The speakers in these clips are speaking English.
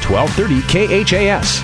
1230 KHAS.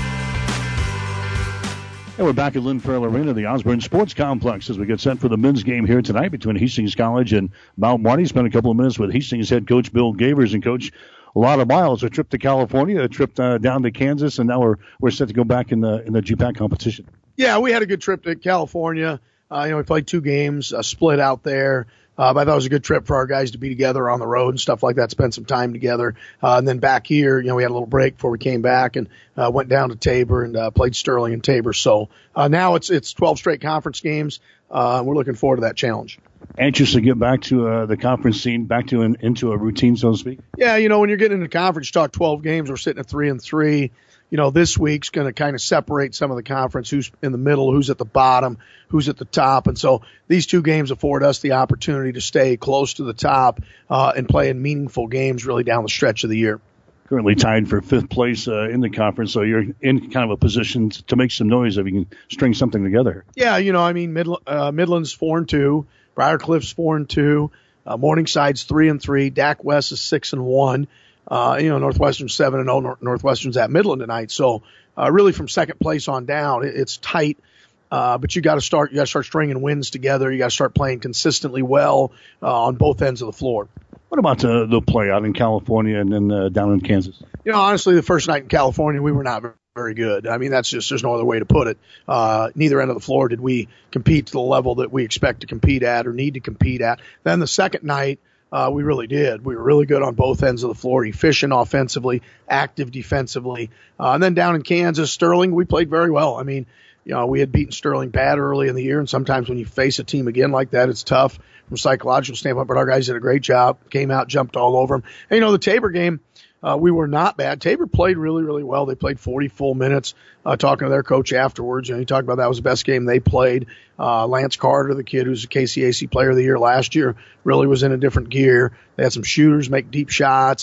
And we're back at Lynn Farrell Arena, the Osborne Sports Complex, as we get set for the men's game here tonight between Hastings College and Mount Marty. Spent a couple of minutes with Hastings head coach Bill Gavers. And, Coach, a lot of miles, a trip to California, a trip down to Kansas, and now we're set to go back in the GPAC competition. Yeah, we had a good trip to California. We played 2 games, split out there. But I thought it was a good trip for our guys to be together on the road and stuff like that, spend some time together. And then back here, we had a little break before we came back and went down to Tabor and played Sterling and Tabor. So now it's 12 straight conference games. We're looking forward to that challenge. Anxious to get back to the conference scene, back to into a routine, so to speak? Yeah, when you're getting into conference, you talk 12 games. We're sitting at 3-3. This week's going to kind of separate some of the conference, who's in the middle, who's at the bottom, who's at the top. And so these 2 games afford us the opportunity to stay close to the top and play in meaningful games really down the stretch of the year. Currently tied for 5th place in the conference, so you're in kind of a position to make some noise if you can string something together. Yeah, Midland's 4-2, Briarcliff's 4-2, Morningside's 3-3, DAC West is 6-1. Northwestern's 7-0. Northwestern's at Midland tonight. So, really from second place on down, it's tight. But you got to start stringing wins together. You got to start playing consistently well, on both ends of the floor. What about the play out in California and then down in Kansas? Honestly, the first night in California, we were not very good. I mean, there's no other way to put it. Neither end of the floor did we compete to the level that we expect to compete at or need to compete at. Then the second night, we really did. We were really good on both ends of the floor, efficient offensively, active defensively. And then down in Kansas, Sterling, we played very well. I mean, we had beaten Sterling bad early in the year, and sometimes when you face a team again like that, it's tough from a psychological standpoint, but our guys did a great job, came out, jumped all over them. And, the Tabor game, we were not bad. Tabor played really, really well. They played 40 full minutes, talking to their coach afterwards. He talked about that was the best game they played. Lance Carter, the kid who's a KCAC player of the year last year, really was in a different gear. They had some shooters make deep shots.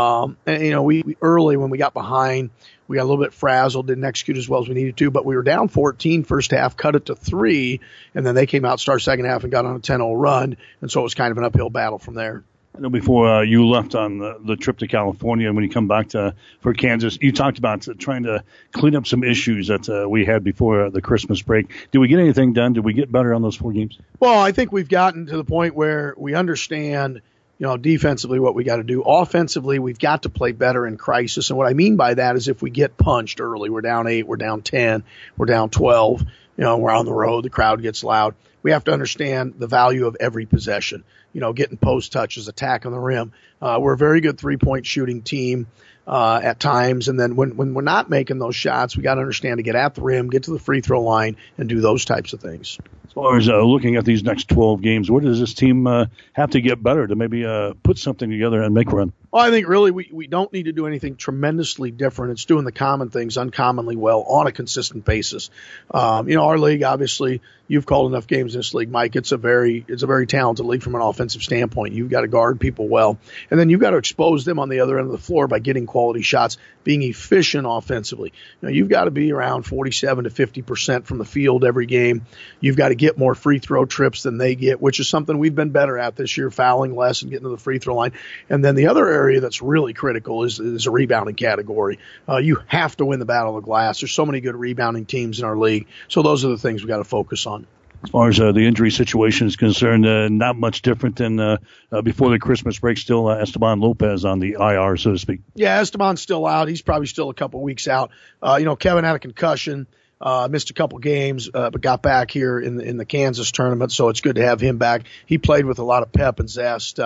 We early when we got behind, we got a little bit frazzled, didn't execute as well as we needed to, but we were down 14 first half, cut it to 3, and then they came out, start second half, and got on a 10-0 run, and so it was kind of an uphill battle from there. I know before you left on the trip to California, and when you come back for Kansas, you talked about trying to clean up some issues that we had before the Christmas break. Did we get anything done? Did we get better on those 4 games? Well, I think we've gotten to the point where we understand defensively what we got to do. Offensively, we've got to play better in crisis. And what I mean by that is if we get punched early, we're down 8, we're down 10, we're down 12, we're on the road, the crowd gets loud. We have to understand the value of every possession, getting post touches, attack on the rim. We're a very good 3-point shooting team at times. And then when we're not making those shots, we got to understand to get at the rim, get to the free throw line, and do those types of things. As far as looking at these next 12 games, where does this team have to get better to maybe put something together and make a run? Well, I think really we don't need to do anything tremendously different. It's doing the common things uncommonly well on a consistent basis. Our league, obviously, you've called enough games in this league, Mike. It's a very talented league from an offensive standpoint. You've got to guard people well, and then you've got to expose them on the other end of the floor by getting quality shots, being efficient offensively. You've got to be around 47 to 50% from the field every game. You've got to get more free throw trips than they get, which is something we've been better at this year, fouling less and getting to the free throw line. And then the other area that's really critical is a rebounding category. You have to win the battle of the glass. There's so many good rebounding teams in our league. So those are the things we got to focus on. As far as the injury situation is concerned, not much different than before the Christmas break. Still Esteban Lopez on the IR, so to speak. Yeah, Esteban's still out. He's probably still a couple weeks out. Kevin had a concussion, missed a couple games, but got back here in the Kansas tournament, so it's good to have him back. He played with a lot of pep and zest.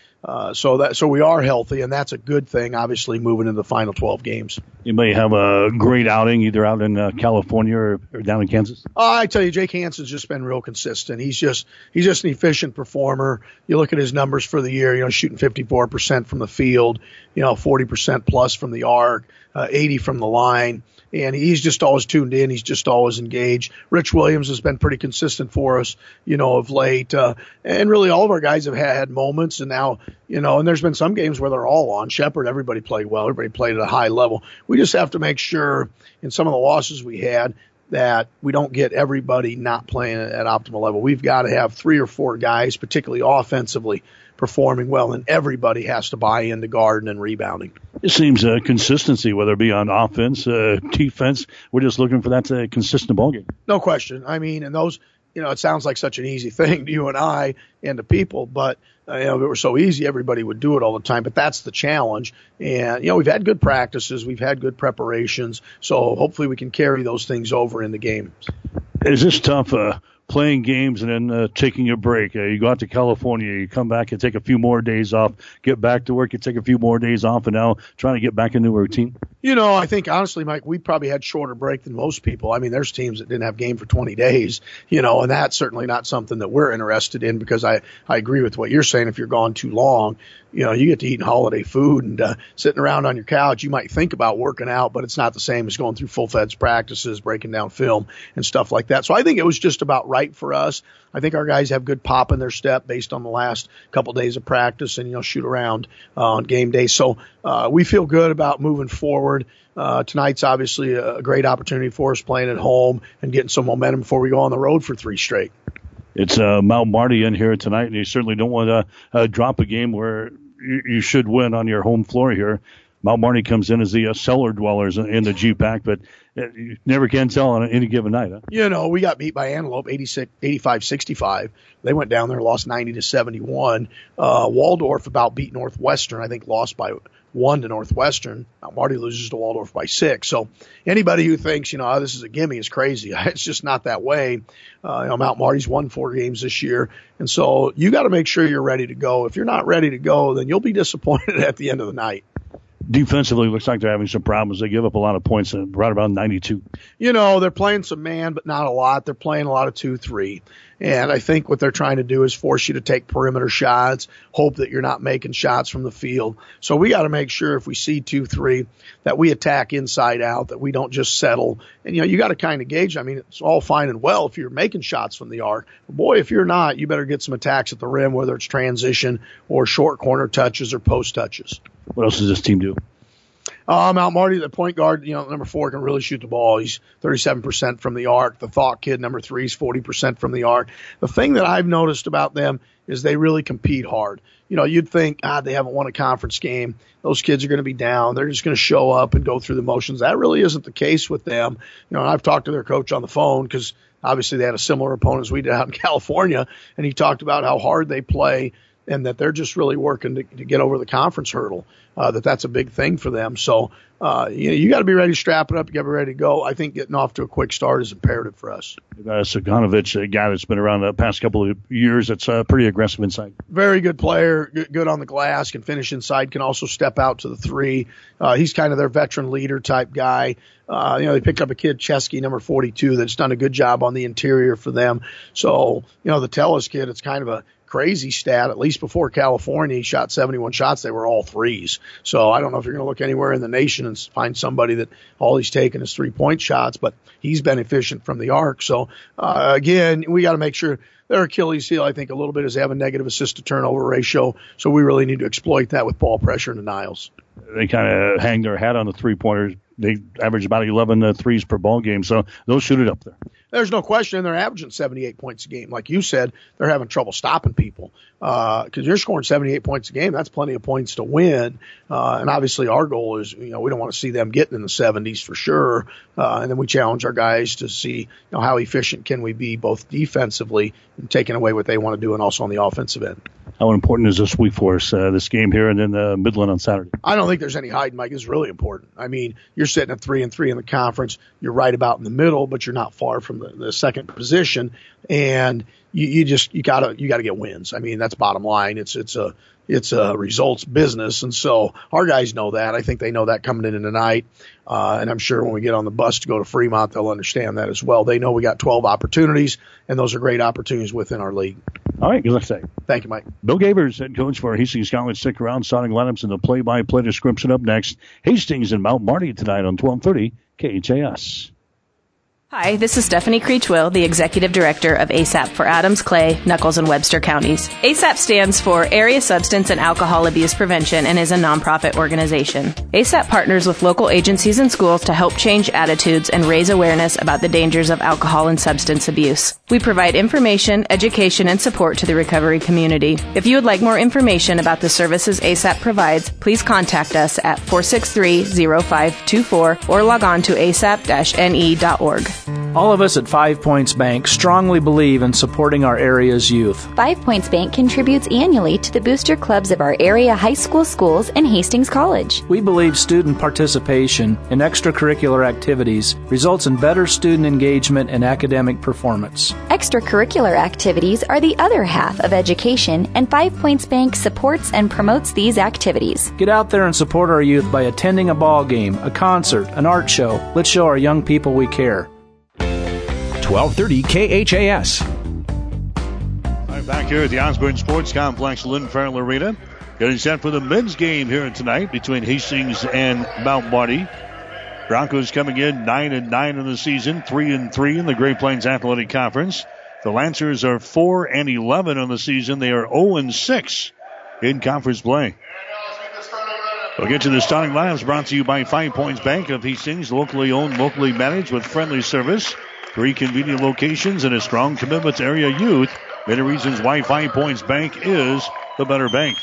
So we are healthy, and that's a good thing, obviously, moving into the final 12 games. You may have a great outing either out in California or down in Kansas. I tell you, Jake Hansen's just been real consistent. He's just an efficient performer. You look at his numbers for the year, shooting 54% from the field, 40% plus from the arc, 80 from the line. And he's just always tuned in. He's just always engaged. Rich Williams has been pretty consistent for us, of late. And really all of our guys have had moments. And now, and there's been some games where they're all on. Shepherd, everybody played well. Everybody played at a high level. We just have to make sure in some of the losses we had that we don't get everybody not playing at optimal level. We've got to have 3 or 4 guys, particularly offensively, performing well, and everybody has to buy into guarding and rebounding. It seems consistency, whether it be on offense, defense. We're just looking for that consistent ball game. No question. I mean, and those, it sounds like such an easy thing to you and I and to people, but if it were so easy, everybody would do it all the time. But that's the challenge. And, we've had good practices. We've had good preparations. So hopefully we can carry those things over in the games. Is this tough, playing games and then taking a break? You go out to California, you come back and take a few more days off, get back to work, you take a few more days off, and now trying to get back into a routine? I think, honestly, Mike, we probably had shorter break than most people. I mean, there's teams that didn't have game for 20 days, and that's certainly not something that we're interested in, because I agree with what you're saying. If you're gone too long, you get to eating holiday food and sitting around on your couch. You might think about working out, but it's not the same as going through full-fledged practices, breaking down film and stuff like that. So I think it was just about right for us. I think our guys have good pop in their step based on the last couple days of practice and, shoot around on game day. So we feel good about moving forward. Tonight's obviously a great opportunity for us, playing at home and getting some momentum before we go on the road for 3 straight. It's Mount Marty in here tonight, and you certainly don't want to drop a game where you should win on your home floor here. Mount Marty comes in as the cellar dwellers in the GPAC, but you never can tell on any given night. Huh? We got beat by Antelope 85-65. They went down there and lost 90-71. Waldorf about beat Northwestern. I think lost by 1 to Northwestern. Mount Marty loses to Waldorf by 6. So anybody who thinks, this is a gimme is crazy. It's just not that way. Mount Marty's won 4 games this year. And so you got to make sure you're ready to go. If you're not ready to go, then you'll be disappointed at the end of the night. Defensively, looks like they're having some problems. They give up a lot of points, right around 92. They're playing some man, but not a lot. They're playing a lot of 2-3. And I think what they're trying to do is force you to take perimeter shots, hope that you're not making shots from the field. So we got to make sure if we see 2-3 that we attack inside out, that we don't just settle. And, you got to kind of gauge. I mean, it's all fine and well if you're making shots from the arc. But boy, if you're not, you better get some attacks at the rim, whether it's transition or short corner touches or post touches. What else does this team do? Mount Marty, the point guard, number 4 can really shoot the ball. He's 37% from the arc. The Thought kid, number 3, is 40% from the arc. The thing that I've noticed about them is they really compete hard. You'd think, they haven't won a conference game. Those kids are going to be down. They're just going to show up and go through the motions. That really isn't the case with them. And I've talked to their coach on the phone, because obviously they had a similar opponent as we did out in California, and he talked about how hard they play and that they're just really working to get over the conference hurdle, that's a big thing for them. So, you got to be ready to strap it up. You got to be ready to go. I think getting off to a quick start is imperative for us. Saganovic, a guy that's been around the past couple of years, that's pretty aggressive inside. Very good player, good on the glass, can finish inside, can also step out to the 3. He's kind of their veteran leader type guy. They picked up a kid, Chesky, number 42, that's done a good job on the interior for them. So, the Tellis kid, it's kind of a crazy stat. At least before California, he shot 71 shots. They were all 3s. So I don't know if you're going to look anywhere in the nation and find somebody that all he's taken is 3-point shots, but he's been efficient from the arc. So, again, we got to make sure their Achilles heel, I think, a little bit is they have a negative assist to turnover ratio. So we really need to exploit that with ball pressure and denials. They kind of hang their hat on the 3-pointers. They average about 11 threes per ball game, so they'll shoot it up there. There's no question. They're averaging 78 points a game. Like you said, they're having trouble stopping people because you're scoring 78 points a game. That's plenty of points to win. And obviously our goal is, we don't want to see them getting in the 70s for sure. And then we challenge our guys to see, how efficient can we be both defensively and taking away what they want to do and also on the offensive end. How important is this week for us, this game here and then Midland on Saturday? I don't think there's any hiding, Mike. It's really important. I mean, you're sitting at 3-3 in the conference. You're right about in the middle, but you're not far from the second position. And you gotta get wins. I mean, that's bottom line. It's a results business. And so our guys know that. I think they know that coming in tonight. And I'm sure when we get on the bus to go to Fremont, they'll understand that as well. They know we got 12 opportunities, and those are great opportunities within our league. All right, good luck today. Thank you, Mike. Bill Gavers, head coach for Hastings College. Stick around. Starting lineups and the play-by-play description up next. Hastings and Mount Marty tonight on 1230 KHAS. Hi, this is Stephanie Creechwill, the Executive Director of ASAP for Adams, Clay, Nuckolls, and Webster counties. ASAP stands for Area Substance and Alcohol Abuse Prevention and is a nonprofit organization. ASAP partners with local agencies and schools to help change attitudes and raise awareness about the dangers of alcohol and substance abuse. We provide information, education, and support to the recovery community. If you would like more information about the services ASAP provides, please contact us at 463-0524 or log on to asap-ne.org. All of us at 5 Points Bank strongly believe in supporting our area's youth. 5 Points Bank contributes annually to the booster clubs of our area high school schools and Hastings College. We believe student participation in extracurricular activities results in better student engagement and academic performance. Extracurricular activities are the other half of education, and 5 Points Bank supports and promotes these activities. Get out there and support our youth by attending a ball game, a concert, an art show. Let's show our young people we care. 1230 KHAS. All right, back here at the Osborne Sports Complex, Lynn Farrell Arena. Getting set for the men's game here tonight between Hastings and Mount Marty. Broncos coming in 9-9 in the season, 3-3 in the Great Plains Athletic Conference. The Lancers are 4-11 on the season. They are 0-6 in conference play. We'll get to the starting lineups brought to you by 5 Points Bank of Hastings, locally owned, locally managed with friendly service. 3 convenient locations and a strong commitment to area youth. Many reasons why 5 Points Bank is the better bank.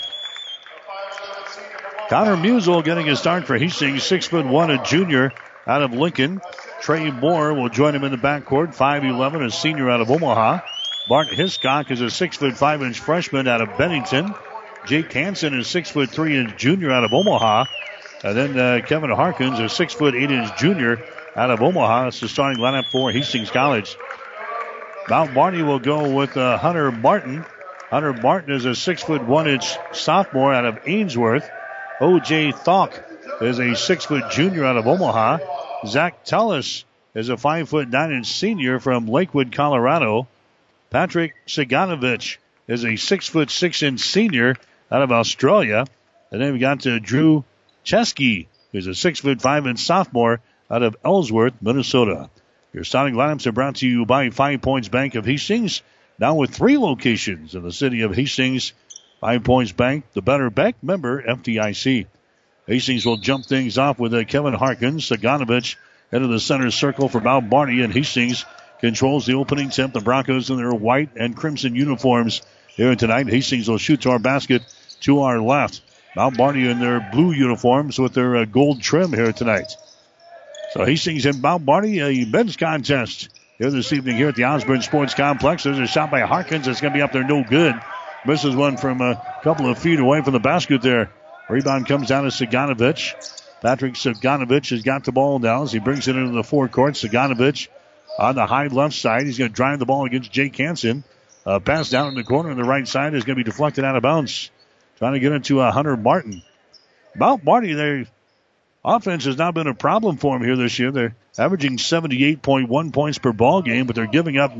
Connor Musel getting a start for Hastings, 6'1", a junior out of Lincoln. Trey Moore will join him in the backcourt, 5'11", a senior out of Omaha. Bart Hiscock is a 6'5" freshman out of Bennington. Jake Hansen is 6'3", a junior out of Omaha. And then Kevin Harkins, a 6'8" junior out of Omaha. It's the starting lineup for Hastings College. Mount Marty will go with Hunter Martin. Hunter Martin is a 6'1" sophomore out of Ainsworth. O.J. Thalk is a 6' junior out of Omaha. Zach Tellis is a 5'9" senior from Lakewood, Colorado. Patrick Siganovich is a 6'6" senior out of Australia. And then we got Drew Chesky, who's a 6'5" sophomore out of Ellsworth, Minnesota. Your starting lineups are brought to you by 5 Points Bank of Hastings. Now with 3 locations in the city of Hastings. 5 Points Bank, the better bank, member FDIC. Hastings will jump things off with Kevin Harkins. Saganovich into the center circle for Mount Marty, and Hastings controls the opening tip. The Broncos in their white and crimson uniforms here tonight. Hastings will shoot to our basket to our left. Mount Marty in their blue uniforms with their gold trim here tonight. So Hastings and Mount Marty, a men's contest here this evening here at the Osborne Sports Complex. There's a shot by Harkins that's going to be up there, no good. Misses one from a couple of feet away from the basket there. Rebound comes down to Saganovich. Patrick Saganovich has got the ball now as he brings it into the forecourt. Saganovich on the high left side. He's going to drive the ball against Jake Hansen. Pass down in the corner on the right side is going to be deflected out of bounds. Trying to get into Hunter Martin. Mount Marty, their offense has not been a problem for them here this year. They're averaging 78.1 points per ball game, but they're giving up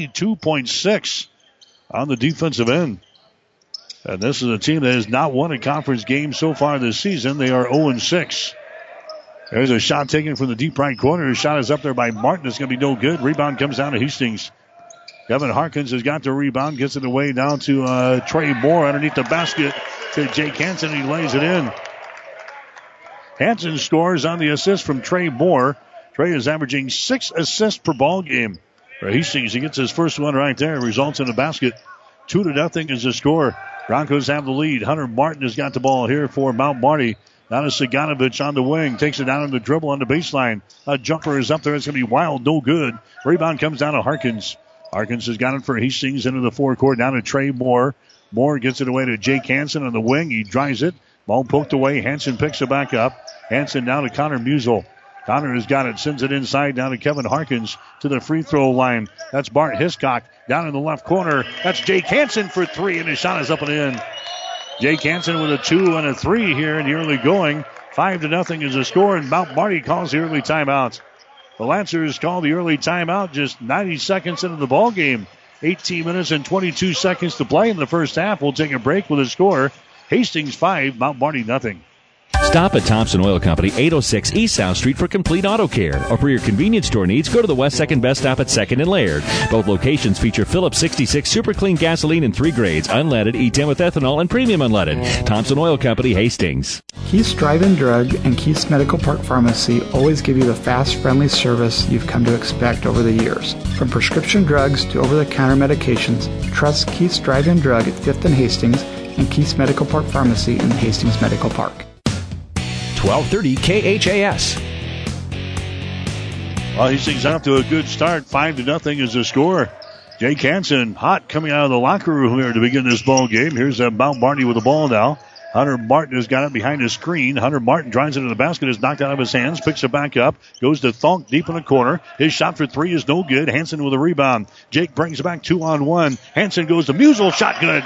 92.6 on the defensive end. And this is a team that has not won a conference game so far this season. They are 0-6. There's a shot taken from the deep right corner. His shot is up there by Martin. It's going to be no good. Rebound comes down to Hastings. Kevin Harkins has got the rebound. Gets it away down to Trey Moore underneath the basket to Jake Hansen. He lays it in. Hansen scores on the assist from Trey Moore. Trey is averaging 6 assists per ball game for Hastings. He gets his first one right there. Results in a basket. 2-0 is the score. Broncos have the lead. Hunter Martin has got the ball here for Mount Marty. Now to Saganovich on the wing. Takes it down on the dribble on the baseline. A jumper is up there. It's going to be wild. No good. Rebound comes down to Harkins. Harkins has got it for Hastings into the forecourt. Down to Trey Moore. Moore gets it away to Jake Hansen on the wing. He drives it. Ball poked away. Hansen picks it back up. Hansen down to Connor Musel. Connor has got it. Sends it inside down to Kevin Harkins to the free throw line. That's Bart Hiscock down in the left corner. That's Jake Hansen for 3, and his shot is up and in. Jake Hansen with a 2 and a 3 here in the early going. 5-0 is the score, and Mount Marty calls the early timeout. The Lancers call the early timeout just 90 seconds into the ball game. 18 minutes and 22 seconds to play in the first half. We'll take a break with a score. Hastings 5, Mount Marty 0. Stop at Thompson Oil Company, 806 East South Street for complete auto care. Or for your convenience store needs, go to the West 2nd Best Stop at 2nd and Laird. Both locations feature Phillips 66 Super Clean gasoline in 3 grades, unleaded, E10 with ethanol, and premium unleaded. Thompson Oil Company, Hastings. Keith's Drive-In Drug and Keith's Medical Park Pharmacy always give you the fast, friendly service you've come to expect over the years. From prescription drugs to over-the-counter medications, trust Keith's Drive-In Drug at 5th and Hastings and Keith's Medical Park Pharmacy in Hastings Medical Park. 1230 KHAS. Well, Hastings off to a good start. 5-0 is the score. Jake Hansen hot coming out of the locker room here to begin this ball game. Here's Mount Marty with the ball now. Hunter Martin has got it behind his screen. Hunter Martin drives it into the basket, is knocked out of his hands, picks it back up, goes to Thonk deep in the corner. His shot for 3 is no good. Hansen with a rebound. Jake brings it back 2-on-1. Hansen goes to Musel, shot good.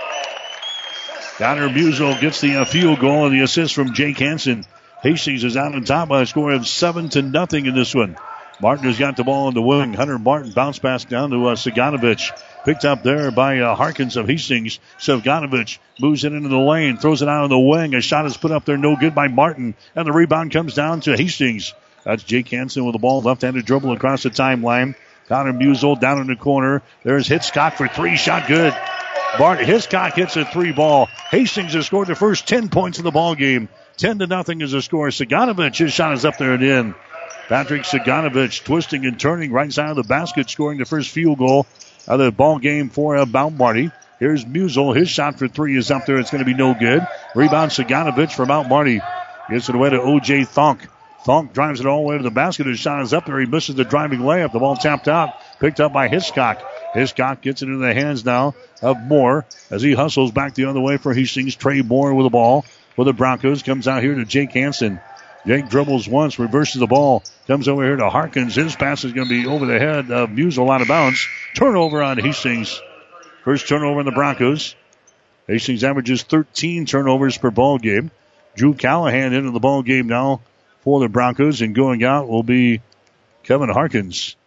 Connor Musel gets the field goal and the assist from Jake Hansen. Hastings is out on top by a score of 7-0 in this one. Martin has got the ball on the wing. Hunter Martin bounce pass down to Saganovich. Picked up there by Harkins of Hastings. Saganovich moves it into the lane, throws it out on the wing. A shot is put up there, no good by Martin. And the rebound comes down to Hastings. That's Jake Hansen with the ball, left-handed dribble across the timeline. Connor Musel down in the corner. There's Hitchcock for 3, shot good. Bart Hitchcock hits a 3 ball. Hastings has scored the first 10 points of the ball game. 10-0 is the score. Saganovich, his shot is up there and in. Patrick Saganovich twisting and turning right side of the basket, scoring the first field goal of the ball game for Mount Marty. Here's Musel. His shot for 3 is up there. It's going to be no good. Rebound Saganovich for Mount Marty. Gets it away to O.J. Thonk. Thonk drives it all the way to the basket. His shot is up there. He misses the driving layup. The ball tapped out. Picked up by Hitchcock. Hitchcock gets it into the hands now of Moore as he hustles back the other way for Hastings. Trey Moore with the ball for the Broncos. Comes out here to Jake Hansen. Jake dribbles once, reverses the ball, comes over here to Harkins. His pass is going to be over the head of Musel, out of bounds. Turnover on Hastings. First turnover in the Broncos. Hastings averages 13 turnovers per ball game. Drew Callahan into the ball game now for the Broncos, and going out will be Kevin Harkins.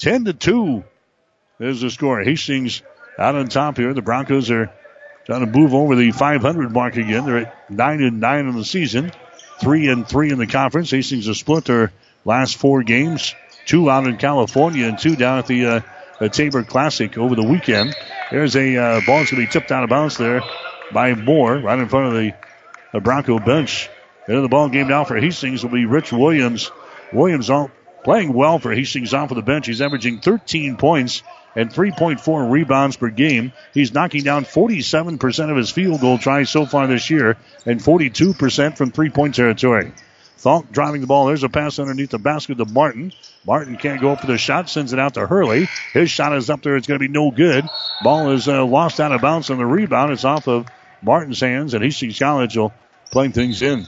10-2 is the score. Hastings out on top here. The Broncos are trying to move over the 500 mark again. They're at 9-9 in the season. 3-3 in the conference. Hastings has split their last 4 games. 2 out in California and 2 down at the Tabor Classic over the weekend. There's a ball that's going to be tipped out of bounds there by Moore right in front of the Bronco bench. Into the ball game now for Hastings will be Rich Williams. Williams playing well for Hastings off of the bench. He's averaging 13 points and 3.4 rebounds per game. He's knocking down 47% of his field goal tries so far this year and 42% from three-point territory. Thonk driving the ball. There's a pass underneath the basket to Martin. Martin can't go up for the shot, sends it out to Hurley. His shot is up there. It's going to be no good. Ball is lost out of bounds on the rebound. It's off of Martin's hands, and Hastings College will play things in.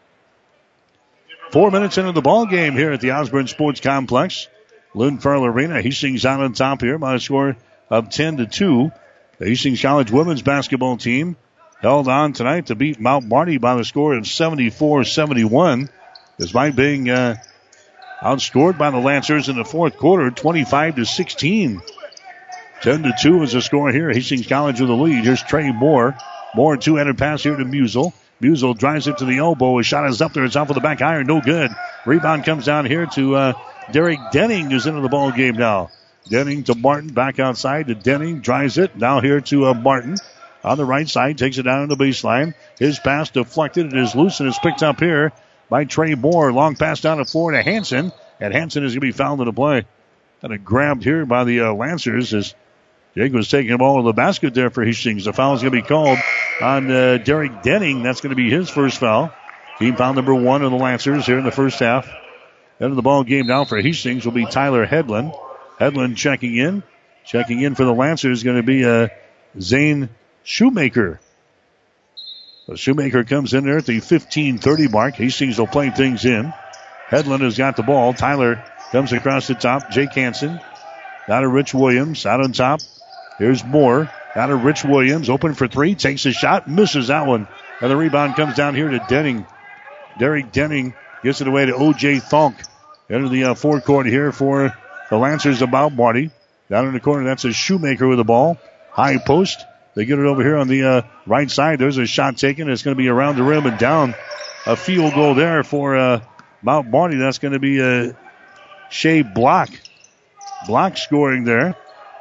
4 minutes into the ball game here at the Osborne Sports Complex. Lynn Farrell Arena. Hastings out on top here by a score of 10-2. The Hastings College women's basketball team held on tonight to beat Mount Marty by the score of 74-71. Despite being outscored by the Lancers in the fourth quarter, 25-16. 10-2 is the score here. Hastings College with the lead. Here's Trey Moore. Moore, two-handed pass here to Musel. Musel drives it to the elbow. His shot is up there. It's off of the back iron. No good. Rebound comes down here to Derek Denning, who's into the ball game now. Denning to Martin. Back outside to Denning. Drives it. Now here to Martin. On the right side. Takes it down to the baseline. His pass deflected. It is loose and is picked up here by Trey Moore. Long pass down the floor to Hansen. And Hansen is going to be fouled in the play. Kind of grabbed here by the Lancers as Jake was taking the ball to the basket there for Hastings. The foul is going to be called on Derek Denning. That's going to be his first foul. Team foul number 1 of the Lancers here in the first half. End of the ball game now for Hastings will be Tyler Hedlund. Hedlund checking in. Checking in for the Lancers is going to be Zane Shoemaker. So Shoemaker comes in there at the 15:30 mark. Hastings will play things in. Hedlund has got the ball. Tyler comes across the top. Jake Hansen. Out of Rich Williams. Out on top. Here's Moore. Out of Rich Williams. Open for 3. Takes a shot. Misses that one. And the rebound comes down here to Denning. Derek Denning gets it away to O.J. Thonk. Into the forecourt here for the Lancers of Mount Marty. Down in the corner, that's a Shoemaker with the ball. High post. They get it over here on the right side. There's a shot taken. It's going to be around the rim and down. a field goal there for Mount Marty. That's going to be Shea Block. Block scoring there.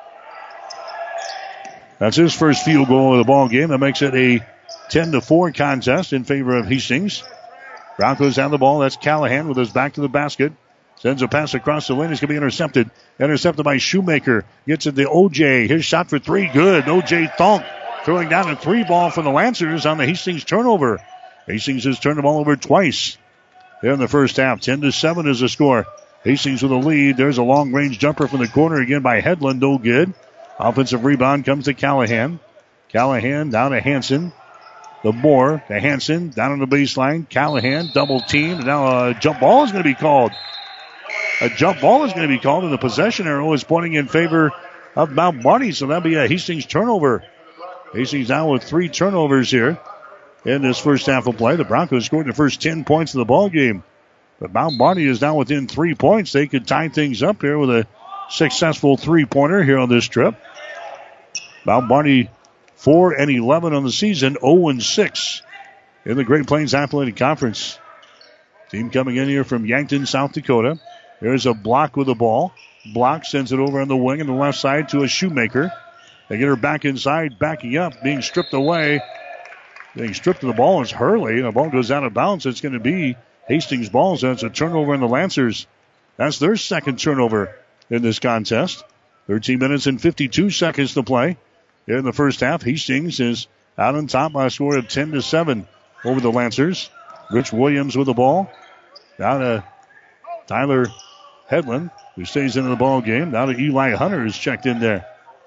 That's his first field goal of the ball game. That makes it a 10-4 contest in favor of Hastings. Broncos have the ball. That's Callahan with his back to the basket. Sends a pass across the lane. It's going to be intercepted. Intercepted by Shoemaker. Gets it to OJ. His shot for three. Good. OJ Thonk throwing down a three ball for the Lancers on the Hastings turnover. Hastings has turned the ball over twice there in the first half. 10-7 is the score. Hastings with a lead. There's a long-range jumper from the corner again by Headland. No good. Offensive rebound comes to Callahan. Callahan down to Hansen. The Moore to Hansen. Down on the baseline. Callahan double team. And now a jump ball is going to be called. A jump ball is going to be called. And the possession arrow is pointing in favor of Mount Marty. So that'll be a Hastings turnover. Hastings now with 3 turnovers here in this first half of play. The Broncos scored the first 10 points of the ball game. But Mount Marty is now within 3 points. They could tie things up here with a successful three-pointer here on this trip. Mount Marty 4-11 on the season, 0-6 in the Great Plains Athletic Conference. Team coming in here from Yankton, South Dakota. There's a Block with the ball. Block sends it over on the wing on the left side to a Shoemaker. They get her back inside, backing up, being stripped away. Being stripped of the ball is Hurley. The ball goes out of bounds. It's going to be Hastings ball. So it's a turnover in the Lancers. That's their second turnover in this contest. 13 minutes and 52 seconds to play. In the first half, Hastings is out on top by a score of 10-7 over the Lancers. Rich Williams with the ball. Now to Tyler Headland, who stays into the ball game. Now to Eli Hunter, who's checked in there.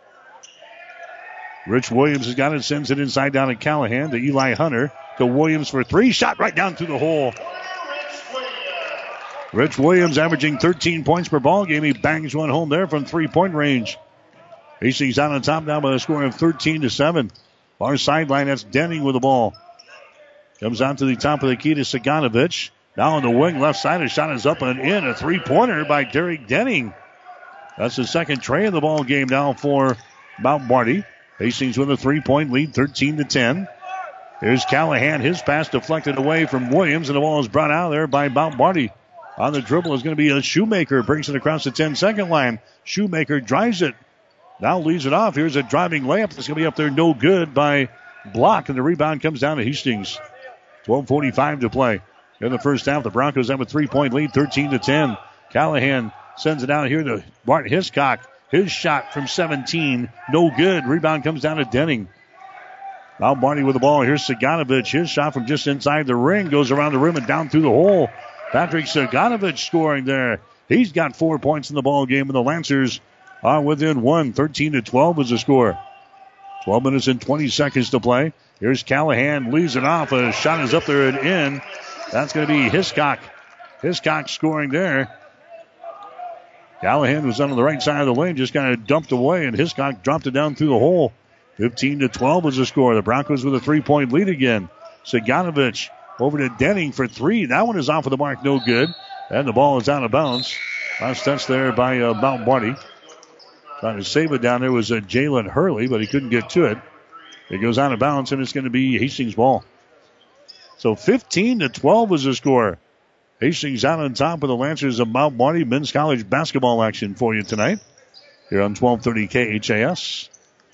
Rich Williams has got it, sends it inside down to Callahan, to Eli Hunter, to Williams for three. Shot right down through the hole. Rich Williams averaging 13 points per ball game. He bangs one home there from 3-point range. Hastings out on top now by a score of 13-7. Far sideline, that's Denning with the ball. Comes out to the top of the key to Saganovich. Now on the wing, left side, a shot is up and in. A three-pointer by Derek Denning. That's the second tray of the ball game now for Mount Marty. Hastings with a 3-point lead, 13-10. Here's Callahan. His pass deflected away from Williams, and the ball is brought out there by Mount Marty. On the dribble is going to be a Shoemaker. Brings it across the 10-second line. Shoemaker drives it. Now leads it off. Here's a driving layup that's going to be up there no good by Block, and the rebound comes down to Hastings. 12:45 to play. In the first half, the Broncos have a 3-point lead, 13-10. Callahan sends it out here to Bart Hiscock. His shot from 17, no good. Rebound comes down to Denning. Mount Marty with the ball. Here's Saganovich. His shot from just inside the ring goes around the rim and down through the hole. Patrick Saganovich scoring there. He's got 4 points in the ball game, and the Lancers are within 1. 13-12 is the score. 12 minutes and 20 seconds to play. Here's Callahan, leaves it off. A shot is up there and in. That's going to be Hiscock. Hiscock scoring there. Callahan was on the right side of the lane, just kind of dumped away, and Hiscock dropped it down through the hole. 15-12 is the score. The Broncos with a 3-point lead again. Saganovich over to Denning for three. That one is off of the mark, no good. And the ball is out of bounds. Last touch there by Mount Marty. Trying to save it down there was Jalen Hurley, but he couldn't get to it. It goes out of bounds, and it's going to be Hastings ball. So 15-12 was the score. Hastings out on top of the Lancers of Mount Marty. Men's college basketball action for you tonight here on 1230 KHAS.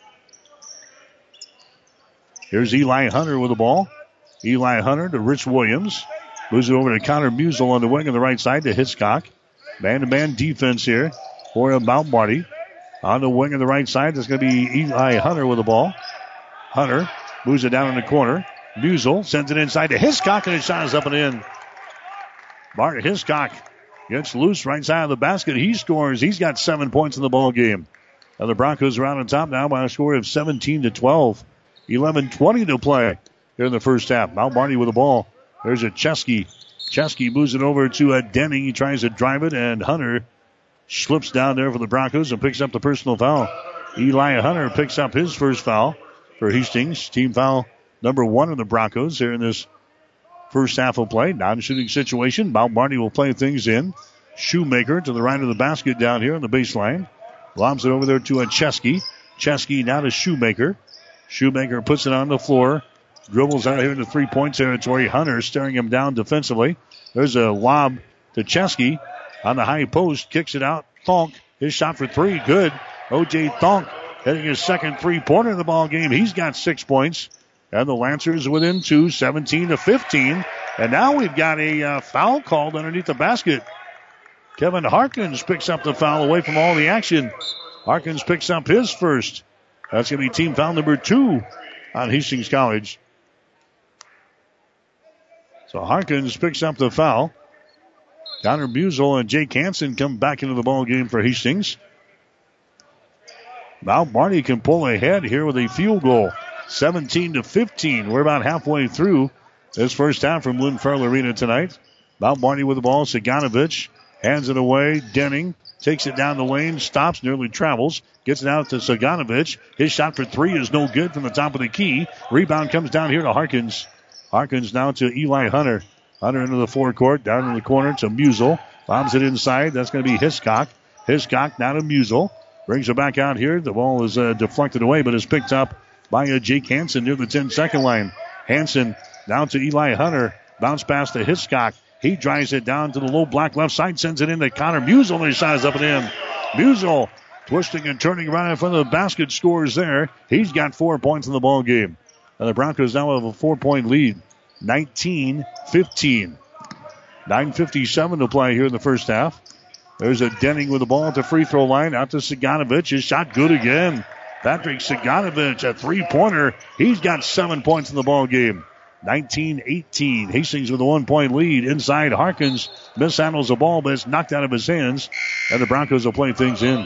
Here's Eli Hunter with the ball. Eli Hunter to Rich Williams. Moves it over to Connor Musel on the wing on the right side to Hiscock. Man-to-man defense here for Mount Marty. On the wing on the right side, there's going to be Eli Hunter with the ball. Hunter moves it down in the corner. Musel sends it inside to Hiscock, and his shot is up and in. Bart Hiscock gets loose right side of the basket. He scores. He's got 7 points in the ball game. And the Broncos are out on top now by a score of 17-12. 11:20 to play here in the first half. Mount Marty with the ball. There's a Chesky. Chesky moves it over to Denning. He tries to drive it, and Hunter slips down there for the Broncos and picks up the personal foul. Eli Hunter picks up his first foul for Hastings. Team foul number 1 of the Broncos here in this first half of play. Non-shooting situation. Mount Marty will play things in. Shoemaker to the right of the basket down here on the baseline. Lobs it over there to Chesky. Chesky now to Shoemaker. Shoemaker puts it on the floor Dribbles out here in the three-point territory. Hunter staring him down defensively. There's a lob to Chesky on the high post. Kicks it out. Thonk. His shot for three. Good. O.J. Thonk hitting his second three-pointer in the ball game. He's got 6 points. And the Lancers within 2, 17-15. And now we've got a foul called underneath the basket. Kevin Harkins picks up the foul away from all the action. Harkins picks up his first. That's going to be team foul number 2 on Hastings College. So Harkins picks up the foul. Connor Musel and Jake Hansen come back into the ball game for Hastings. Mount Marty can pull ahead here with a field goal. 17-15. We're about halfway through this first half from Lynn Farrell Arena tonight. Mount Marty with the ball. Siganovich hands it away. Denning takes it down the lane. Stops, nearly travels. Gets it out to Siganovich. His shot for three is no good from the top of the key. Rebound comes down here to Harkins. Harkins now to Eli Hunter. Hunter into the forecourt. Down in the corner to Musel. Bombs it inside. That's going to be Hiscock. Hiscock now to Musel. Brings it back out here. The ball is deflected away, but is picked up by Jake Hansen near the 10-second line. Hansen down to Eli Hunter. Bounce pass to Hiscock. He drives it down to the low block left side. Sends it in to Connor Musel. And his shot is up and in. Musel twisting and turning right in front of the basket. Scores there. He's got 4 points in the ball game. And the Broncos now have a 4-point lead. 19-15. 9:57 to play here in the first half. There's a Denning with the ball at the free throw line. Out to Siganovich. His shot good again. Patrick Siganovich, a three-pointer. He's got 7 points in the ball game. 19-18. Hastings with a 1-point lead. Inside, Harkins mishandles the ball, but it's knocked out of his hands. And the Broncos will play things in.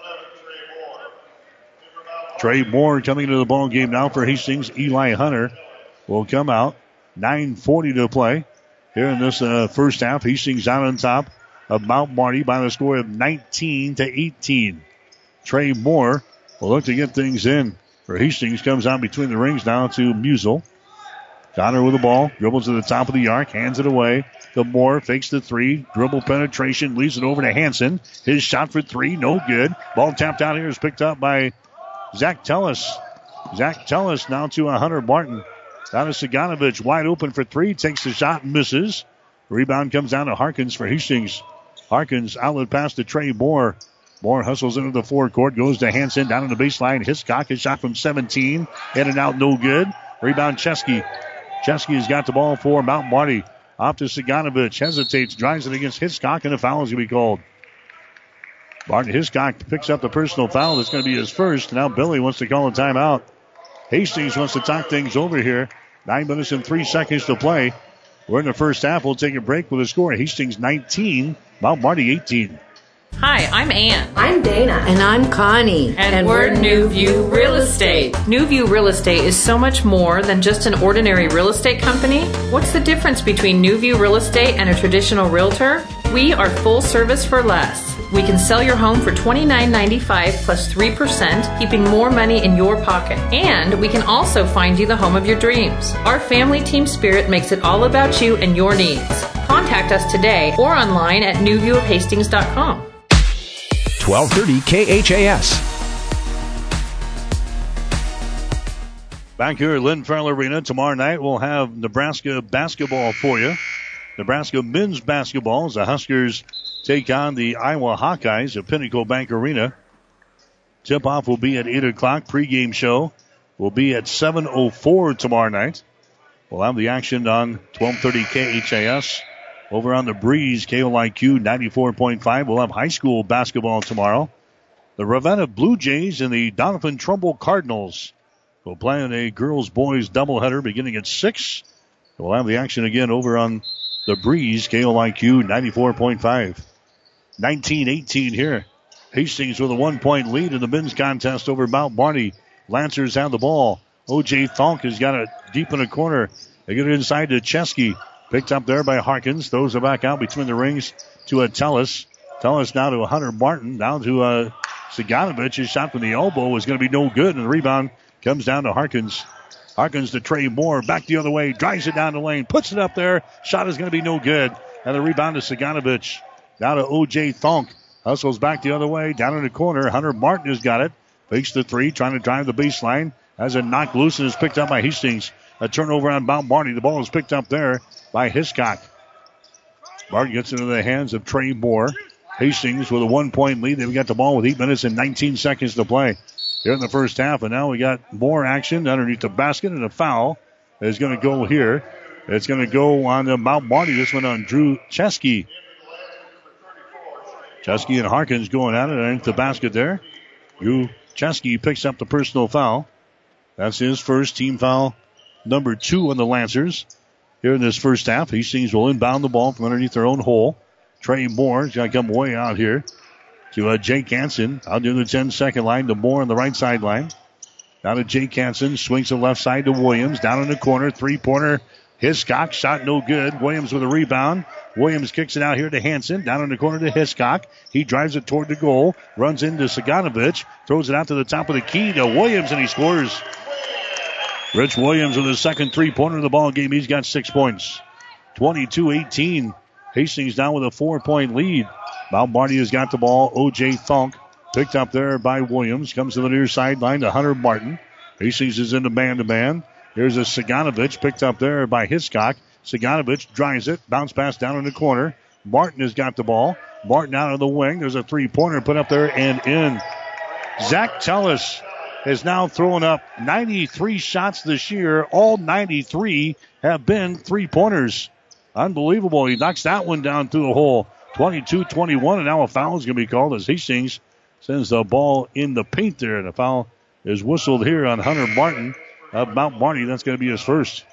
Trey Moore coming into the ball game now for Hastings. Eli Hunter will come out. 9:40 to play here in this first half. Hastings out on top of Mount Marty by the score of 19-18. Trey Moore will look to get things in for Hastings. Comes out between the rings now to Musel. Connor with the ball. Dribbles to the top of the arc. Hands it away to Moore. Fakes the three. Dribble penetration. Leaves it over to Hansen. His shot for three. No good. Ball tapped out here is picked up by Zach Tellis. Zach Tellis now to Hunter Martin. Down to Siganovich. Wide open for three. Takes the shot and misses. Rebound comes down to Harkins for Hastings. Harkins outlet pass to Trey Moore. Moore hustles into the forecourt. Goes to Hansen down on the baseline. Hiscock. His shot from 17. In and out. No good. Rebound Chesky. Chesky has got the ball for Mount Marty. Off to Siganovich. Hesitates. Drives it against Hiscock. And a foul is going to be called. Martin Hiscock picks up the personal foul. That's going to be his first. Now Billy wants to call a timeout. Hastings wants to talk things over here. 9 minutes and 3 seconds to play. We're in the first half. We'll take a break with a score. Hastings 19, Mount Marty 18. Hi, I'm Ann. I'm Dana. And I'm Connie. And we're New View Real Estate. New View Real Estate is so much more than just an ordinary real estate company. What's the difference between New View Real Estate and a traditional realtor? We are full service for less. We can sell your home for $29.95 plus 3%, keeping more money in your pocket. And we can also find you the home of your dreams. Our family team spirit makes it all about you and your needs. Contact us today or online at newviewofhastings.com. 1230 KHAS. Back here at Lynn Farrell Arena tomorrow night, we'll have Nebraska basketball for you. Nebraska men's basketball as the Huskers take on the Iowa Hawkeyes at Pinnacle Bank Arena. Tip-off will be at 8 o'clock. Pre-game show will be at 7:04 tomorrow night. We'll have the action on 1230 KHAS. Over on the Breeze, KOIQ 94.5. We'll have high school basketball tomorrow. The Ravenna Blue Jays and the Donovan Trumbull Cardinals will play in a girls-boys doubleheader beginning at 6. We'll have the action again over on the Breeze, KOIQ 94.5. 19-18 here. Hastings with a 1-point lead in the men's contest over Mount Marty. Lancers have the ball. O.J. Thonk has got it deep in the corner. They get it inside to Chesky. Picked up there by Harkins. Throws it back out between the rings to Tellis. Tellis now to Hunter Martin. Down to Siganovich. His shot from the elbow was going to be no good. And the rebound comes down to Harkins. Harkins to Trey Moore. Back the other way. Drives it down the lane. Puts it up there. Shot is going to be no good. And the rebound to Siganovich. Down to O.J. Thonk. Hustles back the other way. Down in the corner. Hunter Martin has got it. Fakes the three. Trying to drive the baseline. Has it knocked loose and is picked up by Hastings. A turnover on Mount Marty. The ball is picked up there by Hiscock. Martin gets into the hands of Trey Moore. Hastings with a 1-point lead. They've got the ball with 8 minutes and 19 seconds to play here in the first half. And now we got more action underneath the basket, and a foul is going to go here. It's going to go on the Mount Marty. This one on Drew Chesky. Chesky and Harkins going at it underneath the basket there. Drew Chesky picks up the personal foul. That's his first, team foul number 2 on the Lancers. Here in this first half, Hastings will inbound the ball from underneath their own hole. Trey Moore is going to come way out here to Jake Hansen. Out near the 10-second line to Moore on the right sideline. Now to Jake Hansen. Swings to the left side to Williams. Down in the corner. Three-pointer. Hiscock. Shot no good. Williams with a rebound. Williams kicks it out here to Hansen. Down in the corner to Hiscock. He drives it toward the goal. Runs into Saganovich. Throws it out to the top of the key to Williams, and he scores. Rich Williams with his second three-pointer of the ball game. He's got 6 points. 22-18. Hastings down with a 4-point lead. Mount Marty has got the ball. O.J. Thunk picked up there by Williams. Comes to the near sideline to Hunter Martin. Hastings is into man-to-man. Here's a Saganovich picked up there by Hiscock. Saganovich drives it. Bounce pass down in the corner. Martin has got the ball. Martin out of the wing. There's a three-pointer put up there and in. Zach Tellis has now thrown up 93 shots this year. All 93 have been three-pointers. Unbelievable. He knocks that one down through the hole. 22-21, and now a foul is going to be called as Hastings sends the ball in the paint there. And a foul is whistled here on Hunter Martin of Mount Marty. That's going to be his first.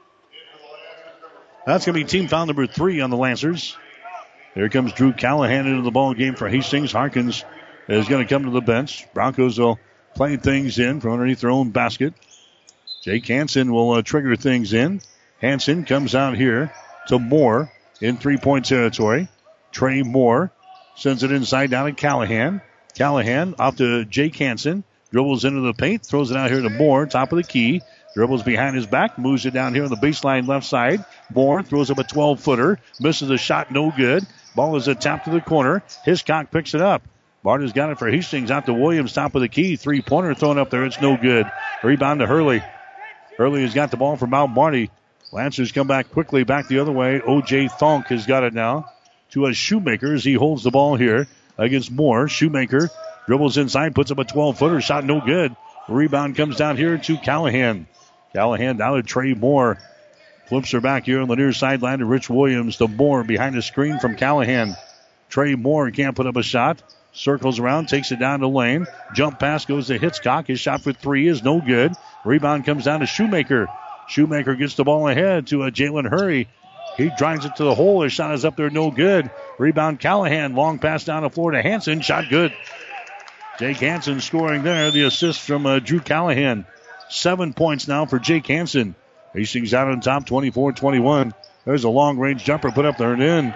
That's going to be team foul number 3 on the Lancers. Here comes Drew Callahan into the ball game for Hastings. Harkins is going to come to the bench. Broncos will play things in from underneath their own basket. Jake Hansen will trigger things in. Hansen comes out here to Moore in three-point territory. Trey Moore sends it inside down to Callahan. Callahan off to Jake Hansen. Dribbles into the paint. Throws it out here to Moore, top of the key. Dribbles behind his back. Moves it down here on the baseline left side. Moore throws up a 12-footer. Misses a shot, no good. Ball is tapped to the corner. Hiscock picks it up. Martin's got it for Hastings out to Williams, top of the key. Three-pointer thrown up there. It's no good. Rebound to Hurley. Hurley has got the ball for Mount Marty. Lancers come back quickly back the other way. O.J. Thonk has got it now to a Shoemaker as he holds the ball here against Moore. Shoemaker dribbles inside, puts up a 12-footer. Shot no good. Rebound comes down here to Callahan. Callahan down to Trey Moore. Flips her back here on the near sideline to Rich Williams. To Moore behind the screen from Callahan. Trey Moore can't put up a shot. Circles around, takes it down the lane. Jump pass goes to Hitchcock. His shot for 3 is no good. Rebound comes down to Shoemaker. Shoemaker gets the ball ahead to Jalen Hurry. He drives it to the hole. His shot is up there, no good. Rebound Callahan. Long pass down the floor to Hansen. Shot good. Jake Hansen scoring there. The assist from Drew Callahan. 7 points now for Jake Hansen. Hastings out on top, 24-21. There's a long-range jumper put up there and in.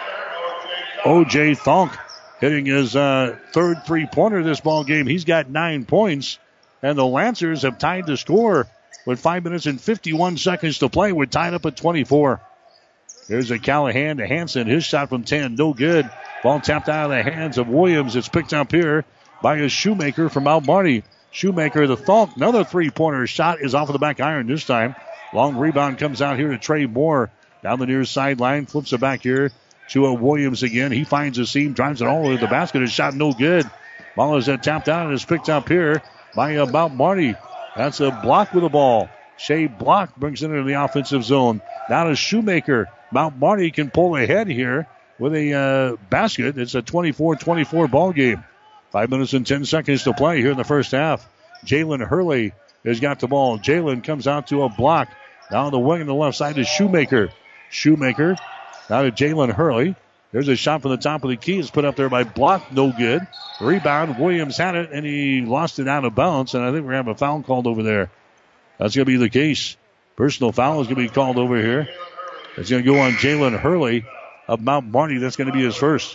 O.J. Thonk hitting his third three-pointer this ball game. He's got 9 points. And the Lancers have tied the score with 5 minutes and 51 seconds to play. We're tied up at 24. There's a Callahan to Hansen. His shot from 10, no good. Ball tapped out of the hands of Williams. It's picked up here by a Shoemaker from Mount Marty. Shoemaker, the Thonk, another three-pointer. Shot is off of the back iron this time. Long rebound comes out here to Trey Moore. Down the near sideline, flips it back here to a Williams again. He finds a seam, drives it all over the basket. His shot no good. Ball is tapped out and is picked up here by Mount Marty. That's a block with the ball. Shea Block brings it into the offensive zone. Now to Shoemaker. Mount Marty can pull ahead here with a basket. It's a 24-24 ball game. 5 minutes and 10 seconds to play here in the first half. Jalen Hurley has got the ball. Jalen comes out to a block. Down the wing on the left side is Shoemaker. Shoemaker now to Jalen Hurley. There's a shot from the top of the key. It's put up there by Block. No good. Rebound. Williams had it, and he lost it out of bounds. And I think we're going to have a foul called over there. That's going to be the case. Personal foul is going to be called over here. It's going to go on Jalen Hurley of Mount Marty. That's going to be his first.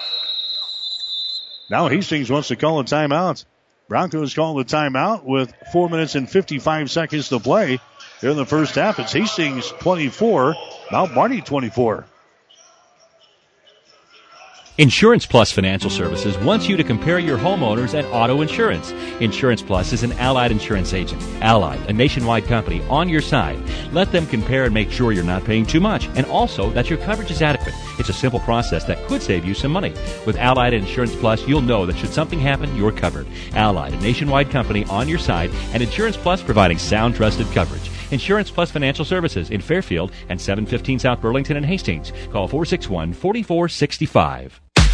Now Hastings wants to call a timeout. Broncos call the timeout with 4 minutes and 55 seconds to play. Here in the first half, it's Hastings 24, Mount Marty 24. Insurance Plus Financial Services wants you to compare your homeowners and auto insurance. Insurance Plus is an Allied insurance agent. Allied, a nationwide company, on your side. Let them compare and make sure you're not paying too much, and also that your coverage is adequate. It's a simple process that could save you some money. With Allied Insurance Plus, you'll know that should something happen, you're covered. Allied, a nationwide company, on your side, and Insurance Plus providing sound, trusted coverage. Insurance Plus Financial Services in Fairfield and 715 South Burlington and Hastings. Call 461-4465.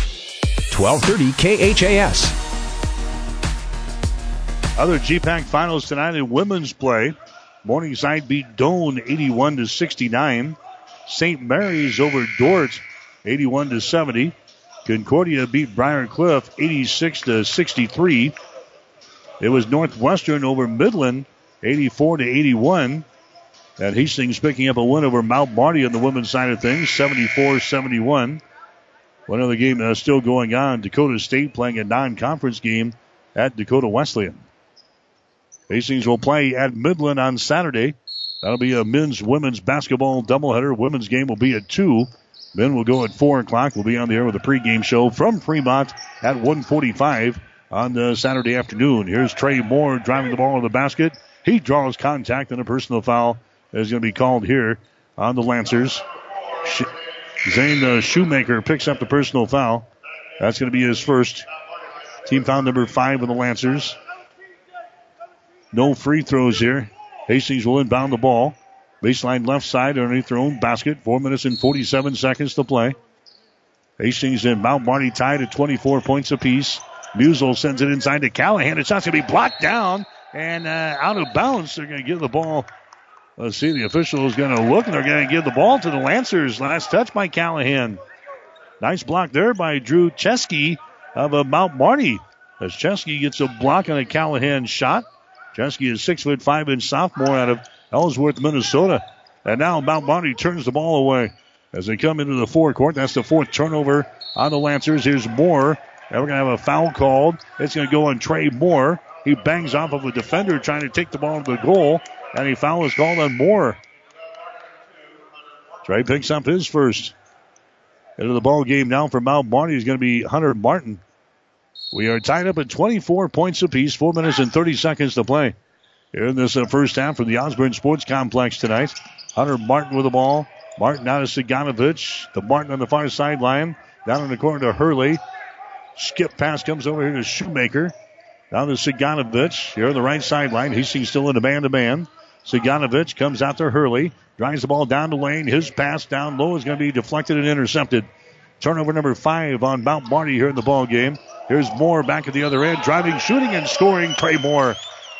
1230 KHAS. Other GPAC finals tonight in women's play. Morningside beat Doane 81-69. St. Mary's over Dort 81-70. Concordia beat Briar Cliff 86-63. It was Northwestern over Midland 84-81. And Hastings picking up a win over Mount Marty on the women's side of things, 74-71. One other game still going on. Dakota State playing a non-conference game at Dakota Wesleyan. Hastings will play at Midland on Saturday. That'll be a men's-women's basketball doubleheader. Women's game will be at 2. Men will go at 4 o'clock. We'll be on the air with a pregame show from Fremont at 1:45 on Saturday afternoon. Here's Trey Moore driving the ball to the basket. He draws contact, and a personal foul is going to be called here on the Lancers. Zane Shoemaker picks up the personal foul. That's going to be his first. Team foul number 5 of the Lancers. No free throws here. Hastings will inbound the ball. Baseline left side underneath their own basket. 4 minutes and 47 seconds to play. Hastings and Mount Marty tied at 24 points apiece. Musel sends it inside to Callahan. The shot's going to be blocked down and out of bounds. They're going to give the ball. Let's see, the official is going to look, and they're going to give the ball to the Lancers. Last touch by Callahan. Nice block there by Drew Chesky of Mount Marty. As Chesky gets a block on a Callahan shot. Chesky is 6'5" sophomore out of Ellsworth, Minnesota. And now Mount Marty turns the ball away as they come into the forecourt. That's the 4th turnover on the Lancers. Here's Moore. And we're going to have a foul called. It's going to go on Trey Moore. He bangs off of a defender trying to take the ball to the goal. And a foul is called on Moore. Trey picks up his first. Into the ball game now for Mount Marty is going to be Hunter Martin. We are tied up at 24 points apiece. 4 minutes and 30 seconds to play here in this first half from the Osborne Sports Complex tonight. Hunter Martin with the ball. Martin out of Siganovich. The Martin on the far sideline. Down in the corner to Hurley. Skip pass comes over here to Shoemaker. Down to Siganovich. Here on the right sideline. Hastings still in a man-to-man. Siganovich comes out to Hurley. Drives the ball down the lane. His pass down low is going to be deflected and intercepted. Turnover number 5 on Mount Marty here in the ball game. Here's Moore back at the other end. Driving, shooting, and scoring. Trey Moore.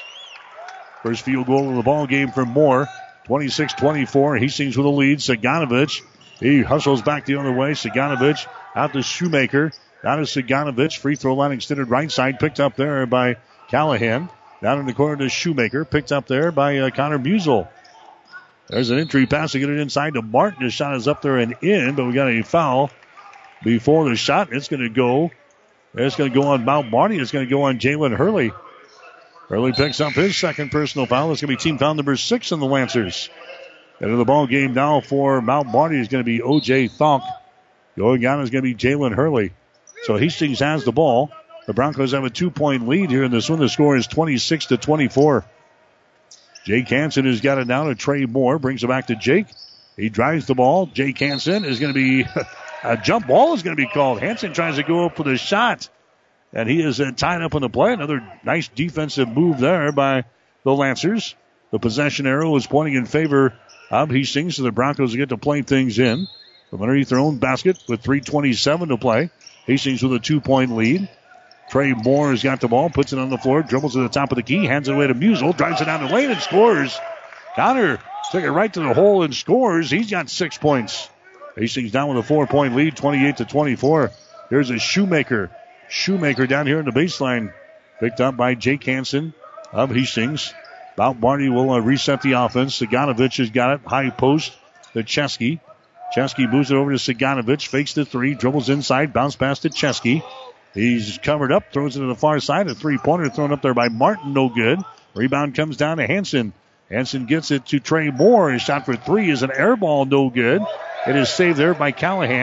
First field goal of the ball game for Moore. 26-24. Hastings with a lead. Siganovich. He hustles back the other way. Siganovich out to Shoemaker. Down to Siganovich. Free throw line extended right side. Picked up there by Callahan. Down in the corner to Shoemaker. Picked up there by Connor Musel. There's an entry pass to get it inside to Martin. His shot is up there and in, but we got a foul before the shot. It's going to go on Mount Marty. It's going to go on Jalen Hurley. Hurley picks up his second personal foul. It's going to be team foul number 6 in the Lancers. Into the ball game now for Mount Marty is going to be O.J. Thonk. Going on is going to be Jalen Hurley. So Hastings has the ball. The Broncos have a 2-point lead here in this one. The score is 26-24. Jake Hansen has got it now to Trey Moore. Brings it back to Jake. He drives the ball. Jake Hansen is going to be a jump ball is going to be called. Hansen tries to go up with a shot. And he is tied up on the play. Another nice defensive move there by the Lancers. The possession arrow is pointing in favor of Hastings, so the Broncos get to play things in from underneath their own basket with 3:27 to play. Hastings with a 2-point lead. Trey Moore has got the ball, puts it on the floor, dribbles to the top of the key, hands it away to Musel, drives it down the lane and scores. Connor took it right to the hole and scores. He's got 6 points. Hastings down with a 4-point lead, 28-24. Here's a Shoemaker. Shoemaker down here in the baseline. Picked up by Jake Hansen of Hastings. Mount Marty will reset the offense. Siganovich has got it. High post to Chesky. Chesky moves it over to Siganovich. Fakes the 3. Dribbles inside. Bounce pass to Chesky. He's covered up. Throws it to the far side. A 3-pointer thrown up there by Martin. No good. Rebound comes down to Hansen. Hansen gets it to Trey Moore. His shot for 3 is an air ball. No good. It is saved there by Callahan.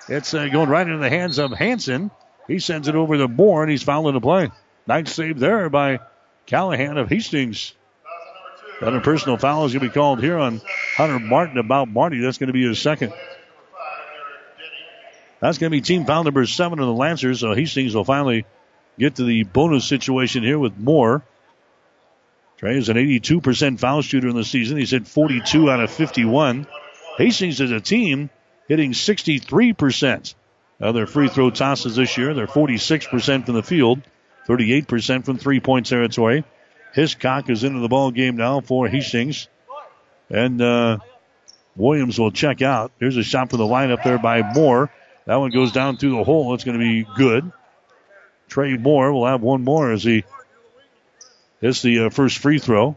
It's going right into the hands of Hansen. He sends it over to Moore, and he's fouling the play. Nice save there by Callahan of Hastings. Another personal foul is going to be called here on Hunter Martin about Marty. That's going to be his second. That's going to be team foul number 7 of the Lancers, so Hastings will finally get to the bonus situation here with Moore. Trey is an 82% foul shooter in the season. He's hit 42 out of 51. Hastings as a team hitting 63% of their free throw tosses this year. They're 46% from the field, 38% from three-point territory. Hiscock is into the ball game now for Hastings. And Williams will check out. Here's a shot for the lineup there by Moore. That one goes down through the hole. It's going to be good. Trey Moore will have one more as he hits the first free throw.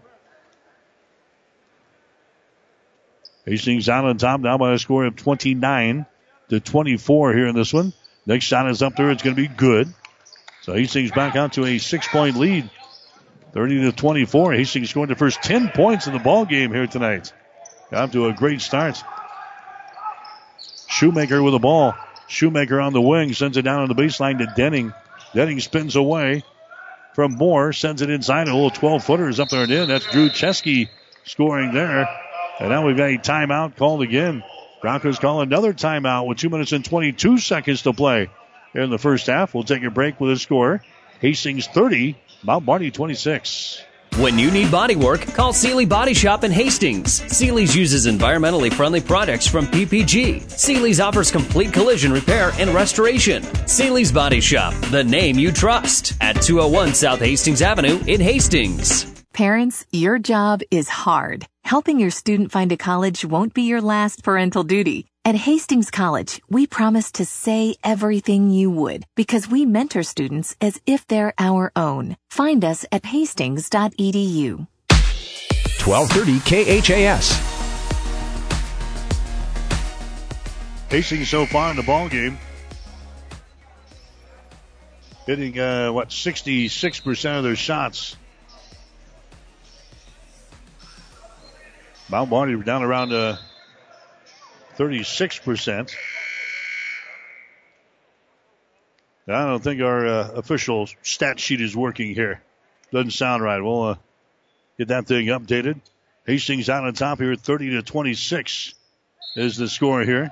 Hastings out on top now by a score of 29-24 here in this one. Next shot is up there. It's going to be good. So Hastings back out to a 6-point lead. 30-24. Hastings scored the first 10 points in the ball game here tonight. Got to a great start. Shoemaker with the ball. Shoemaker on the wing. Sends it down on the baseline to Denning. Denning spins away from Moore. Sends it inside. A little 12-footer is up there and in. That's Drew Chesky scoring there. And now we've got a timeout called again. Broncos call another timeout with 2 minutes and 22 seconds to play in the first half. We'll take a break with a score. Hastings 30, Mount Marty 26. When you need body work, call Seeley Body Shop in Hastings. Seeley's uses environmentally friendly products from PPG. Seeley's offers complete collision repair and restoration. Seeley's Body Shop, the name you trust, at 201 South Hastings Avenue in Hastings. Parents, your job is hard. Helping your student find a college won't be your last parental duty. At Hastings College, we promise to say everything you would because we mentor students as if they're our own. Find us at hastings.edu. 1230 KHAS. Hastings so far in the ball game, hitting 66% of their shots. Mount Marty down around 36%. I don't think our official stat sheet is working here. Doesn't sound right. We'll get that thing updated. Hastings out on top here, 30-26 is the score here.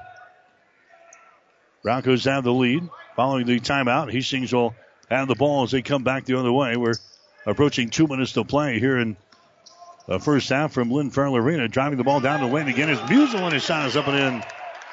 Broncos have the lead. Following the timeout, Hastings will have the ball as they come back the other way. We're approaching 2 minutes to play here in the first half from Lynn Farrell Arena. Driving the ball down the lane again is Musel, and his shot is up and in.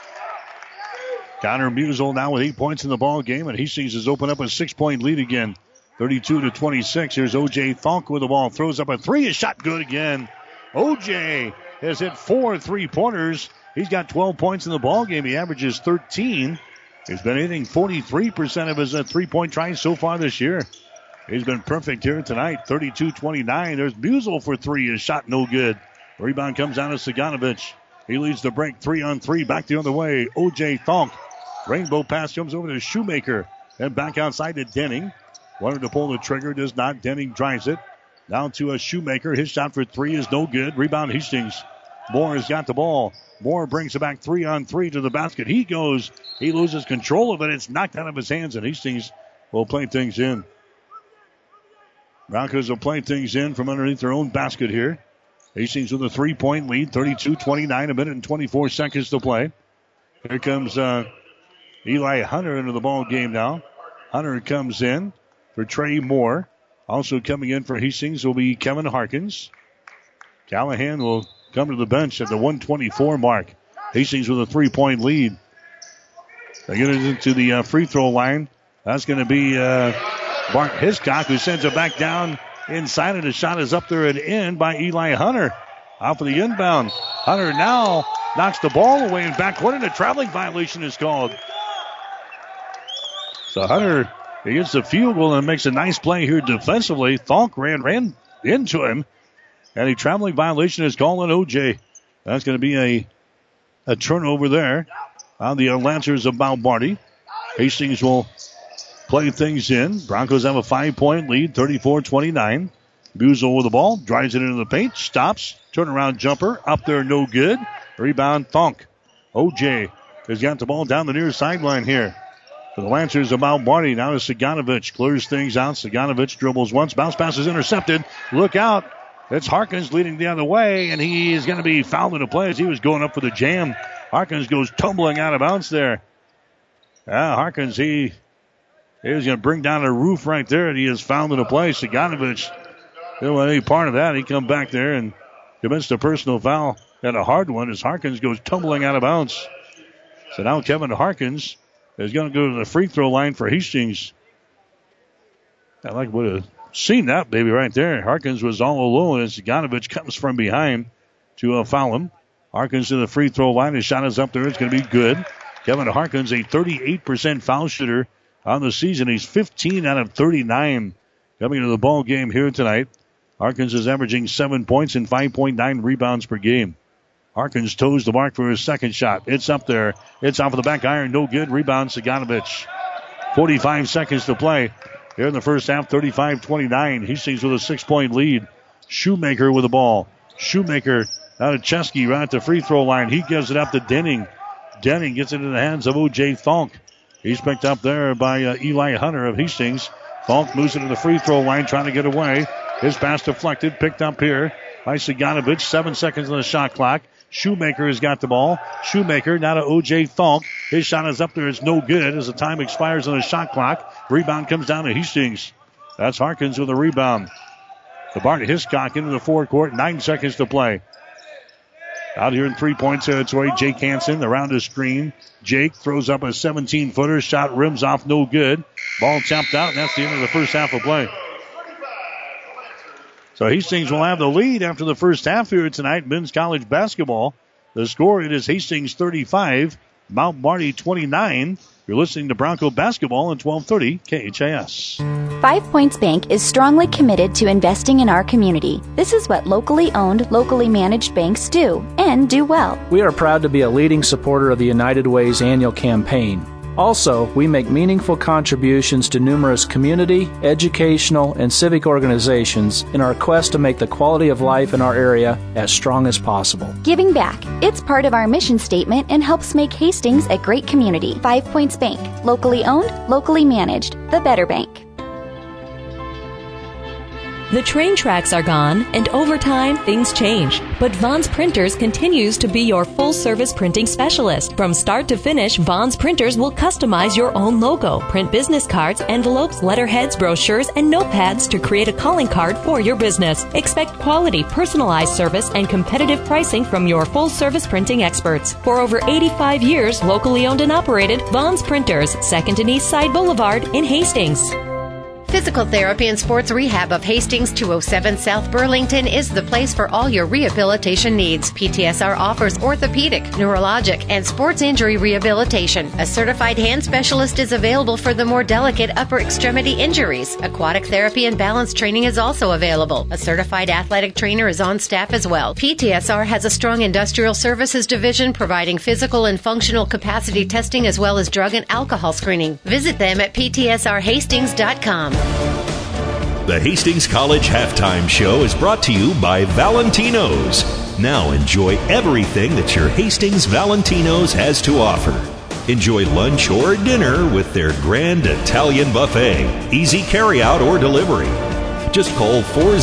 Connor Musel now with 8 points in the ball game, and Hastings has opened up a 6-point lead again. 32-26. Here's O.J. Falk with the ball. Throws up a three. His shot good again. O.J. has hit 4 3-pointers. He's got 12 points in the ball game. He averages 13. He's been hitting 43% of his three-point tries so far this year. He's been perfect here tonight. 32-29. There's Musel for three. His shot no good. Rebound comes down to Saganovich. He leads the break 3-on-3. Back the other way. O.J. Falk. Rainbow pass comes over to Shoemaker. And back outside to Denning. Wanted to pull the trigger. Does not. Denning drives it. Down to a Shoemaker. His shot for three is no good. Rebound Hastings. Moore has got the ball. Moore brings it back 3-on-3 to the basket. He goes. He loses control of it. It's knocked out of his hands, and Hastings will play things in. Broncos will play things in from underneath their own basket here. Hastings with a 3-point lead, 32-29, a minute and 24 seconds to play. Here comes Eli Hunter into the ball game now. Hunter comes in for Trey Moore. Also coming in for Hastings will be Kevin Harkins. Callahan will come to the bench at the 124 mark. Hastings with a 3-point lead. They get it into the free throw line. That's going to be Bart Hiscock, who sends it back down inside, and the shot is up there and in by Eli Hunter. Out for the inbound. Hunter now knocks the ball away in backcourt, and a traveling violation is called. So Hunter, he gets the field goal and makes a nice play here defensively. Thonk ran into him, and a traveling violation is called on O.J. That's going to be a turnover there on the Lancers of Mount Marty. Hastings will play things in. Broncos have a 5-point lead, 34-29. Musel with the ball, drives it into the paint, stops, turnaround jumper, up there, no good. Rebound, Thonk. O.J. has got the ball down the near sideline here. For the Lancers, about Marty. Now to Saganovich. Clears things out. Saganovich dribbles once. Bounce pass is intercepted. Look out. It's Harkins leading the other way, and he is going to be fouled into play as he was going up for the jam. Harkins goes tumbling out of bounds there. Harkins, he was going to bring down a roof right there, and he is fouled into play. Saganovich didn't want any part of that. He come back there and commits a personal foul, and a hard one as Harkins goes tumbling out of bounds. So now Kevin Harkins is going to go to the free throw line for Hastings. I would have seen that baby right there. Harkins was all alone as Saganovich comes from behind to foul him. Harkins to the free throw line. His shot is up there. It's going to be good. Kevin Harkins, a 38% foul shooter on the season. He's 15 out of 39 coming into the ball game here tonight. Harkins is averaging 7 points and 5.9 rebounds per game. Harkins toes the mark for his second shot. It's up there. It's off of the back iron. No good. Rebound Saganovich. 45 seconds to play here in the first half. 35-29. Hastings with a 6-point lead. Shoemaker with the ball. Shoemaker out of Chesky right at the free throw line. He gives it up to Denning. Denning gets it in the hands of O.J. Thalk. He's picked up there by Eli Hunter of Hastings. Thalk moves it to the free throw line trying to get away. His pass deflected. Picked up here by Saganovich. 7 seconds on the shot clock. Shoemaker has got the ball. Shoemaker now to O.J. Thalk. His shot is up there. It's no good as the time expires on the shot clock. Rebound comes down to Hastings. That's Harkins with a rebound. The Bart Hiscock into the forecourt. 9 seconds to play. Out here in 3-point territory, Jake Hansen around the screen. Jake throws up a 17-footer. Shot rims off, no good. Ball tapped out, and that's the end of the first half of play. So Hastings will have the lead after the first half here tonight. Men's college basketball. The score, it is Hastings 35, Mount Marty 29. You're listening to Bronco Basketball on 1230 KHAS. 5 Points Bank is strongly committed to investing in our community. This is what locally owned, locally managed banks do, and do well. We are proud to be a leading supporter of the United Way's annual campaign. Also, we make meaningful contributions to numerous community, educational, and civic organizations in our quest to make the quality of life in our area as strong as possible. Giving back. It's part of our mission statement and helps make Hastings a great community. 5 Points Bank. Locally owned, locally managed. The Better Bank. The train tracks are gone, and over time, things change. But Vaughn's Printers continues to be your full-service printing specialist. From start to finish, Vaughn's Printers will customize your own logo, print business cards, envelopes, letterheads, brochures, and notepads to create a calling card for your business. Expect quality, personalized service and competitive pricing from your full-service printing experts. For over 85 years, locally owned and operated, Vaughn's Printers, 2nd and East Side Boulevard in Hastings. Physical Therapy and Sports Rehab of Hastings 207 South Burlington is the place for all your rehabilitation needs. PTSR offers orthopedic, neurologic, and sports injury rehabilitation. A certified hand specialist is available for the more delicate upper extremity injuries. Aquatic therapy and balance training is also available. A certified athletic trainer is on staff as well. PTSR has a strong industrial services division providing physical and functional capacity testing as well as drug and alcohol screening. Visit them at ptsrhastings.com. The Hastings College Halftime Show is brought to you by Valentino's. Now enjoy everything that your Hastings Valentino's has to offer. Enjoy lunch or dinner with their grand Italian buffet. Easy carryout or delivery. Just call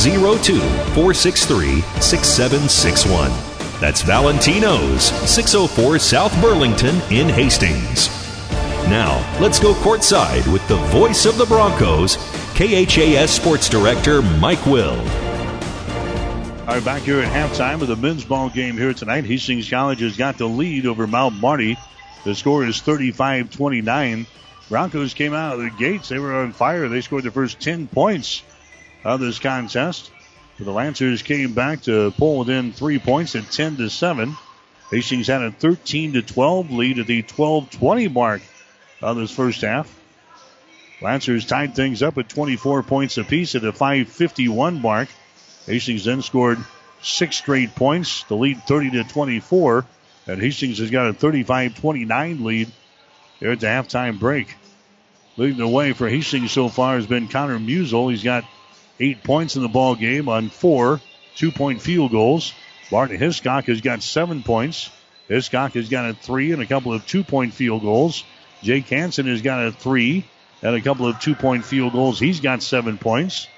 402-463-6761. That's Valentino's, 604 South Burlington in Hastings. Now, let's go courtside with the voice of the Broncos, KHAS Sports Director Mike Wild. All right, back here at halftime of the men's ball game here tonight. Hastings College has got the lead over Mount Marty. The score is 35-29. Broncos came out of the gates. They were on fire. They scored the first 10 points of this contest. The Lancers came back to pull within 3 points at 10-7. Hastings had a 13-12 lead at the 12:20 mark of this first half. Lancers tied things up at 24 points apiece at the 5:51 mark. Hastings then scored 6 straight points to lead 30-24. And Hastings has got a 35-29 lead here at the halftime break. Leading the way for Hastings so far has been Connor Musel. He's got 8 points in the ball game on 4 2-point field goals. Barton Hiscock has got 7 points. Hiscock has got a 3 and a couple of 2-point field goals. Jake Hansen has got a 3 and a couple of 2-point field goals. He's got 7 points.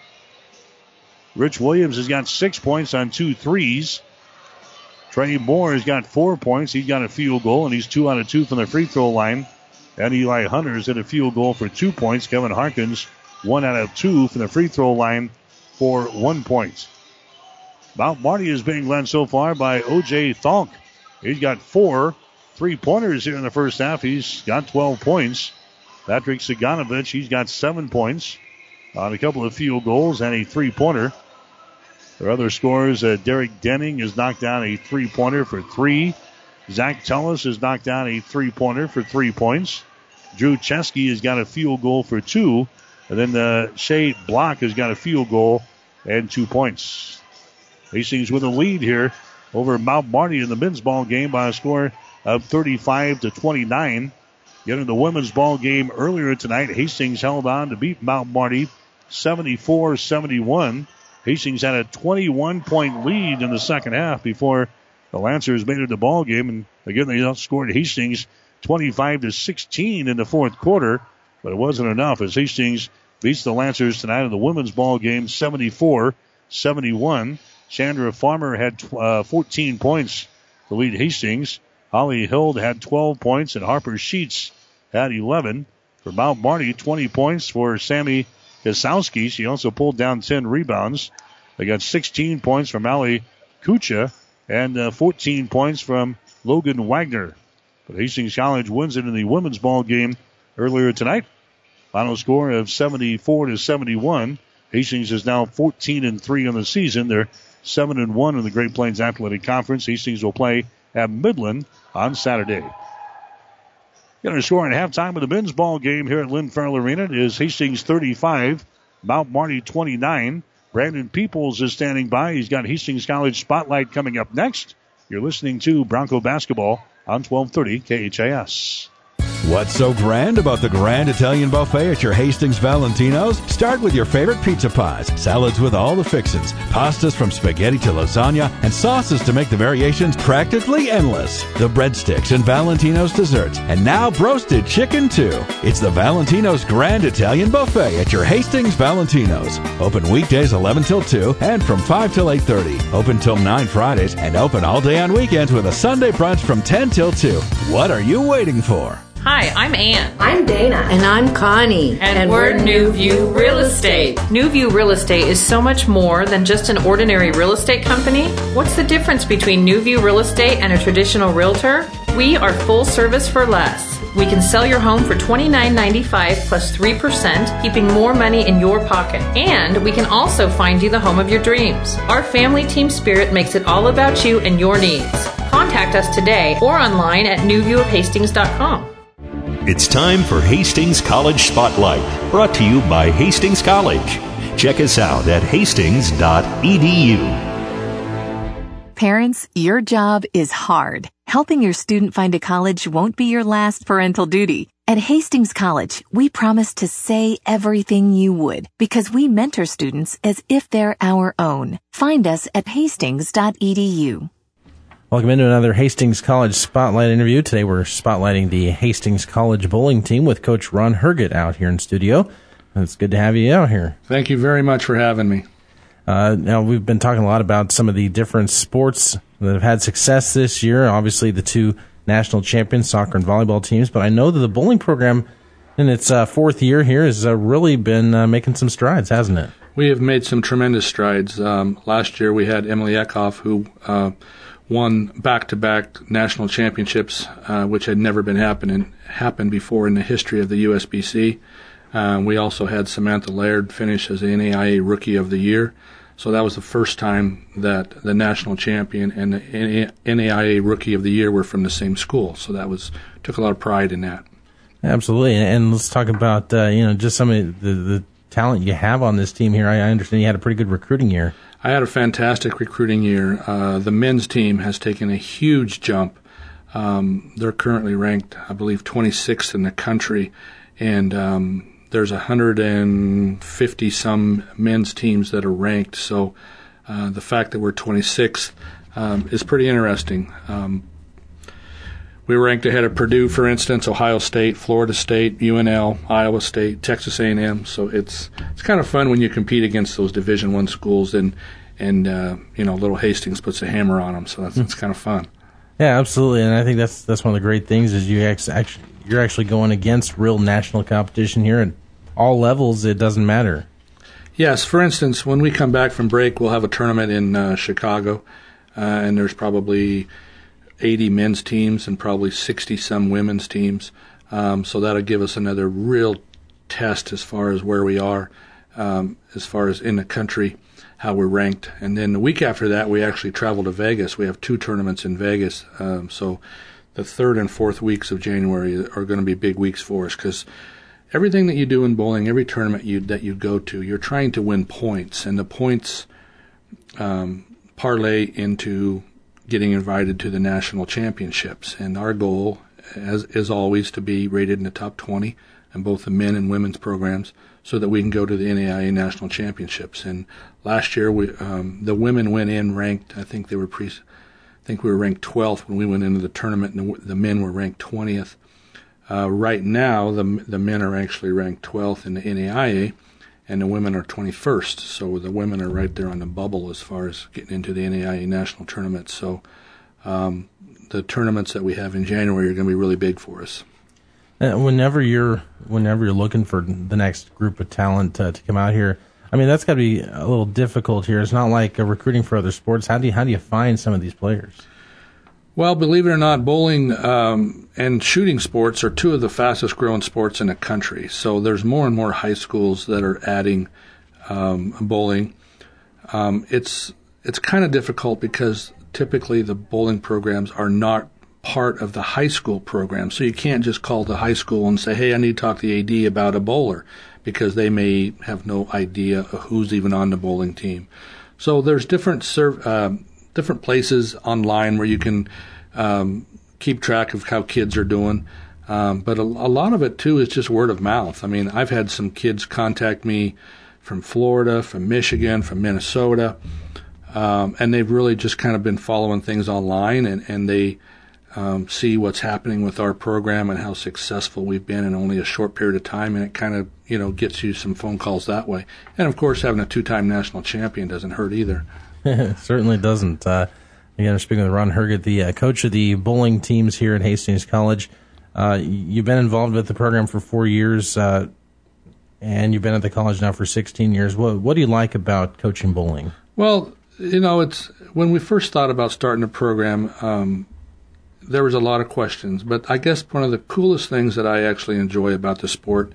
Rich Williams has got 6 points on 2 threes. Trey Moore has got 4 points. He's got a field goal, and he's 2 out of 2 from the free throw line. And Eli Hunter's hit a field goal for 2 points. Kevin Harkins, 1 out of 2 from the free throw line for 1 point. Mount Marty is being led so far by O.J. Thalk. He's got 4 3-pointers here in the first half. He's got 12 points. Patrick Saganovich, he's got 7 points on a couple of field goals and a 3-pointer. Their other scorers, Derek Denning has knocked down a 3-pointer for 3. Zach Tellis has knocked down a 3-pointer for 3 points. Drew Chesky has got a field goal for 2. And then Shea Block has got a field goal and 2 points. Hastings with a lead here over Mount Marty in the men's ball game by a score of 35-29. Getting the women's ball game earlier tonight, Hastings held on to beat Mount Marty 74-71. Hastings had a 21-point lead in the second half before the Lancers made it the ball game. And again, they outscored Hastings 25-16 in the fourth quarter, but it wasn't enough as Hastings beats the Lancers tonight in the women's ball game 74-71. Chandra Farmer had 14 points to lead Hastings. Holly Hild had 12 points, and Harper Sheets had 11. For Mount Marty, 20 points for Sammy Kasowski. She also pulled down 10 rebounds. They got 16 points from Allie Kucha and 14 points from Logan Wagner. But Hastings College wins it in the women's ball game earlier tonight. Final score of 74-71. Hastings is now 14-3 on the season. They're 7-1 in the Great Plains Athletic Conference. Hastings will play at Midland on Saturday. Going to score at halftime of the men's ball game here at Lynn Farrell Arena is Hastings 35, Mount Marty 29. Brandon Peoples is standing by. He's got Hastings College Spotlight coming up next. You're listening to Bronco Basketball on 1230 KHAS. What's so grand about the Grand Italian Buffet at your Hastings Valentino's? Start with your favorite pizza pies, salads with all the fixins, pastas from spaghetti to lasagna, and sauces to make the variations practically endless. The breadsticks and Valentino's desserts, and now roasted chicken too. It's the Valentino's Grand Italian Buffet at your Hastings Valentino's. Open weekdays 11 till 2 and from 5 till 8:30. Open till 9 Fridays and open all day on weekends with a Sunday brunch from 10 till 2. What are you waiting for? Hi, I'm Ann. I'm Dana. And I'm Connie. And we're New View Real Estate. New View Real Estate is so much more than just an ordinary real estate company. What's the difference between New View Real Estate and a traditional realtor? We are full service for less. We can sell your home for $29.95 plus 3%, keeping more money in your pocket. And we can also find you the home of your dreams. Our family team spirit makes it all about you and your needs. Contact us today or online at newviewofhastings.com. It's time for Hastings College Spotlight, brought to you by Hastings College. Check us out at hastings.edu. Parents, your job is hard. Helping your student find a college won't be your last parental duty. At Hastings College, we promise to say everything you would because we mentor students as if they're our own. Find us at hastings.edu. Welcome into another Hastings College Spotlight interview. Today we're spotlighting the Hastings College bowling team with Coach Ron Herget out here in studio. It's good to have you out here. Thank you very much for having me. Now, we've been talking a lot about some of the different sports that have had success this year. Obviously, the two national champions, soccer and volleyball teams. But I know that the bowling program in its fourth year here has really been making some strides, hasn't it? We have made some tremendous strides. Last year we had Emily Eckhoff, who won back-to-back national championships, which had never been happened before in the history of the USBC. We also had Samantha Laird finish as the NAIA Rookie of the Year. So that was the first time that the national champion and the NAIA Rookie of the Year were from the same school. So that took a lot of pride in that. Absolutely. And let's talk about just some of the talent you have on this team here. I understand you had a pretty good recruiting year. I had a fantastic recruiting year. The men's team has taken a huge jump. They're currently ranked, I believe, 26th in the country, and there's 150-some men's teams that are ranked. So the fact that we're 26th is pretty interesting. we were ranked ahead of Purdue, for instance, Ohio State, Florida State, UNL, Iowa State, Texas A&M. So it's kind of fun when you compete against those Division I schools, and Little Hastings puts a hammer on them. So that's kind of fun. Yeah, absolutely. And I think that's one of the great things is you're actually going against real national competition here at all levels. It doesn't matter. Yes. For instance, when we come back from break, we'll have a tournament in Chicago, and there's probably 80 men's teams and probably 60-some women's teams. So that'll give us another real test as far as where we are, as far as in the country, how we're ranked. And then the week after that, we actually travel to Vegas. We have 2 tournaments in Vegas. So the 3rd and 4th weeks of January are going to be big weeks for us, because everything that you do in bowling, every tournament that you go to, you're trying to win points, and the points parlay into getting invited to the national championships. And our goal is always to be rated in the top 20 in both the men and women's programs, so that we can go to the NAIA national championships. And last year, the women went in ranked. I think we were ranked 12th when we went into the tournament, and the men were ranked 20th. Right now, the men are actually ranked 12th in the NAIA, and the women are 21st. So the women are right there on the bubble as far as getting into the NAIA national tournament. So the tournaments that we have in January are going to be really big for us. Whenever you're looking for the next group of talent to come out here, I mean, that's got to be a little difficult here. It's not like recruiting for other sports. How do you find some of these players? Well, believe it or not, bowling and shooting sports are 2 of the fastest growing sports in the country. So there's more and more high schools that are adding bowling. It's kind of difficult because typically the bowling programs are not part of the high school program. So you can't just call the high school and say, hey, I need to talk to the AD about a bowler, because they may have no idea of who's even on the bowling team. So there's different places online where you can keep track of how kids are doing. But a lot of it, too, is just word of mouth. I mean, I've had some kids contact me from Florida, from Michigan, from Minnesota, and they've really just kind of been following things online, and they see what's happening with our program and how successful we've been in only a short period of time, and it kind of, gets you some phone calls that way. And, of course, having a 2-time national champion doesn't hurt either. It certainly doesn't. Again, I'm speaking with Ron Herget, the coach of the bowling teams here at Hastings College. You've been involved with the program for 4 years, and you've been at the college now for 16 years. What do you like about coaching bowling? Well, it's when we first thought about starting the program, there was a lot of questions. But I guess one of the coolest things that I actually enjoy about the sport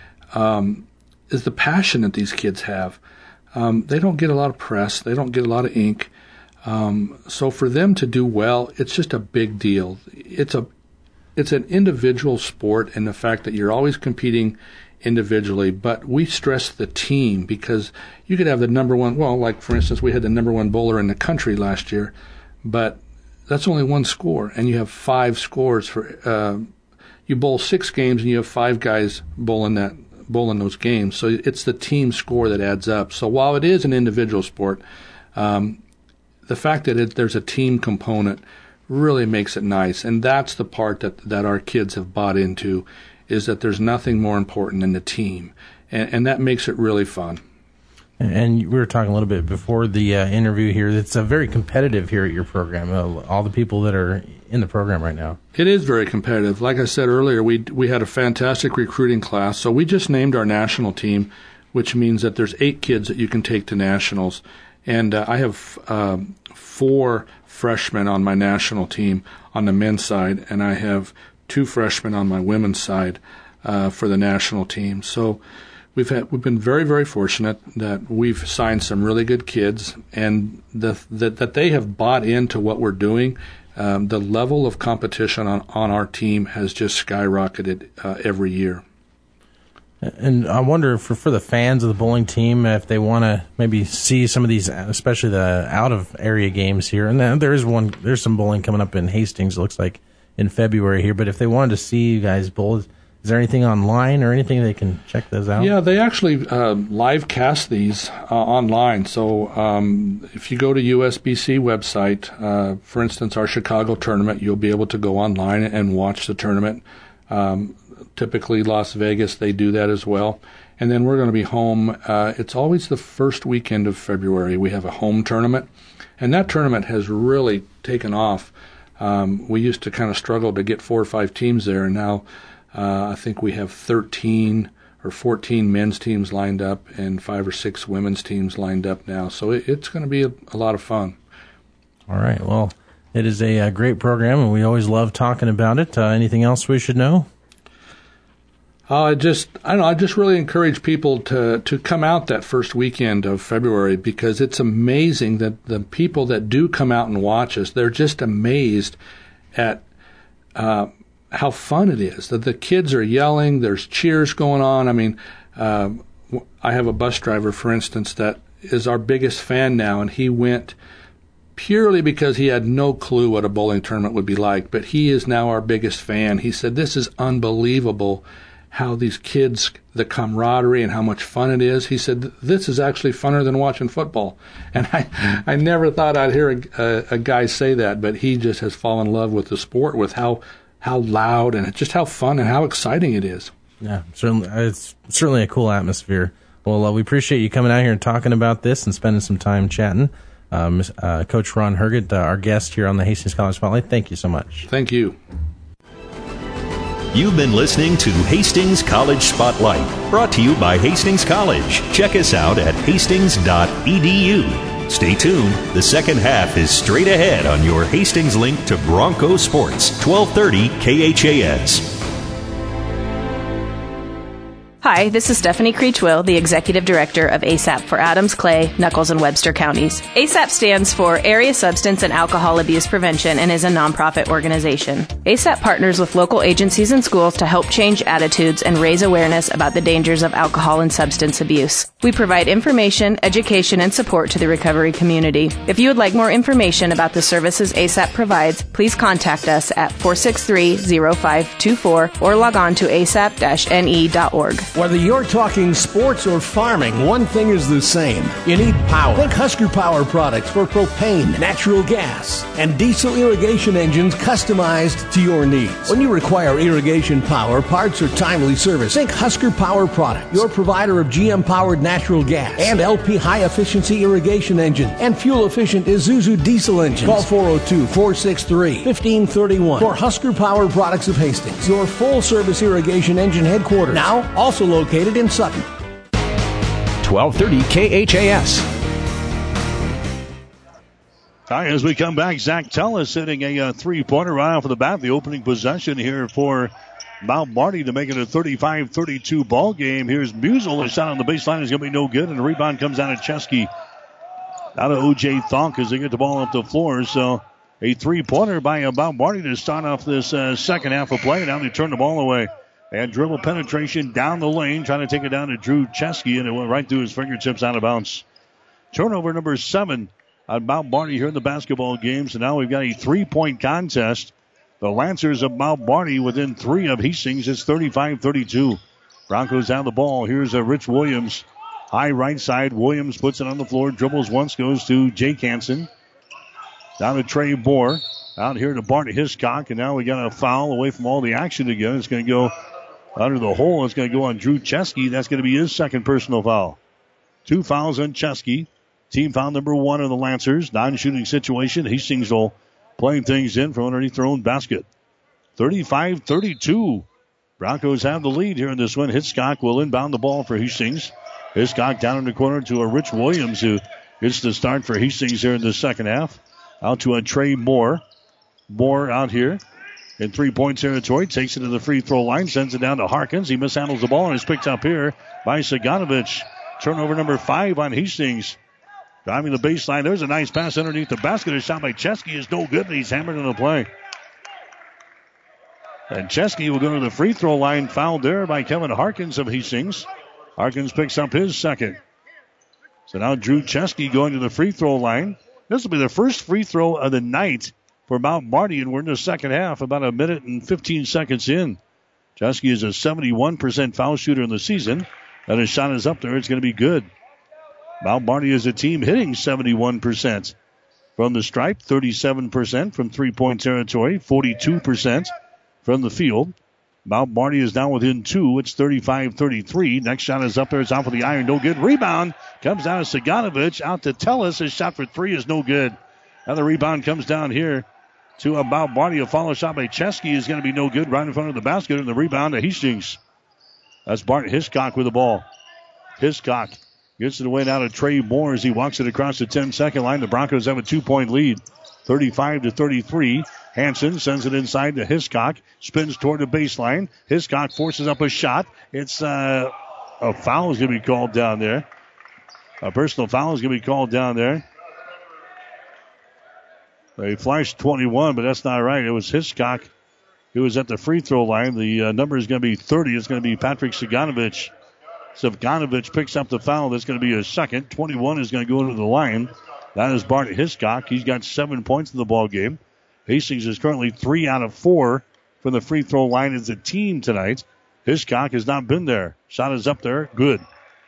is the passion that these kids have. They don't get a lot of press. They don't get a lot of ink. So for them to do well, it's just a big deal. It's an individual sport, and the fact that you're always competing individually, but we stress the team, because you could have the number one, like for instance, we had the number 1 bowler in the country last year, but that's only 1 score, and you have 5 scores for you bowl 6 games and you have 5 guys bowling those games. So it's the team score that adds up. So while it is an individual sport, the fact that there's a team component really makes it nice, and that's the part that our kids have bought into, is that there's nothing more important than the team, and that makes it really fun. And we were talking a little bit before the interview here. It's very competitive here at your program, all the people that are in the program right now. It is very competitive. Like I said earlier, we had a fantastic recruiting class. So we just named our national team, which means that there's 8 kids that you can take to nationals. And I have 4 freshmen on my national team on the men's side, and I have 2 freshmen on my women's side for the national team. So we've been very, very fortunate that we've signed some really good kids, and that they have bought into what we're doing. The level of competition on our team has just skyrocketed every year. And I wonder for the fans of the bowling team, if they want to maybe see some of these, especially the out-of-area games here. And there's some bowling coming up in Hastings, it looks like, in February here. But if they wanted to see you guys bowl, is Is there anything online or anything they can check those out? Yeah, they actually live cast these online. So if you go to USBC website, for instance, our Chicago tournament, you'll be able to go online and watch the tournament. Typically Las Vegas, they do that as well. And then we're going to be home. It's always the first weekend of February. We have a home tournament. And that tournament has really taken off. We used to kind of struggle to get 4 or 5 teams there, and now I think we have 13 or 14 men's teams lined up and 5 or 6 women's teams lined up now. So it's going to be a lot of fun. All right. Well, it is a great program, and we always love talking about it. Anything else we should know? I just really encourage people to come out that first weekend of February, because it's amazing that the people that do come out and watch us, they're just amazed at how fun it is. That the kids are yelling, there's cheers going on. I mean, I have a bus driver, for instance, that is our biggest fan now, and he went purely because he had no clue what a bowling tournament would be like, but he is now our biggest fan. He said, "This is unbelievable how these kids, the camaraderie and how much fun it is." He said, "This is actually funner than watching football." And I never thought I'd hear a guy say that, but he just has fallen in love with the sport, with how loud and just how fun and how exciting it is. Yeah, certainly, it's certainly a cool atmosphere. Well, we appreciate you coming out here and talking about this and spending some time chatting. Coach Ron Herget, our guest here on the Hastings College Spotlight, thank you so much. Thank you. You've been listening to Hastings College Spotlight, brought to you by Hastings College. Check us out at hastings.edu. Stay tuned. The second half is straight ahead on your Hastings link to Bronco Sports, 1230 KHAS. Hi, this is Stephanie Creechwill, the Executive Director of ASAP for Adams, Clay, Nuckolls, and Webster counties. ASAP stands for Area Substance and Alcohol Abuse Prevention and is a nonprofit organization. ASAP partners with local agencies and schools to help change attitudes and raise awareness about the dangers of alcohol and substance abuse. We provide information, education, and support to the recovery community. If you would like more information about the services ASAP provides, please contact us at 463-0524 or log on to asap-ne.org. Whether you're talking sports or farming, one thing is the same. You need power. Think Husker Power products for propane, natural gas, and diesel irrigation engines customized to your needs. When you require irrigation power, parts, or timely service, think Husker Power product, your provider of GM-powered natural gas and LP high-efficiency irrigation engine and fuel-efficient Isuzu diesel engines. Call 402-463-1531 for Husker Power Products of Hastings, your full-service irrigation engine headquarters. Now, also located in Sutton. 1230 KHAS. All right, as we come back, Zach Tellis hitting a three-pointer right off of the bat. The opening possession here for Mount Marty to make it a 35-32 ball game. Here's Musel. The shot on the baseline is going to be no good, and the rebound comes out of Chesky. Out of O.J. Thonk as they get the ball up the floor. So a three-pointer by Mount Marty to start off this second half of play. Now they turn the ball away. And dribble penetration down the lane, trying to take it down to Drew Chesky, and it went right through his fingertips out of bounds. Turnover number 7 on Mount Marty here in the basketball game. So now we've got a 3-point contest. The Lancers of Mount Marty within 3 of Hastings. It's 35-32. Broncos down the ball. Here's Rich Williams. High right side. Williams puts it on the floor. Dribbles once. Goes to Jake Hansen. Down to Trey Moore. Out here to Bart Hiscock. And now we got a foul away from all the action again. It's going to go under the hole. It's going to go on Drew Chesky. That's going to be his second personal foul. 2 fouls on Chesky. Team foul number 1 on the Lancers. Non-shooting situation. Hastings will playing things in from underneath their own basket. 35-32. Broncos have the lead here in this one. Hiscock will inbound the ball for Hastings. Hiscock down in the corner to a Rich Williams who gets the start for Hastings here in the second half. Out to a Trey Moore. Moore out here in 3-point territory. Takes it to the free throw line. Sends it down to Harkins. He mishandles the ball and is picked up here by Saganovich. Turnover number 5 on Hastings. Driving the baseline. There's a nice pass underneath the basket. A shot by Chesky is no good, and he's hammered in the play. And Chesky will go to the free throw line. Fouled there by Kevin Harkins of Hastings. Harkins picks up his second. So now Drew Chesky going to the free throw line. This will be the first free throw of the night for Mount Marty, and we're in the second half, about a minute and 15 seconds in. Chesky is a 71% foul shooter in the season. And his shot is up there. It's going to be good. Mount Marty is a team hitting 71% from the stripe, 37% from three-point territory, 42% from the field. Mount Marty is now within 2. It's 35-33. Next shot is up there. It's out for the iron. No good. Rebound comes down to Saganovich. Out to Tellis. His shot for 3 is no good. And the rebound comes down here to Mount Marty. A follow shot by Chesky is going to be no good right in front of the basket. And the rebound to Hastings. That's Bart Hiscock with the ball. Hiscock gets it away now to Trey Moore as he walks it across the 10-second line. The Broncos have a 2-point lead, 35-33. Hansen sends it inside to Hiscock. Spins toward the baseline. Hiscock forces up a shot. It's a foul is going to be called down there. A personal foul is going to be called down there. They flashed 21, but that's not right. It was Hiscock who was at the free throw line. The number is going to be 30. It's going to be Patrick Saganovich. Saganovich picks up the foul. That's going to be his second. 21 is going to go into the line. That is Bart Hiscock. He's got 7 points in the ball game. Hastings is currently 3 out of 4 from the free throw line as a team tonight. Hiscock has not been there. Shot is up there. Good.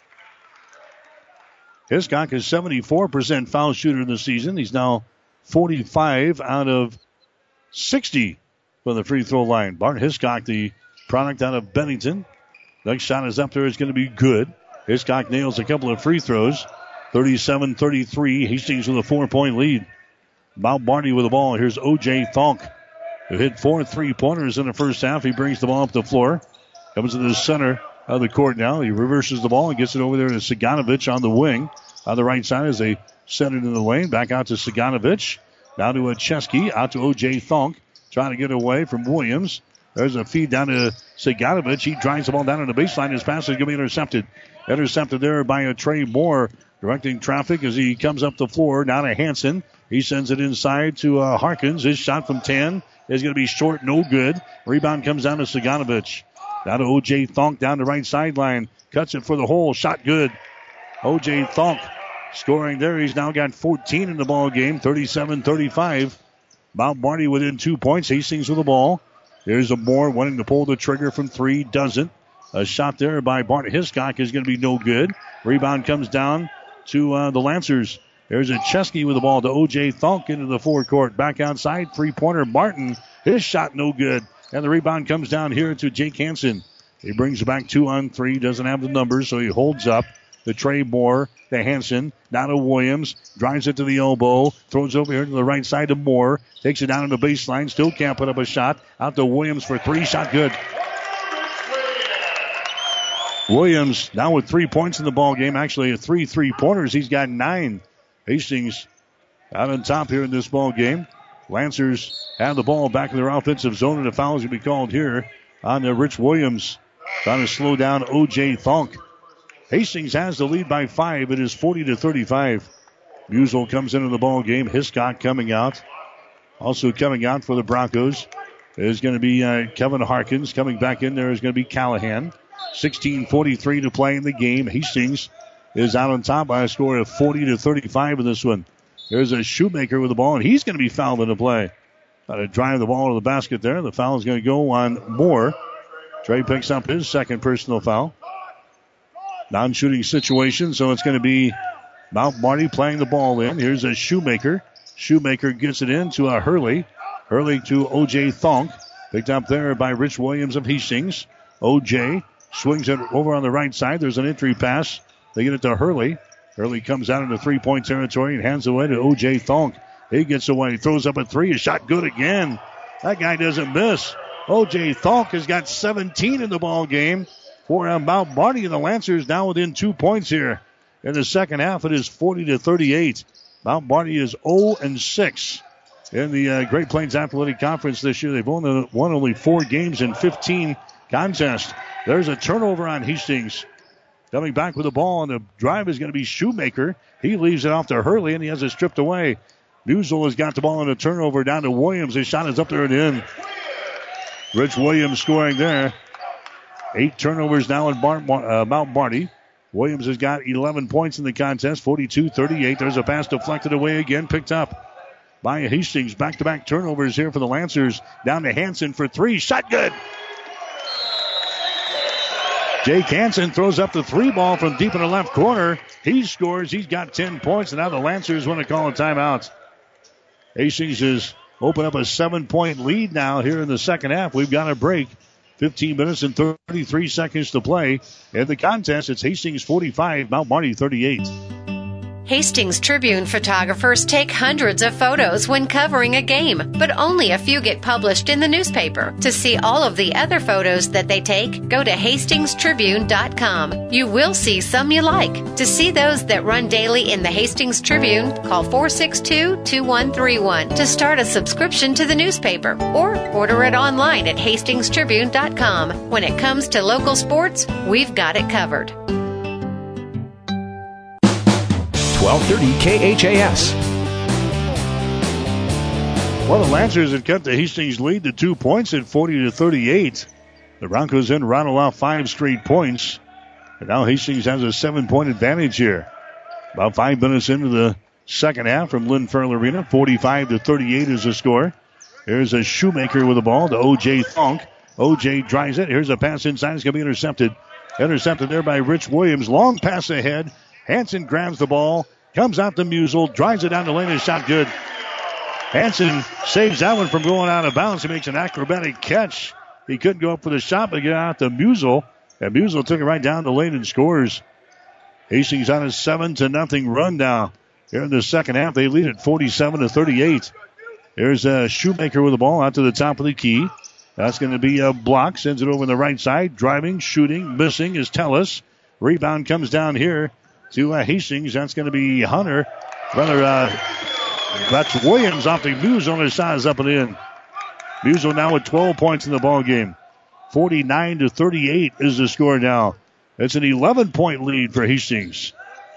Hiscock is 74% foul shooter in the season. He's now 45 out of 60 from the free throw line. Bart Hiscock, the product out of Bennington. Next shot is up there. It's going to be good. Hiscock nails a couple of free throws. 37-33. Hastings with a 4-point lead. Mount Marty with the ball. Here's O.J. Thonk, who hit 4 3-pointers in the first half. He brings the ball up the floor. Comes to the center of the court now. He reverses the ball and gets it over there to Saganovich on the wing. On the right side as they send it in the lane. Back out to Saganovich. Now to Chesky. Out to O.J. Thonk. Trying to get away from Williams. There's a feed down to Saganovich. He drives the ball down on the baseline. His pass is going to be intercepted. Intercepted there by a Trey Moore, directing traffic as he comes up the floor. Now to Hansen. He sends it inside to Harkins. His shot from 10 is going to be short, no good. Rebound comes down to Saganovich. Now to O.J. Thonk down the right sideline. Cuts it for the hole. Shot good. O.J. Thonk scoring there. He's now got 14 in the ball game. 37-35. Mount Marty within 2 points. Hastings with the ball. There's a Moore wanting to pull the trigger from 3. Doesn't. A shot there by Bart Hiscock is going to be no good. Rebound comes down to the Lancers. There's a Chesky with the ball to O.J. Thonk into the forecourt. Back outside. 3-pointer Martin. His shot no good. And the rebound comes down here to Jake Hansen. He brings it back 2 on 3. Doesn't have the numbers, so he holds up. The Trey Moore to Hansen. Now to Williams. Drives it to the elbow. Throws over here to the right side to Moore. Takes it down on the baseline. Still can't put up a shot. Out to Williams for 3. Shot good. Williams now with 3 points in the ball game. Actually, 3 3-pointers. He's got 9. Hastings out on top here in this ball game. Lancers have the ball back in their offensive zone, and a foul is going to be called here on Rich Williams. Trying to slow down O.J. Thonk. Hastings has the lead by 5. It is 40-35. Musial comes into the ball game. Hiscock coming out. Also coming out for the Broncos is going to be Kevin Harkins. Coming back in there is going to be Callahan. 16:43 to play in the game. Hastings is out on top by a score of 40-35 in this one. There's a Shoemaker with the ball, and he's going to be fouled in the play. Trying to drive the ball to the basket there. The foul is going to go on Moore. Trey picks up his second personal foul. Non-shooting situation, so it's going to be Mount Marty playing the ball in. Here's a Shoemaker. Shoemaker gets it in to Hurley. Hurley to O.J. Thonk. Picked up there by Rich Williams of Hastings. O.J. swings it over on the right side. There's an entry pass. They get it to Hurley. Hurley comes out into 3-point territory and hands away to O.J. Thonk. He gets away. Throws up a 3. A shot good again. That guy doesn't miss. O.J. Thonk has got 17 in the ball game for Mount Marty, and the Lancers now within 2 points here. In the second half, it is 40-38. Mount Marty is 0-6 in the Great Plains Athletic Conference this year. They've won only 4 games in 15 contests. There's a turnover on Hastings. Coming back with the ball, and the drive is going to be Shoemaker. He leaves it off to Hurley, and he has it stripped away. Musial has got the ball in a turnover down to Williams. His shot is up there and in. Rich Williams scoring there. 8 turnovers now in Mount Marty. Williams has got 11 points in the contest, 42-38. There's a pass deflected away again, picked up by Hastings. Back-to-back turnovers here for the Lancers. Down to Hansen for 3. Shot good. Jake Hansen throws up the 3 ball from deep in the left corner. He scores. He's got 10 points, and now the Lancers want to call a timeout. Hastings has opened up a 7-point lead now here in the second half. We've got a break. 15 minutes and 33 seconds to play. In the contest, it's Hastings 45, Mount Marty 38. Hastings Tribune photographers take hundreds of photos when covering a game, but only a few get published in the newspaper. To see all of the other photos that they take, go to hastingstribune.com. You will see some you like. To see those that run daily in the Hastings Tribune, call 462-2131 to start a subscription to the newspaper, or order it online at hastingstribune.com. When it comes to local sports, we've got it covered. 1230 KHAS. Well, the Lancers have cut the Hastings lead to 2 points at 40-38. The Broncos then rattle off 5 straight points. And now Hastings has a 7-point advantage here. About 5 minutes into the second half from Lynn Farrell Arena. 45-38 is the score. Here's a Shoemaker with the ball to O.J. Thonk. O.J. drives it. Here's a pass inside. It's going to be intercepted. Intercepted there by Rich Williams. Long pass ahead. Hansen grabs the ball, comes out to Musel, drives it down the lane, and shot good. Hansen saves that one from going out of bounds. He makes an acrobatic catch. He couldn't go up for the shot, but get out to Musel. And Musel took it right down the lane and scores. Hastings on a 7-0 run now. Here in the second half, they lead at 47-38. There's a Shoemaker with the ball out to the top of the key. That's going to be a block. Sends it over the right side. Driving, shooting, missing is Tellis. Rebound comes down here to Hastings. That's going to be Hunter. That's Williams off the Musel. His shot is up and in. Musel now with 12 points in the ball game. 49-38 is the score now. It's an 11-point lead for Hastings.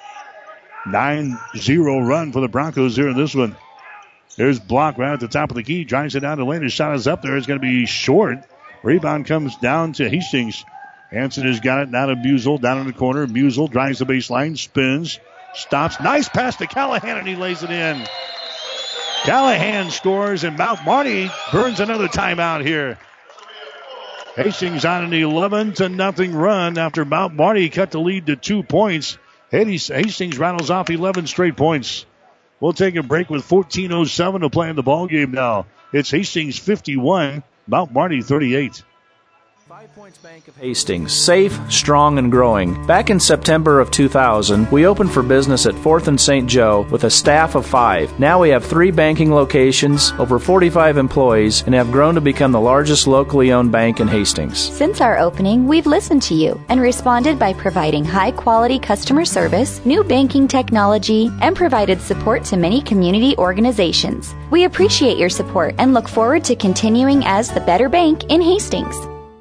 9-0 run for the Broncos here in this one. There's Block right at the top of the key. Drives it down the lane. His shot is up there. It's going to be short. Rebound comes down to Hastings. Hansen has got it now to Musel down in the corner. Musel drives the baseline, spins, stops. Nice pass to Callahan, and he lays it in. Callahan scores, and Mount Marty burns another timeout here. Hastings on an 11-0 run after Mount Marty cut the lead to 2 points. Hastings rattles off 11 straight points. We'll take a break with 14:07 to play in the ball game now. It's Hastings 51, Mount Marty 38. 5 Points Bank of Hastings, safe, strong, and growing. Back in September of 2000, we opened for business at 4th and St. Joe with a staff of 5. Now we have 3 banking locations, over 45 employees, and have grown to become the largest locally owned bank in Hastings. Since our opening, we've listened to you and responded by providing high-quality customer service, new banking technology, and provided support to many community organizations. We appreciate your support and look forward to continuing as the better bank in Hastings.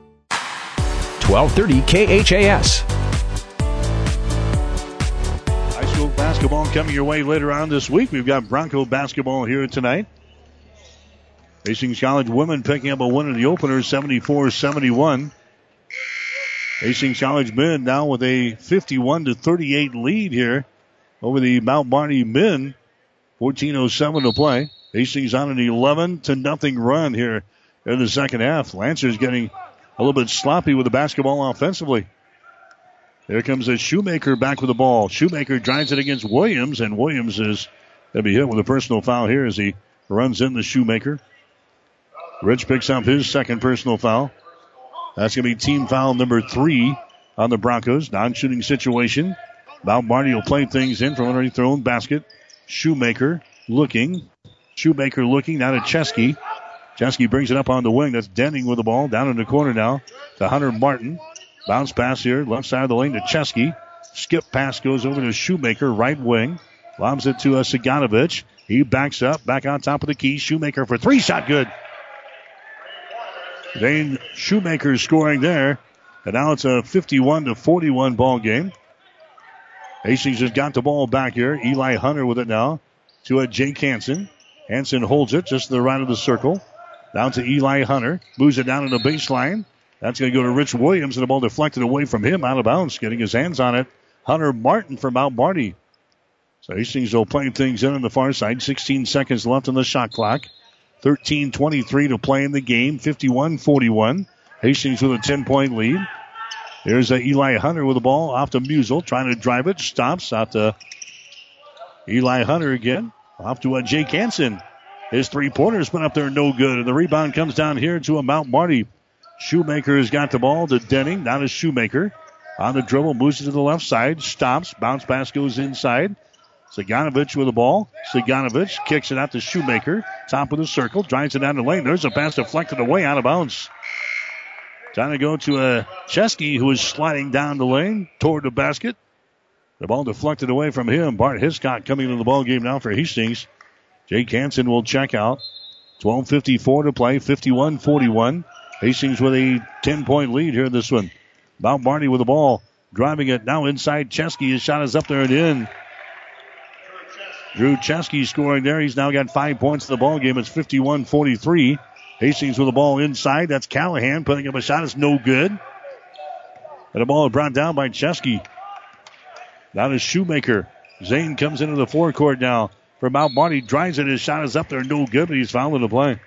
1230 KHAS. High school basketball coming your way later on this week. We've got Bronco basketball here tonight. Hastings College women picking up a win in the opener, 74-71. Hastings College men now with a 51-38 lead here over the Mount Marty men. 14:07 to play. Hastings on an 11-0 run here in the second half. Lancers getting a little bit sloppy with the basketball offensively. There comes a Shoemaker back with the ball. Shoemaker drives it against Williams, and Williams is going to be hit with a personal foul here as he runs in the Shoemaker. Rich picks up his second personal foul. That's going to be team foul number 3 on the Broncos. Non-shooting situation. Mount Marty will play things in from underneath their own basket. Shoemaker looking. Shoemaker looking now to Chesky. Chesky brings it up on the wing. That's Denning with the ball. Down in the corner now to Hunter Martin. Bounce pass here. Left side of the lane to Chesky. Skip pass goes over to Shoemaker. Right wing. Lobs it to Saganovic. He backs up. Back on top of the key. Shoemaker for 3. Shot good. Dane Shoemaker scoring there. And now it's a 51-41 ball game. Hastings has got the ball back here. Eli Hunter with it now to Jake Hansen. Hansen holds it just to the right of the circle. Down to Eli Hunter. Moves it down to the baseline. That's going to go to Rich Williams, and the ball deflected away from him out of bounds. Getting his hands on it. Hunter Martin from Mount Marty. So Hastings will play things in on the far side. 16 seconds left on the shot clock. 13:23 to play in the game. 51-41. Hastings with a 10-point lead. Here's Eli Hunter with the ball off to Musel, trying to drive it. Stops out to Eli Hunter again. Off to Jake Hansen. His three-pointer's been up there no good. And the rebound comes down here to Mount Marty. Shoemaker has got the ball to Denning. Now to Shoemaker. On the dribble, moves it to the left side. Stops. Bounce pass goes inside. Saganovich with the ball. Saganovich kicks it out to Shoemaker. Top of the circle. Drives it down the lane. There's a pass deflected away out of bounds. Trying to go to Chesky, who is sliding down the lane toward the basket. The ball deflected away from him. Bart Hiscock coming into the ball game now for Hastings. Jake Hansen will check out. 12:54 to play. 51-41. Hastings with a 10-point lead here in this one. Mount Marty with the ball. Driving it now inside Chesky. His shot is up there and in. Drew Chesky scoring there. He's now got 5 points in the ball game. It's 51-43. Hastings with the ball inside. That's Callahan putting up a shot. It's no good. And the ball is brought down by Chesky. Now to Shoemaker. Zane comes into the forecourt now for Mount Marty. Drives it. His shot is up there. No good, but he's fouled in the play.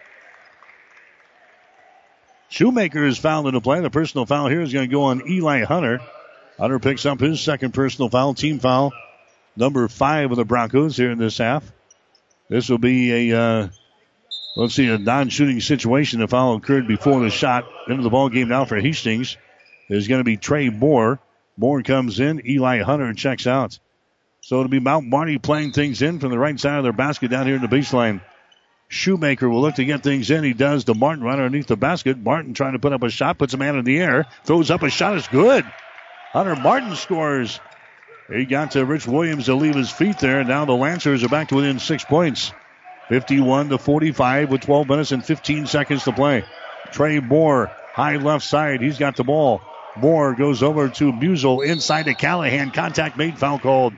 Shoemaker is fouled in the play. The personal foul here is going to go on Eli Hunter. Hunter picks up his second personal foul. Team foul number 5 of the Broncos here in this half. This will be a non-shooting situation. The foul occurred before the shot. Into the ball game now for Hastings. There's going to be Trey Moore. Moore comes in. Eli Hunter checks out. So it'll be Mount Marty playing things in from the right side of their basket down here in the baseline. Shoemaker will look to get things in. He does to Martin right underneath the basket. Martin trying to put up a shot. Puts a man in the air. Throws up a shot. It's good. Hunter Martin scores. He got to Rich Williams to leave his feet there. And now the Lancers are back to within 6 points. 51-45 with 12 minutes and 15 seconds to play. Trey Moore, high left side. He's got the ball. Moore goes over to Musel. Inside to Callahan. Contact made. Foul called.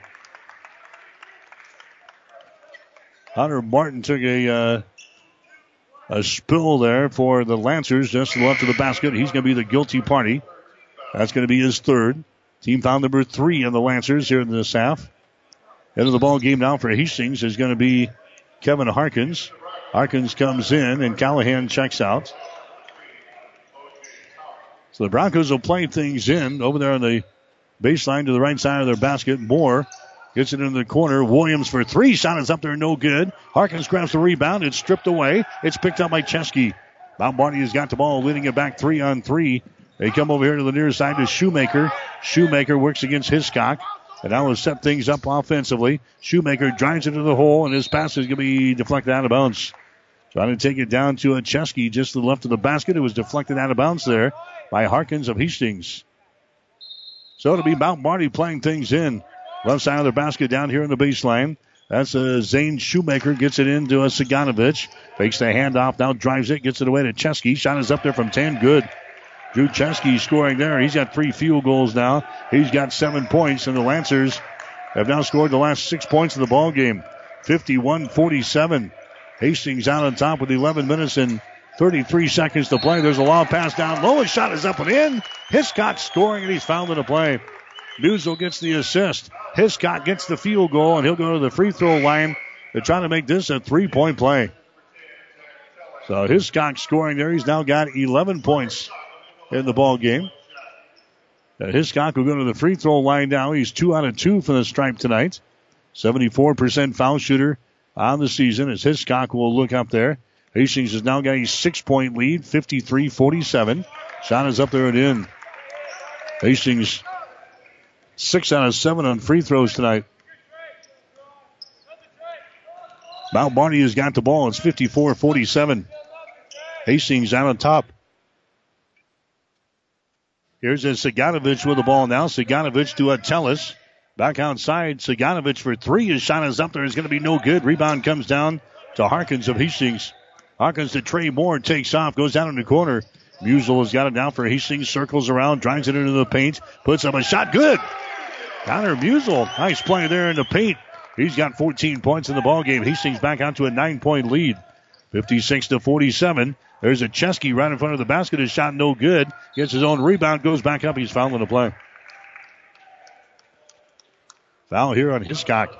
Hunter Martin took a spill there for the Lancers just to the left of the basket. He's going to be the guilty party. That's going to be his third. Team foul number 3 on the Lancers here in this half. Into the ball game now for Hastings is going to be Kevin Harkins. Harkins comes in and Callahan checks out. So the Broncos will play things in over there on the baseline to the right side of their basket. Moore gets it into the corner. Williams for 3. Shot is up there, no good. Harkins grabs the rebound. It's stripped away. It's picked up by Chesky. Mount Marty has got the ball, leading it back 3-on-3. They come over here to the near side to Shoemaker. Shoemaker works against Hiscock. And now will set things up offensively. Shoemaker drives into the hole, and his pass is going to be deflected out of bounds. Trying to take it down to Chesky just to the left of the basket. It was deflected out of bounds there by Harkins of Hastings. So it'll be Mount Marty playing things in. Left side of the basket down here in the baseline. That's Zane Shoemaker. Gets it into Saganovich. Fakes the handoff. Now drives it. Gets it away to Chesky. Shot is up there from 10. Good. Drew Chesky scoring there. He's got 3 field goals now. He's got 7 points. And the Lancers have now scored the last 6 points of the ball game. 51-47. Hastings out on top with 11 minutes and 33 seconds to play. There's a long pass down low. His shot is up and in. Hiscock scoring, and he's fouled in the play. Musel gets the assist. Hiscock gets the field goal, and he'll go to the free throw line. They're trying to make this a 3-point play. So Hiscock scoring there. He's now got 11 points in the ball game. Hiscock will go to the free throw line now. He's 2 out of 2 for the stripe tonight. 74% foul shooter on the season as Hiscock will look up there. Hastings has now got a 6-point lead, 53-47. Shot is up there and in. Hastings 6 out of 7 on free throws tonight. Mount Marty has got the ball. It's 54-47. Hastings out on top. Here's Saganovich with the ball now. Saganovich to Tellis. Back outside. Saganovich for 3. His shot is up there. It's going to be no good. Rebound comes down to Harkins of Hastings. Harkins to Trey Moore. Takes off. Goes down in the corner. Musel has got it down for Hastings. Circles around. Drives it into the paint. Puts up a shot. Good. Connor Musel. Nice play there in the paint. He's got 14 points in the ballgame. Hastings back out to a 9-point lead. 56-47. There's a Chesky right in front of the basket. His shot no good. Gets his own rebound. Goes back up. He's fouled in the play. Foul here on Hiscock.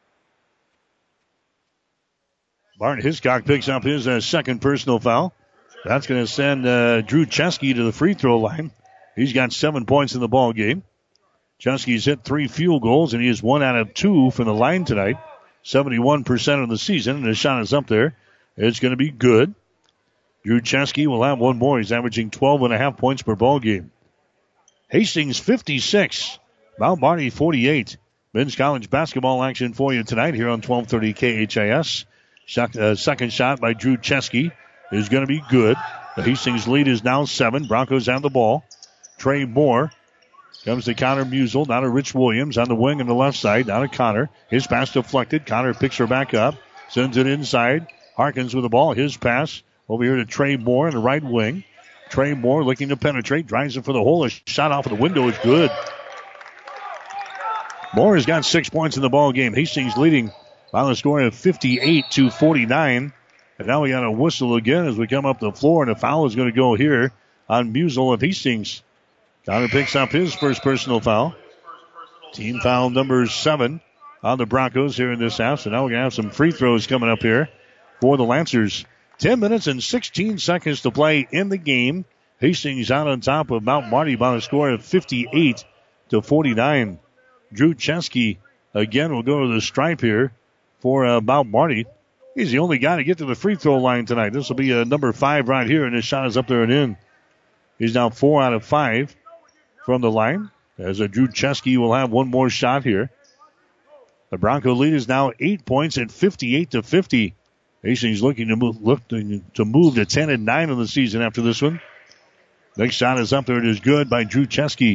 Bart Hiscock picks up his second personal foul. That's going to send Drew Chesky to the free throw line. He's got 7 points in the ball game. Chesky's hit 3 field goals, and he is 1 out of 2 from the line tonight. 71% of the season, and his shot is up there. It's going to be good. Drew Chesky will have one more. He's averaging 12.5 points per ball game. Hastings 56, Mount Marty 48. Men's college basketball action for you tonight here on 1230 KHAS. Second shot by Drew Chesky is going to be good. The Hastings lead is now 7. Broncos have the ball. Trey Moore comes to Connor Musel. Now to Rich Williams on the wing on the left side. Now to Connor. His pass deflected. Connor picks her back up. Sends it inside. Harkins with the ball. His pass over here to Trey Moore in the right wing. Trey Moore looking to penetrate. Drives it for the hole. A shot off of the window is good. Moore has got 6 points in the ball game. Hastings leading by the score of 58-49. And now we got a whistle again as we come up the floor, and a foul is going to go here on Musel of Hastings. Connor picks up his first personal foul. Team foul number 7 on the Broncos here in this half. So now we're going to have some free throws coming up here for the Lancers. 10 minutes and 16 seconds to play in the game. Hastings out on top of Mount Marty by a score of 58-49. Drew Chesky again will go to the stripe here for Mount Marty. He's the only guy to get to the free throw line tonight. This will be number 5 right here, and his shot is up there and in. He's now 4 out of 5 from the line, as Drew Chesky will have one more shot here. The Bronco lead is now 8 points at 58-50. Hastings looking to move to 10-9 in the season after this one. Next shot is up there. It is good by Drew Chesky.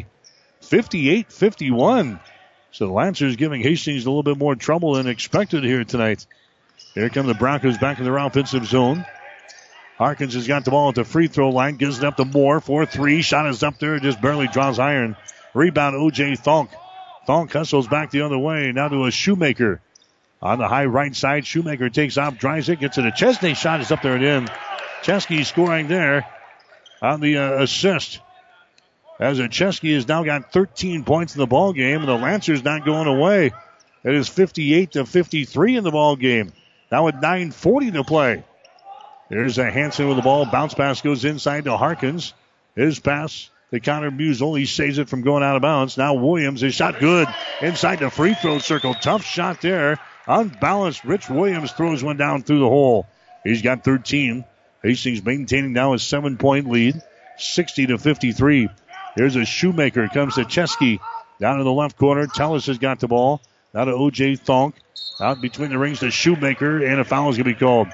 58-51. So the Lancers giving Hastings a little bit more trouble than expected here tonight. Here come the Broncos back in their offensive zone. Harkins has got the ball at the free throw line. Gives it up to Moore. 4-3. Shot is up there. Just barely draws iron. Rebound O.J. Thonk. Thonk hustles back the other way. Now to a Shoemaker. On the high right side, Shoemaker takes off, drives it, gets it. A Chesney shot is up there and in. Chesky scoring there on the assist. As Chesky has now got 13 points in the ball game, and the Lancers not going away. It is 58-53 in the ball game. Now with 9:40 to play. There's a Hanson with the ball. Bounce pass goes inside to Harkins. His pass to Connor Musel. He saves it from going out of bounds. Now Williams, his shot good inside the free throw circle. Tough shot there. Unbalanced. Rich Williams throws one down through the hole. He's got 13. Hastings maintaining now a 7-point lead. 60-53. Here's a Shoemaker. Comes to Chesky. Down in the left corner. Tellis has got the ball. Now to O.J. Thonk. Out between the rings to Shoemaker. And a foul is going to be called.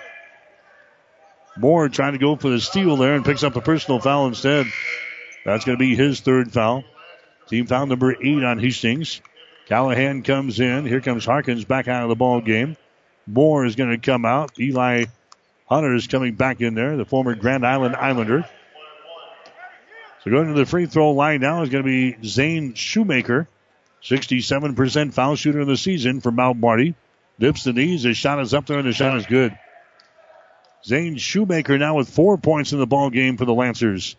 Moore trying to go for the steal there and picks up a personal foul instead. That's going to be his third foul. Team foul number 8 on Hastings. Callahan comes in. Here comes Harkins back out of the ball game. Moore is going to come out. Eli Hunter is coming back in there, the former Grand Island Islander. So going to the free throw line now is going to be Zane Shoemaker. 67% foul shooter in the season for Mount Marty. Dips the knees. His shot is up there, and the shot is good. Zane Shoemaker now with 4 points in the ball game for the Lancers.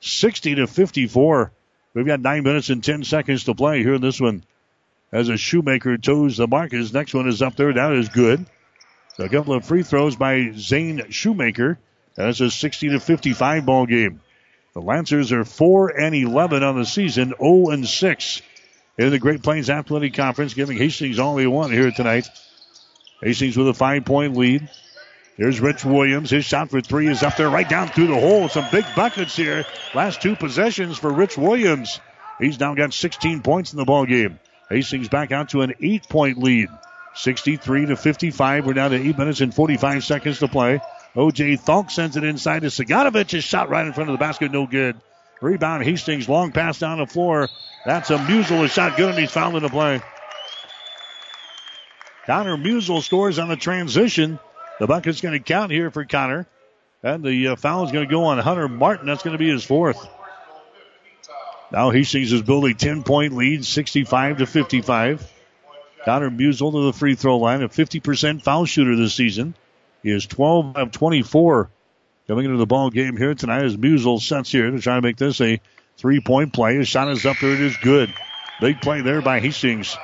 60-54. We've got 9 minutes and 10 seconds to play here in this one. As a Shoemaker toes the mark. His next one is up there. That is good. So a couple of free throws by Zane Shoemaker. That's a 60-55 ball game. The Lancers are 4-11 on the season, 0-6 in the Great Plains Athletic Conference, giving Hastings all they want here tonight. Hastings with a 5-point lead. Here's Rich Williams. His shot for 3 is up there right down through the hole. Some big buckets here. Last 2 possessions for Rich Williams. He's now got 16 points in the ball game. Hastings back out to an 8-point lead. 63-55. We're down to 8 minutes and 45 seconds to play. O.J. Thonk sends it inside to Saganovic. His shot right in front of the basket. No good. Rebound Hastings. Long pass down the floor. That's a Musel. His shot good, and he's fouled in the play. Connor Musel scores on the transition. The bucket's going to count here for Connor. And the foul is going to go on Hunter Martin. That's going to be his 4th. Now Hastings is building a 10-point lead, 65-55. Connor Musel to the free throw line, a 50% foul shooter this season. He is 12 of 24 coming into the ball game here tonight as Musel sets here to try to make this a 3-point play. His shot is up there. It is good. Big play there by Hastings.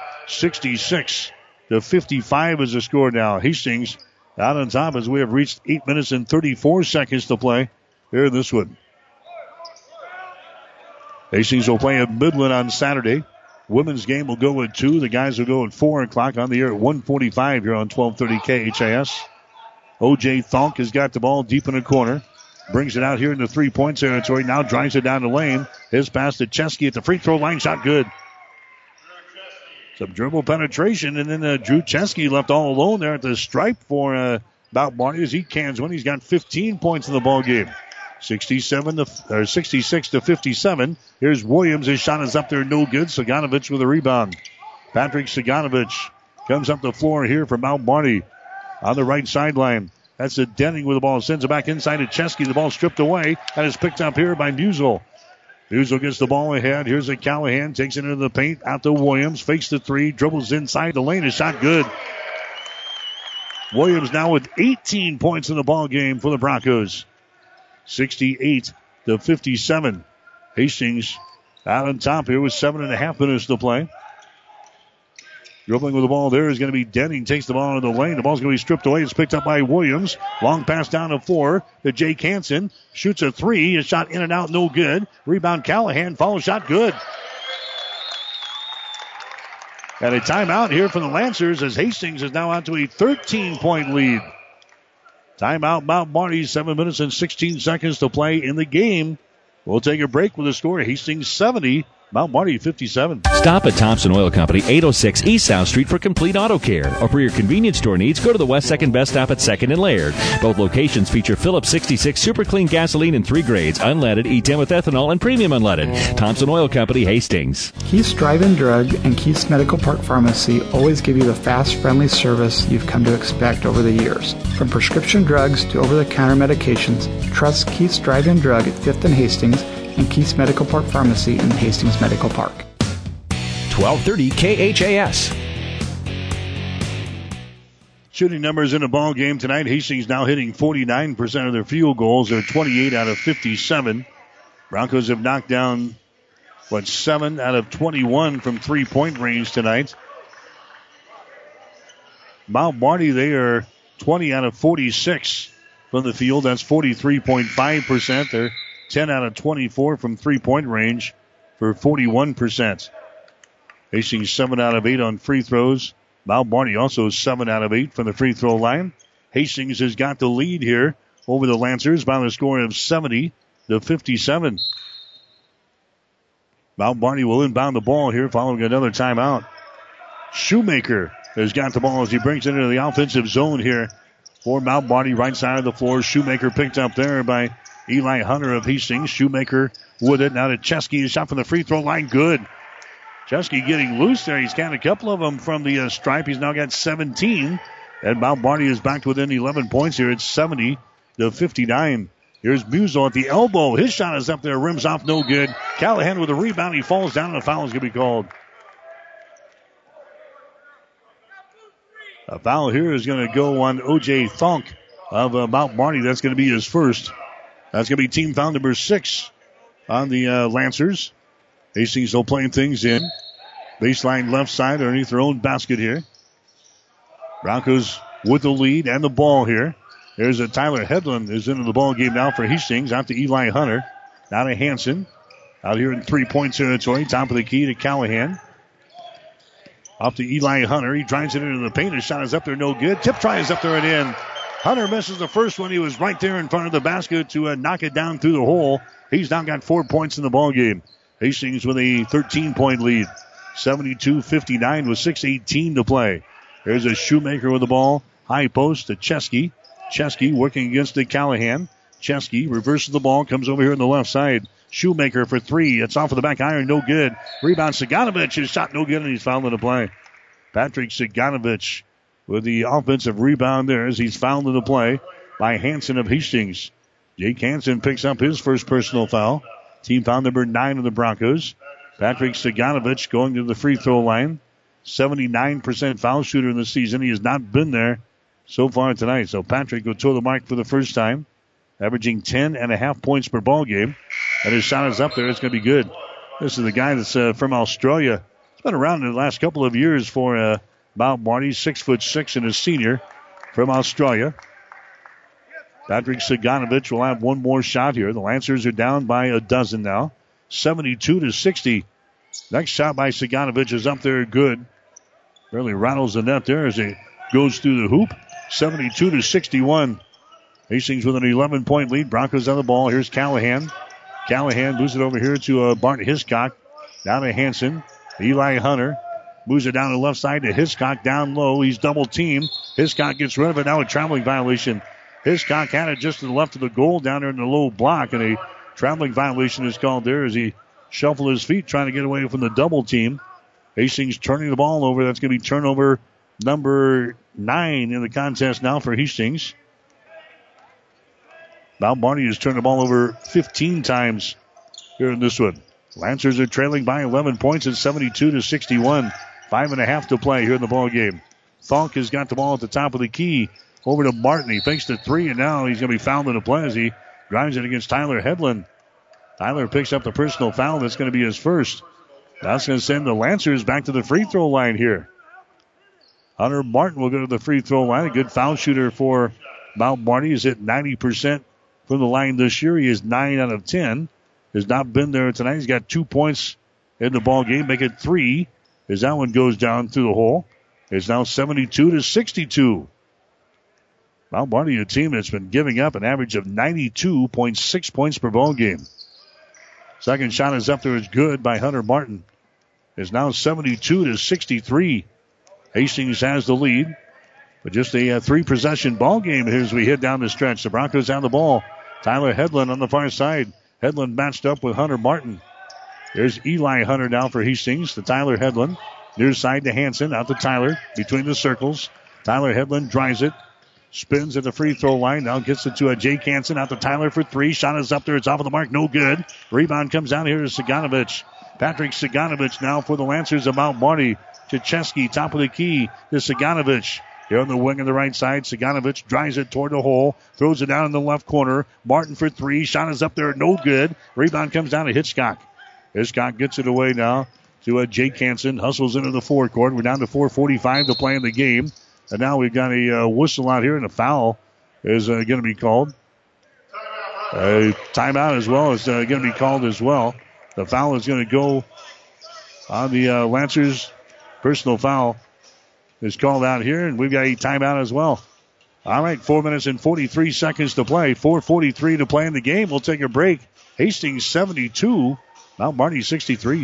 66-55 is the score now. Hastings out on top as we have reached 8 minutes and 34 seconds to play here in this one. Hastings will play at Midland on Saturday. Women's game will go at 2. The guys will go at 4 o'clock on the air at 1:45 here on 1230 KHAS. O.J. Thonk has got the ball deep in the corner. Brings it out here in the three-point territory. Now drives it down the lane. His pass to Chesky at the free throw line. Shot good. Some dribble penetration, and then Drew Chesky left all alone there at the stripe for Mount Marty as he cans one. He's got 15 points in the ball game. 66 to 57. Here's Williams. His shot is up there, no good. Saganovich with a rebound. Patrick Saganovich comes up the floor here for Mount Marty on the right sideline. That's a Denning with the ball. Sends it back inside to Chesky. The ball stripped away and is picked up here by Musel. Musel gets the ball ahead. Here's a Callahan. Takes it into the paint. Out to Williams. Fakes the three. Dribbles inside the lane. His shot good. Williams now with 18 points in the ball game for the Broncos. 68 to 57. Hastings out on top here with 7.5 minutes to play. Dribbling with the ball there is going to be Denning. Takes the ball into the lane. The ball's going to be stripped away. It's picked up by Williams. Long pass down to 4 to Jake Hansen. Shoots a 3. A shot in and out, no good. Rebound Callahan. Follow shot good. And a timeout here for the Lancers as Hastings is now out to a 13-point lead. Timeout Mount Marty. 7 minutes and 16 seconds to play in the game. We'll take a break with the score. Hastings 70. Mount Marty 57. Stop at Thompson Oil Company, 806 East South Street for complete auto care. Or for your convenience store needs, go to the West 2nd Best Stop at 2nd and Laird. Both locations feature Phillips 66 Super Clean gasoline in 3 grades, unleaded, E10 with ethanol, and premium unleaded. Thompson Oil Company, Hastings. Keith's Drive-In Drug and Keith's Medical Park Pharmacy always give you the fast, friendly service you've come to expect over the years. From prescription drugs to over-the-counter medications, trust Keith's Drive-In Drug at 5th and Hastings and Keith's Medical Park Pharmacy in Hastings Medical Park. 1230 KHAS. Shooting numbers in the ball game tonight. Hastings now hitting 49% of their field goals. They're 28 out of 57. Broncos have knocked down, 7 out of 21 from three-point range tonight. Mount Marty, they are 20 out of 46 from the field. That's 43.5%. They're 10 out of 24 from three-point range for 41%. Hastings 7 out of 8 on free throws. Mount Marty also 7 out of 8 from the free throw line. Hastings has got the lead here over the Lancers by the score of 70 to 57. Mount Marty will inbound the ball here following another timeout. Shoemaker has got the ball as he brings it into the offensive zone here for Mount Marty, right side of the floor. Shoemaker picked up there by Eli Hunter of Hastings. Shoemaker with it. Now to Chesky. His shot from the free throw line. Good. Chesky getting loose there. He's got a couple of them from the stripe. He's now got 17. And Mount Marty is back to within 11 points here. It's 70 to 59. Here's Musel at the elbow. His shot is up there. Rims off. No good. Callahan with a rebound. He falls down and a foul is going to be called. A foul here is going to go on O.J. Thonk of Mount Marty. That's going to be his first. That's going to be team foul number 6 on the Lancers. Hastings still playing things in. Baseline left side underneath their own basket here. Broncos with the lead and the ball here. There's a Tyler Hedlund is into the ball game now for Hastings. Out to Eli Hunter. Now to Hansen. Out here in three-point territory. Top of the key to Callahan. Off to Eli Hunter. He drives it into the paint. His shot is up there. No good. Tip try is up there and in. Hunter misses the first one. He was right there in front of the basket to knock it down through the hole. He's now got 4 points in the ball game. Hastings with a 13-point lead. 72-59 with 6:18 to play. There's a Shoemaker with the ball. High post to Chesky. Chesky working against the Callahan. Chesky reverses the ball. Comes over here on the left side. Shoemaker for 3. It's off of the back iron. No good. Rebound Saganovich. His shot no good and he's fouled in the play. Patrick Saganovich with the offensive rebound there as he's fouled in the play by Hansen of Hastings. Jake Hansen picks up his first personal foul. Team foul number 9 of the Broncos. Patrick Saganovich going to the free throw line. 79% foul shooter in the season. He has not been there so far tonight. So Patrick will toe the mark for the first time, averaging 10.5 points per ball game. And his shot is up there. It's going to be good. This is the guy that's from Australia. He's been around in the last couple of years for Mount Marty. 6'6" and a senior from Australia. Patrick Saganovich will have one more shot here. The Lancers are down by a dozen now. 72-60. Next shot by Siganovich is up there, good. Barely rattles the net there as it goes through the hoop. 72-61. Hastings with an 11-point lead. Broncos on the ball. Here's Callahan. Callahan moves it over here to Bart Hiscock. Down to Hanson. Eli Hunter moves it down the left side to Hiscock. Down low. He's double teamed. Hiscock gets rid of it. Now a traveling violation. Hiscock had it just to the left of the goal down there in the low block. And a traveling violation is called there as he shuffled his feet trying to get away from the double team. Hastings turning the ball over. That's going to be turnover number 9 in the contest now for Hastings. Mount Marty has turned the ball over 15 times here in this one. Lancers are trailing by 11 points at 72-61. 5.5 to play here in the ball game. Thonk has got the ball at the top of the key. Over to Martin. He fakes the 3, and now he's going to be fouled in the play as he drives it against Tyler Hedlund. Tyler picks up the personal foul. That's going to be his first. That's going to send the Lancers back to the free throw line here. Hunter Martin will go to the free throw line. A good foul shooter for Mount Marty. He's hit 90% from the line this year. He is 9 out of 10. Has not been there tonight. He's got 2 points in the ball game. Make it 3 as that one goes down through the hole. It's now 72-62. Mount Marty, a team that's been giving up an average of 92.6 points per ball game. Second shot is up there. It's good by Hunter Martin. It's now 72-63. Hastings has the lead. But just a 3-possession ball game here as we head down the stretch. The Broncos have the ball. Tyler Hedlund on the far side. Hedlund matched up with Hunter Martin. There's Eli Hunter now for Hastings to Tyler Hedlund. Near side to Hanson. Out to Tyler. Between the circles. Tyler Hedlund drives it. Spins at the free throw line. Now gets it to Jake Hanson. Out to Tyler for 3. Shot is up there. It's off of the mark. No good. Rebound comes down here to Siganovich. Patrick Siganovich now for the Lancers of Mount Marty. Chechesky, top of the key to Siganovich. Here on the wing on the right side, Siganovich drives it toward the hole. Throws it down in the left corner. Martin for 3. Shot is up there. No good. Rebound comes down to Hitchcock. Hitchcock gets it away now to Jake Hanson. Hustles into the forecourt. We're down to 4:45 to play in the game. And now we've got a whistle out here, and a foul is going to be called. A timeout as well is going to be called as well. The foul is going to go on the Lancers. Personal foul is called out here, and we've got a timeout as well. All right, 4 minutes and 43 seconds to play. 4:43 to play in the game. We'll take a break. Hastings 72, Mount Marty 63.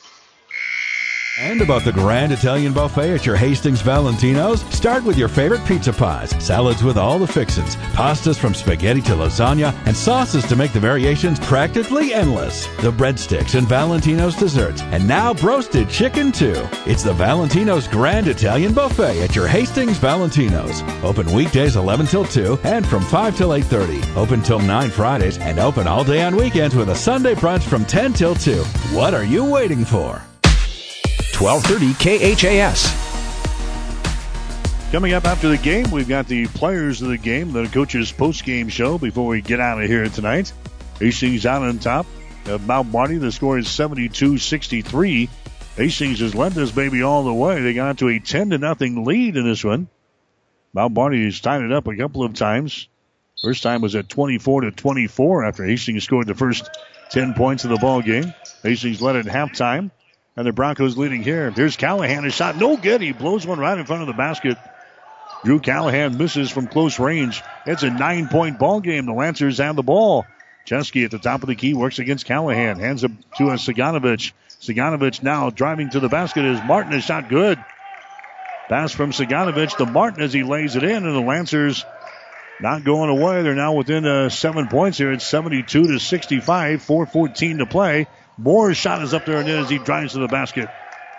And about the Grand Italian Buffet at your Hastings Valentino's, start with your favorite pizza pies, salads with all the fixins, pastas from spaghetti to lasagna, and sauces to make the variations practically endless. The breadsticks and Valentino's desserts, and now broasted chicken too. It's the Valentino's Grand Italian Buffet at your Hastings Valentino's. Open weekdays 11 till 2 and from 5 till 8:30. Open till 9 Fridays and open all day on weekends with a Sunday brunch from 10 till 2. What are you waiting for? 1230 KHAS. Coming up after the game, we've got the players of the game, the coach's post-game show before we get out of here tonight. Hastings out on top of Mount Marty. The score is 72-63. Hastings has led this baby all the way. They got out to a 10-0 lead in this one. Mount Marty has tied it up a couple of times. First time was at 24-24 after Hastings scored the first 10 points of the ball game. Hastings led at halftime. And the Broncos leading here. There's Callahan. His shot no good. He blows one right in front of the basket. Drew Callahan misses from close range. It's a 9-point ball game. The Lancers have the ball. Chesky at the top of the key works against Callahan. Hands up to Siganovich. Siganovich now driving to the basket as Martin. His shot good. Pass from Siganovich to Martin as he lays it in. And the Lancers not going away. They're now within 7 points here. It's 72-65. 4:14 to play. Moore's shot is up there and in as he drives to the basket.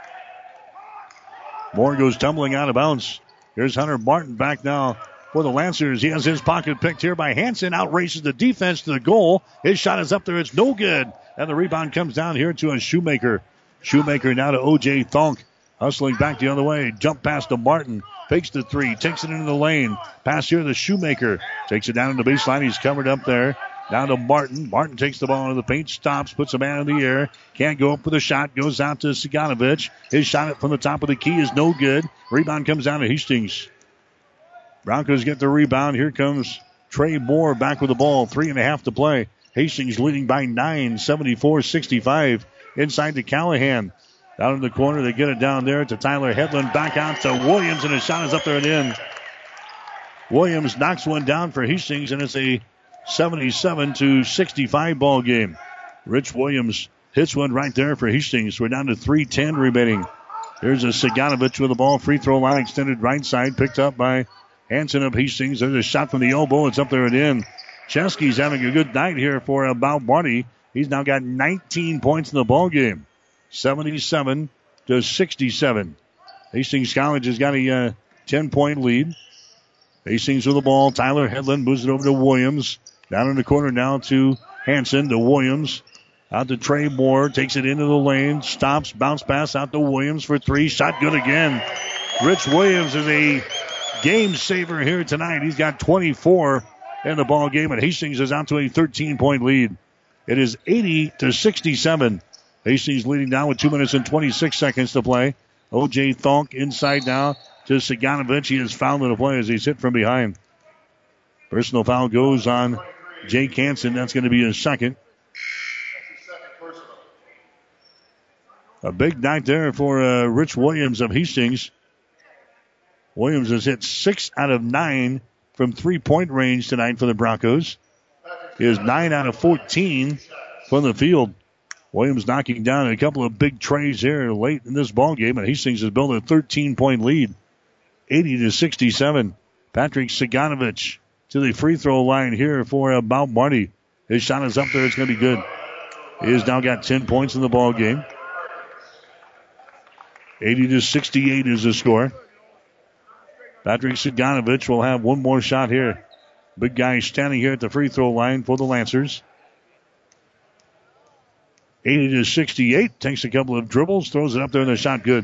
Moore goes tumbling out of bounds. Here's Hunter Martin back now for the Lancers. He has his pocket picked here by Hanson. Outraces the defense to the goal. His shot is up there. It's no good. And the rebound comes down here to a Shoemaker. Shoemaker now to O.J. Thonk. Hustling back the other way. Jump pass to Martin. Fakes the 3. Takes it into the lane. Pass here to Shoemaker. Takes it down in the baseline. He's covered up there. Down to Martin. Martin takes the ball into the paint, stops, puts a man in the air. Can't go up with a shot. Goes out to Siganovich. His shot from the top of the key is no good. Rebound comes down to Hastings. Broncos get the rebound. Here comes Trey Moore back with the ball. 3.5 to play. Hastings leading by 9, 74-65. Inside to Callahan. Down in the corner, they get it down there to Tyler Hedlund. Back out to Williams, and his shot is up there and in. Williams knocks one down for Hastings, and it's a 77-65 ball game. Rich Williams hits one right there for Hastings. We're down to 3:10 remaining. There's a Siganovich with the ball. Free throw line extended right side. Picked up by Hanson of Hastings. There's a shot from the elbow. It's up there and in. Chesky's having a good night here for Mount Marty. He's now got 19 points in the ball game. 77-67. Hastings College has got a 10-point lead. Hastings with the ball. Tyler Hedlund moves it over to Williams. Down in the corner now to Hanson, to Williams. Out to Trey Moore. Takes it into the lane. Stops. Bounce pass out to Williams for three. Shot good again. Rich Williams is a game saver here tonight. He's got 24 in the ball game, and Hastings is out to a 13-point lead. It is 80-67. Hastings leading down with 2 minutes and 26 seconds to play. O.J. Thonk inside now to Siganovich. He is fouled in the play as he's hit from behind. Personal foul goes on Jake Hansen. That's going to be his second. A big night there for Rich Williams of Hastings. Williams has hit 6 out of 9 from three-point range tonight for the Broncos. He is 9 out of 14 from the field. Williams knocking down a couple of big treys here late in this ball game, and Hastings has built a 13-point lead, 80-67. Patrick Siganovich to the free throw line here for Mount Marty. His shot is up there. It's going to be good. He has now got 10 points in the ball game. 80-68 is the score. Patrick Siganovich will have one more shot here. Big guy standing here at the free throw line for the Lancers. 80-68. Takes a couple of dribbles, throws it up there, and the shot good.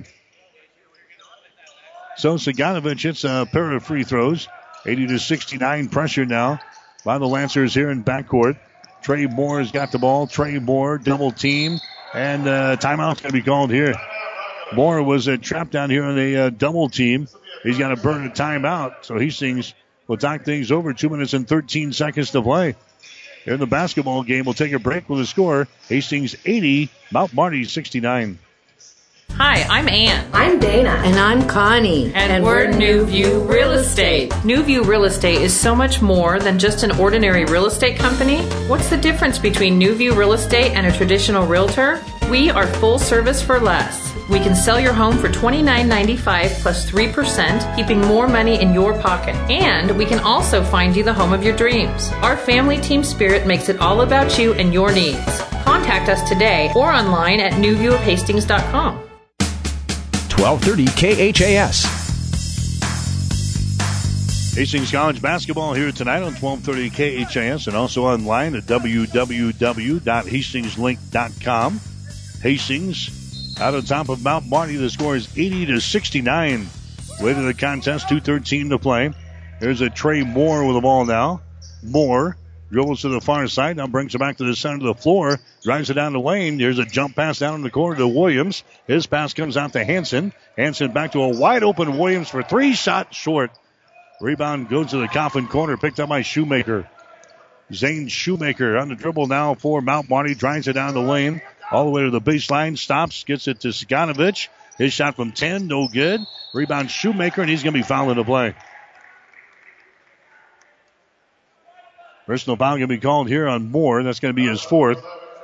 So Siganovich hits a pair of free throws. 80-69 pressure now by the Lancers here in backcourt. Trey Moore has got the ball. Trey Moore double team, and timeout's going to be called here. Moore was trapped down here on a double team. He's got to burn a timeout, so Hastings will talk things over. 2 minutes and 13 seconds to play. Here in the basketball game, we'll take a break with a score. Hastings 80, Mount Marty 69. Hi, I'm Ann. I'm Dana. And I'm Connie. And we're New View Real Estate. New View Real Estate is so much more than just an ordinary real estate company. What's the difference between New View Real Estate and a traditional realtor? We are full service for less. We can sell your home for $29.95 plus 3%, keeping more money in your pocket. And we can also find you the home of your dreams. Our family team spirit makes it all about you and your needs. Contact us today or online at newviewofhastings.com. 1230 KHAS. Hastings College basketball here tonight on 1230 KHAS and also online at www.hastingslink.com. Hastings out on top of Mount Marty. The score is 80-69. Way to the contest, 2:13 to play. There's a Trey Moore with the ball now. Moore dribbles to the far side, now brings it back to the center of the floor, drives it down the lane. There's a jump pass down in the corner to Williams. His pass comes out to Hanson. Hanson back to a wide open Williams for three, shot short. Rebound goes to the Coffin corner, picked up by Shoemaker. Zane Shoemaker on the dribble now for Mount Marty, drives it down the lane. All the way to the baseline, stops, gets it to Siganovich. His shot from 10, no good. Rebound Shoemaker, and he's going to be fouled into play. Personal foul going to be called here on Moore. That's going to be his fourth.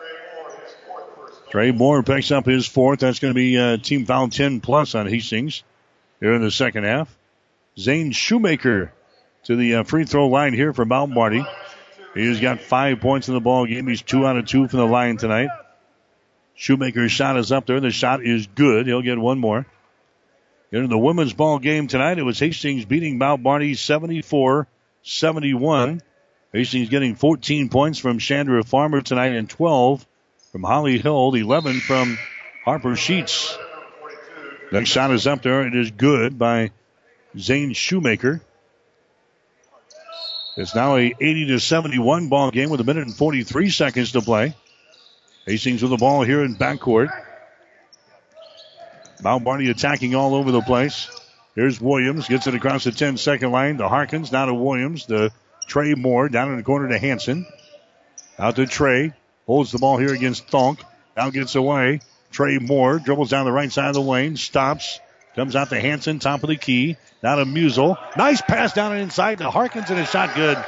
Trey Moore picks up his fourth. That's going to be team foul 10 plus on Hastings here in the second half. Zane Shoemaker to the free throw line here for Mount Marty. He's got 5 points in the ball game. He's 2 out of 2 from the line tonight. Shoemaker's shot is up there. The shot is good. He'll get one more. In the women's ball game tonight, it was Hastings beating Mount Marty 74-71. Hastings getting 14 points from Chandra Farmer tonight and 12 from Holly Hill, 11 from Harper Sheets. Next shot is up there. It is good by Zane Shoemaker. It's now a 80-71 ball game with 1 minute and 43 seconds to play. Hastings with the ball here in backcourt. Mount Marty attacking all over the place. Here's Williams. Gets it across the 10-second line to Harkins. Now to Williams. To Trey Moore. Down in the corner to Hanson. Out to Trey. Holds the ball here against Thonk. Now gets away. Trey Moore dribbles down the right side of the lane. Stops. Comes out to Hansen, top of the key. Now to Musel. Nice pass down inside to Harkins, and a shot good.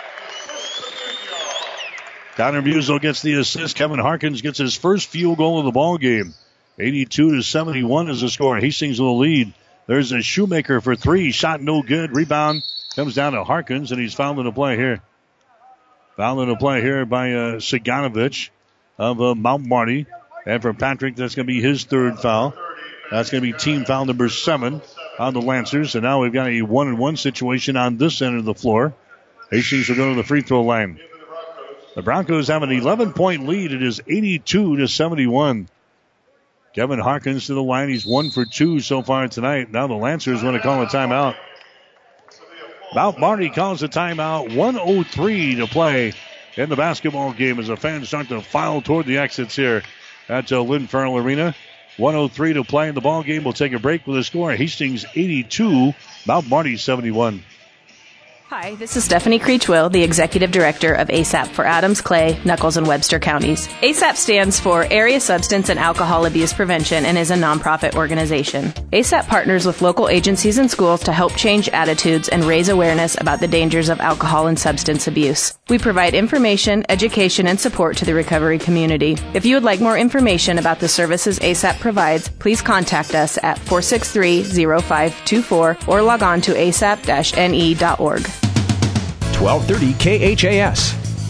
Connor Musel gets the assist. Kevin Harkins gets his first field goal of the ball game. 82-71 is the score. Hastings with the lead. There's a Shoemaker for three. Shot no good. Rebound comes down to Harkins, and he's fouled in the play here. Fouled in the play here by Siganovich of Mount Marty. And for Patrick, that's going to be his third foul. That's going to be team foul number 7 on the Lancers. And now we've got a 1-on-1 situation on this end of the floor. Hastings will go to the free throw line. The Broncos have an 11-point lead. It is 82-71. Kevin Harkins to the line. He's 1 for 2 so far tonight. Now the Lancers want to call a timeout. Mount Marty calls a timeout. 1:03 to play in the basketball game as the fans start to file toward the exits here at Lynn Farrell Arena. 1:03 to play in the ball game. We'll take a break with a score. Hastings 82, Mount Marty 71. Hi, this is Stephanie Creechwell, the Executive Director of ASAP for Adams, Clay, Nuckolls, and Webster counties. ASAP stands for Area Substance and Alcohol Abuse Prevention and is a nonprofit organization. ASAP partners with local agencies and schools to help change attitudes and raise awareness about the dangers of alcohol and substance abuse. We provide information, education, and support to the recovery community. If you would like more information about the services ASAP provides, please contact us at 463-0524 or log on to asap-ne.org. 1230 KHAS.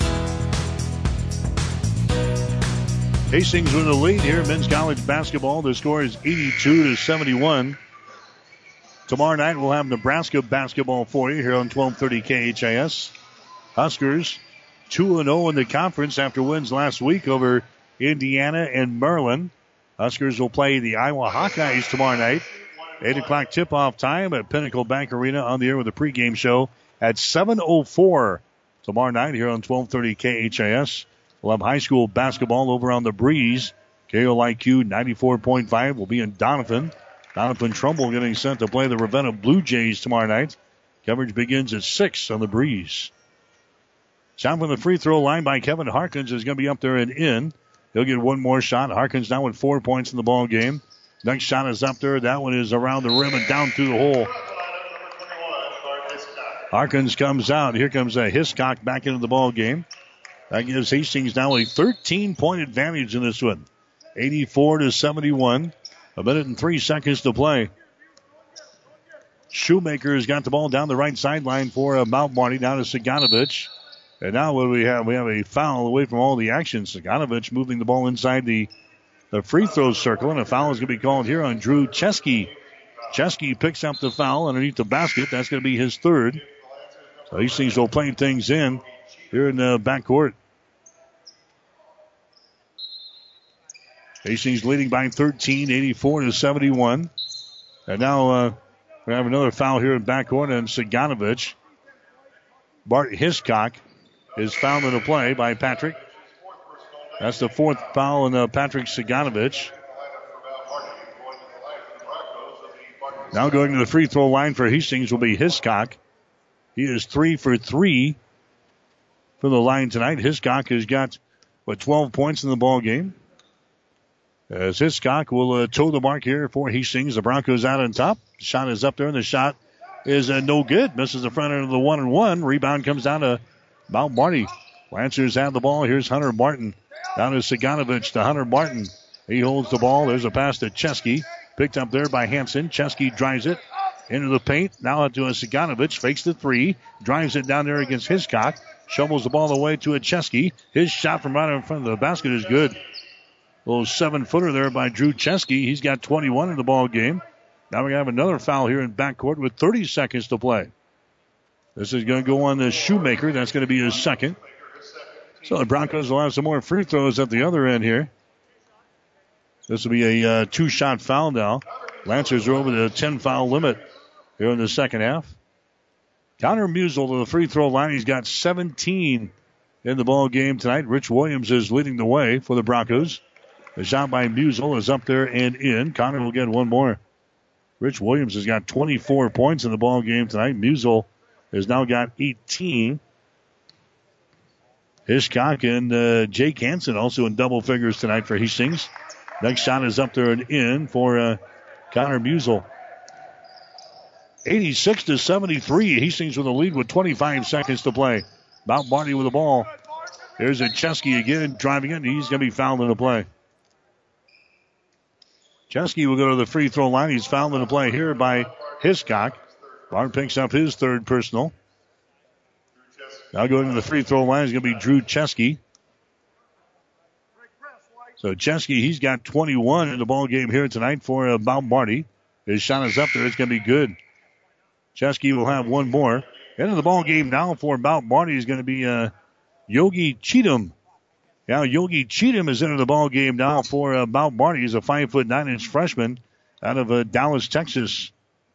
Hastings with the lead here in men's college basketball. The score is 82-71. Tomorrow night we'll have Nebraska basketball for you here on 1230 KHAS. Huskers 2-0 in the conference after wins last week over Indiana and Maryland. Huskers will play the Iowa Hawkeyes tomorrow night. 8 o'clock tip-off time at Pinnacle Bank Arena on the air with a pregame show at 7:04 tomorrow night here on 1230 KHAS. We'll have high school basketball over on the Breeze. KOIQ 94.5 will be in Doniphan. Doniphan Trumbull getting sent to play the Ravenna Blue Jays tomorrow night. Coverage begins at 6 on the Breeze. Shot from the free throw line by Kevin Harkins is going to be up there and in. He'll get one more shot. Harkins now with 4 points in the ball game. Next shot is up there. That one is around the rim and down through the hole. Harkins comes out. Here comes Hiscock back into the ball game. That gives Hastings now a 13-point advantage in this one. 84-71. 1 minute and 3 seconds to play. Shoemaker has got the ball down the right sideline for Mount Marty. Down to Siganovich. And now what do we have? We have a foul away from all the action. Siganovich moving the ball inside the free throw circle. And a foul is going to be called here on Drew Chesky. Chesky picks up the foul underneath the basket. That's going to be his third. So Hastings will play things in here in the backcourt. Hastings leading by 13, 84-71. And now we have another foul here in backcourt and Siganovich. Bart Hiscock is fouled in the play by Patrick. That's the 4th foul on Patrick Siganovich. Now going to the free throw line for Hastings will be Hiscock. He is 3 for 3 for the line tonight. Hiscock has got, 12 points in the ball game. As Hiscock will toe the mark here for Hastings. The Broncos out on top. Shot is up there, and the shot is no good. Misses the front end of the 1-and-1. Rebound comes down to Mount Marty. Lancers have the ball. Here's Hunter Martin. Down to Siganovich to Hunter Martin. He holds the ball. There's a pass to Chesky. Picked up there by Hansen. Chesky drives it into the paint. Now to a Siganovich. Fakes the 3. Drives it down there against Hiscock. Shovels the ball away to a Chesky. His shot from right in front of the basket is good. A little 7-footer there by Drew Chesky. He's got 21 in the ball game. Now we're going to have another foul here in backcourt with 30 seconds to play. This is going to go on the Shoemaker. That's going to be his second. So the Broncos will have some more free throws at the other end here. This will be a 2-shot foul now. Lancers are over the 10-foul limit here in the second half. Connor Musel to the free throw line. He's got 17 in the ball game tonight. Rich Williams is leading the way for the Broncos. The shot by Musel is up there and in. Connor will get one more. Rich Williams has got 24 points in the ball game tonight. Musel has now got 18. Hiscock and Jake Hansen also in double figures tonight for Hastings. Next shot is up there and in for Connor Musel. 86-73. Hastings with a lead with 25 seconds to play. Mount Marty with the ball. There's a Chesky again driving it, and he's going to be fouled in the play. Chesky will go to the free throw line. He's fouled in the play here by Hiscock. Barn picks up his third personal. Now going to the free throw line is going to be Drew Chesky. So Chesky, he's got 21 in the ball game here tonight for Mount Marty. His shot is up there. It's going to be good. Chesky will have one more. Into the ball game now for Mount Marty is going to be Yogi Cheatham. Now Yogi Cheatham is into the ball game now for Mount Marty. He's a 5'9" freshman out of Dallas, Texas.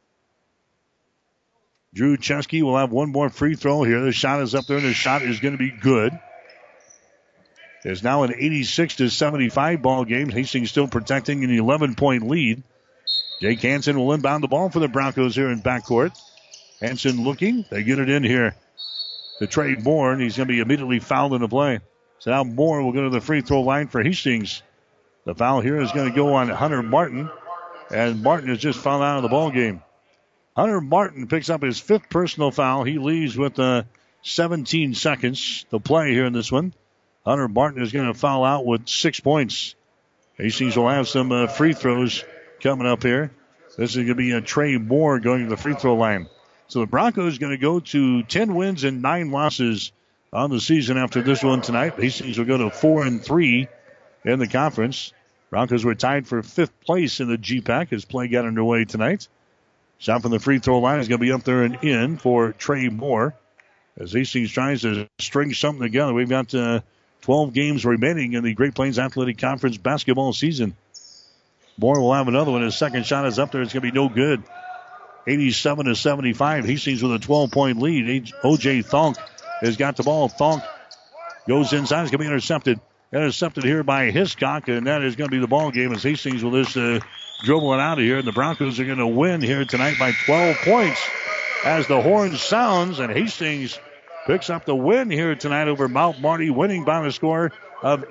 Drew Chesky will have one more free throw here. The shot is up there, and the shot is going to be good. It's now an 86-75 ball game. Hastings still protecting an 11-point lead. Jake Hansen will inbound the ball for the Broncos here in backcourt. Hansen looking. They get it in here to Trey Moore, and he's going to be immediately fouled in the play. So now Moore will go to the free throw line for Hastings. The foul here is going to go on Hunter Martin, and Martin is just fouled out of the ball game. Hunter Martin picks up his fifth personal foul. He leaves with 17 seconds to play here in this one. Hunter Martin is going to foul out with 6 points. Hastings will have some free throws coming up here. This is going to be Trey Moore going to the free throw line. So the Broncos going to go to 10 wins and 9 losses on the season after this one tonight. Hastings will go to 4-3 in the conference. Broncos were tied for 5th place in the GPAC as play got underway tonight. Shot from the free throw line is going to be up there and in for Trey Moore. As Hastings tries to string something together, we've got 12 games remaining in the Great Plains Athletic Conference basketball season. Moore will have another one. His second shot is up there. It's going to be no good. 87-75. Hastings with a 12-point lead. O.J. Thonk has got the ball. Thonk goes inside. It's going to be intercepted. Intercepted here by Hiscock, and that is going to be the ball game as Hastings will just dribble it out of here. And the Broncos are going to win here tonight by 12 points as the horn sounds, and Hastings picks up the win here tonight over Mount Marty, winning by the score of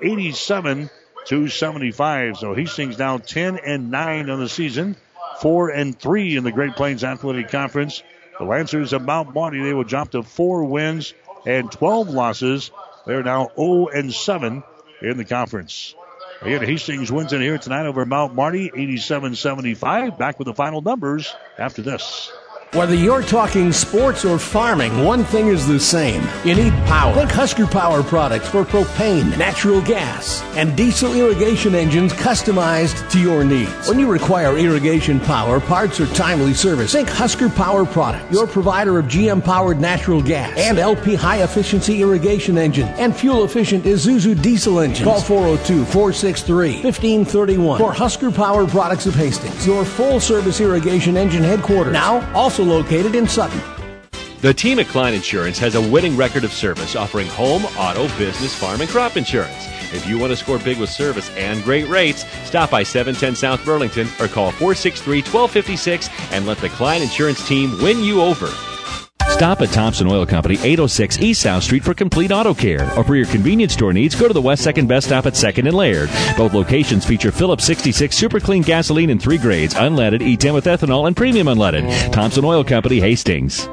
87-75. So Hastings now 10-9 on the season, 4-3 in the Great Plains Athletic Conference. The Lancers of Mount Marty, they will drop to 4 wins and 12 losses. They're now 0-7 in the conference. Again, Hastings wins in here tonight over Mount Marty, 87-75. Back with the final numbers after this. Whether you're talking sports or farming, one thing is the same. You need power. Think Husker Power products for propane, natural gas, and diesel irrigation engines customized to your needs. When you require irrigation power, parts, or timely service, think Husker Power products, your provider of GM-powered natural gas and LP high-efficiency irrigation engines and fuel-efficient Isuzu diesel engines. Call 402-463-1531 for Husker Power products of Hastings, your full-service irrigation engine headquarters. Now, also located in Sutton. The team at Klein Insurance has a winning record of service, offering home, auto, business, farm, and crop insurance. If you want to score big with service and great rates, stop by 710 South Burlington or call 463-1256 and let the Klein Insurance team win you over. Stop at Thompson Oil Company, 806 East South Street for complete auto care. Or for your convenience store needs, go to the West 2nd Best Stop at 2nd and Laird. Both locations feature Phillips 66 Super Clean gasoline in 3 grades, unleaded, E10 with ethanol, and premium unleaded. Thompson Oil Company, Hastings.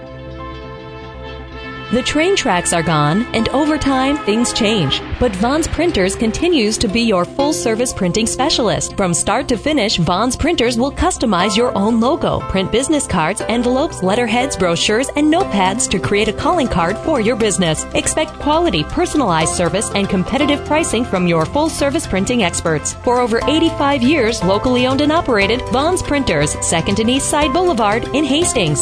The train tracks are gone, and over time, things change. But Vaughn's Printers continues to be your full-service printing specialist. From start to finish, Vaughn's Printers will customize your own logo, print business cards, envelopes, letterheads, brochures, and notepads to create a calling card for your business. Expect quality, personalized service and competitive pricing from your full-service printing experts. For over 85 years, locally owned and operated, Vaughn's Printers, 2nd and East Side Boulevard in Hastings.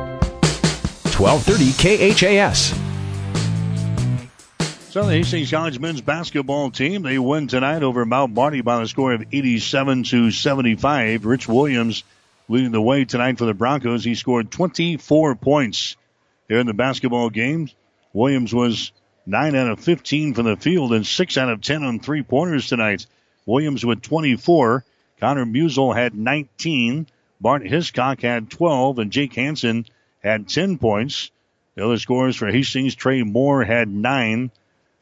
1230 KHAS. So the Hastings College men's basketball team, they win tonight over Mount Marty by the score of 87-75. Rich Williams leading the way tonight for the Broncos. He scored 24 points here in the basketball game. Williams was 9 out of 15 from the field and 6 out of 10 on three-pointers tonight. Williams with 24. Connor Musel had 19. Bart Hiscock had 12. And Jake Hansen had 10 points. The other scorers for Hastings, Trey Moore had 9.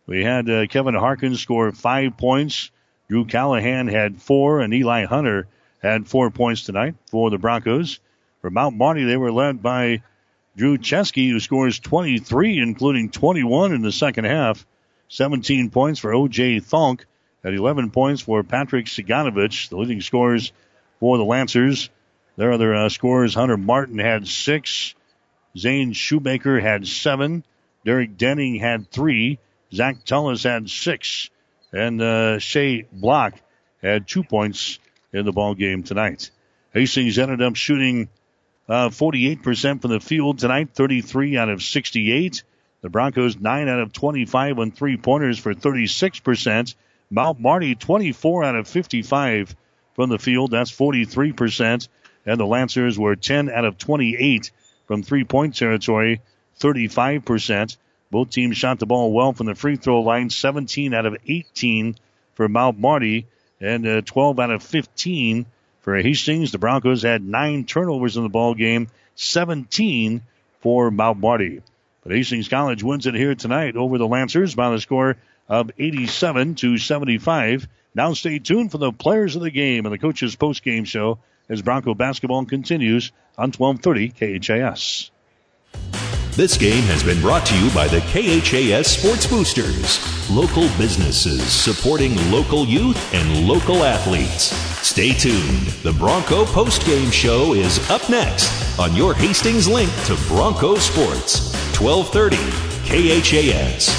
We had Kevin Harkins score 5 points. Drew Callahan had 4, and Eli Hunter had 4 points tonight for the Broncos. For Mount Marty, they were led by Drew Chesky, who scores 23, including 21 in the second half. 17 points for O.J. Thonk, and 11 points for Patrick Siganovich, the leading scorers for the Lancers. Their other scorers, Hunter Martin had 6. Zane Shoemaker had 7. Derek Denning had 3. Zach Tullis had 6. And Shea Block had 2 points in the ball game tonight. Hastings ended up shooting 48% from the field tonight, 33 out of 68. The Broncos 9 out of 25 on three-pointers for 36%. Mount Marty 24 out of 55 from the field. That's 43%. And the Lancers were 10 out of 28 from three-point territory, 35%. Both teams shot the ball well from the free throw line, 17 out of 18 for Mount Marty and 12 out of 15 for Hastings. The Broncos had 9 turnovers in the ball game, 17 for Mount Marty. But Hastings College wins it here tonight over the Lancers by the score of 87-75. Now stay tuned for the players of the game and the coaches' post-game show as Bronco basketball continues on 1230 KHAS. This game has been brought to you by the KHAS Sports Boosters, local businesses supporting local youth and local athletes. Stay tuned. The Bronco postgame show is up next on your Hastings link to Bronco Sports, 1230 KHAS.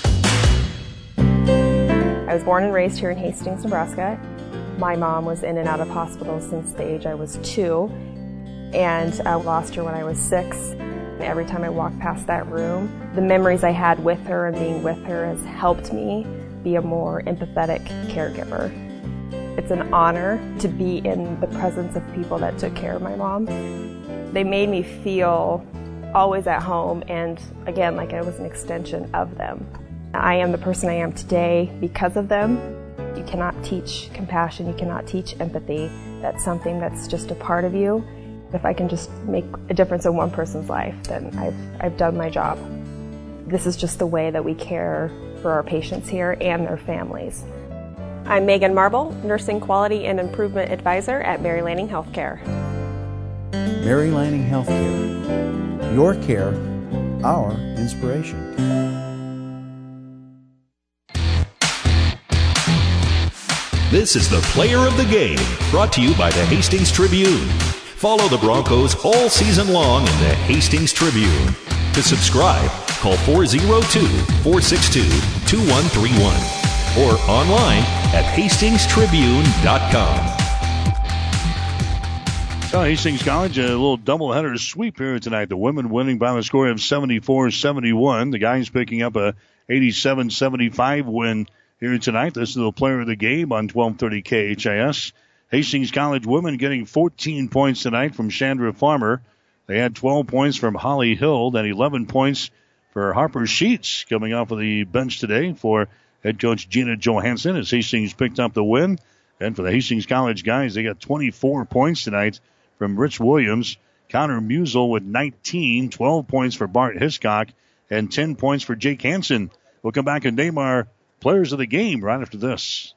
I was born and raised here in Hastings, Nebraska. My mom was in and out of hospital since the age I was 2, and I lost her when I was 6. Every time I walk past that room, the memories I had with her and being with her has helped me be a more empathetic caregiver. It's an honor to be in the presence of people that took care of my mom. They made me feel always at home and, again, like I was an extension of them. I am the person I am today because of them. You cannot teach compassion, you cannot teach empathy. That's something that's just a part of you. If I can just make a difference in one person's life, then I've done my job. This is just the way that we care for our patients here and their families. I'm Megan Marble, Nursing Quality and Improvement Advisor at Mary Lanning Healthcare. Mary Lanning Healthcare. Your care, our inspiration. This is the Player of the Game, brought to you by the Hastings Tribune. Follow the Broncos all season long in the Hastings Tribune. To subscribe, call 402-462-2131 or online at hastingstribune.com. So Hastings College, a little doubleheader sweep here tonight. The women winning by the score of 74-71. The guys picking up a 87-75 win here tonight. This is the Player of the Game on 1230 KHAS. Hastings College women getting 14 points tonight from Chandra Farmer. They had 12 points from Holly Hill, then 11 points for Harper Sheets coming off of the bench today for head coach Gina Johansson as Hastings picked up the win. And for the Hastings College guys, they got 24 points tonight from Rich Williams. Connor Musel with 19, 12 points for Bart Hiscock, and 10 points for Jake Hansen. We'll come back and name our players of the game right after this.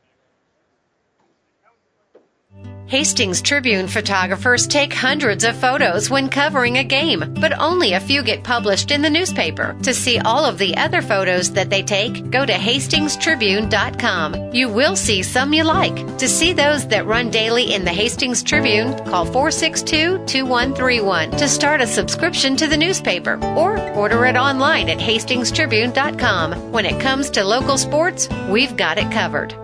Hastings Tribune photographers take hundreds of photos when covering a game, but only a few get published in the newspaper. To see all of the other photos that they take, go to hastingstribune.com. You will see some you like. To see those that run daily in the Hastings Tribune, call 462-2131 to start a subscription to the newspaper or order it online at hastingstribune.com. When it comes to local sports, we've got it covered.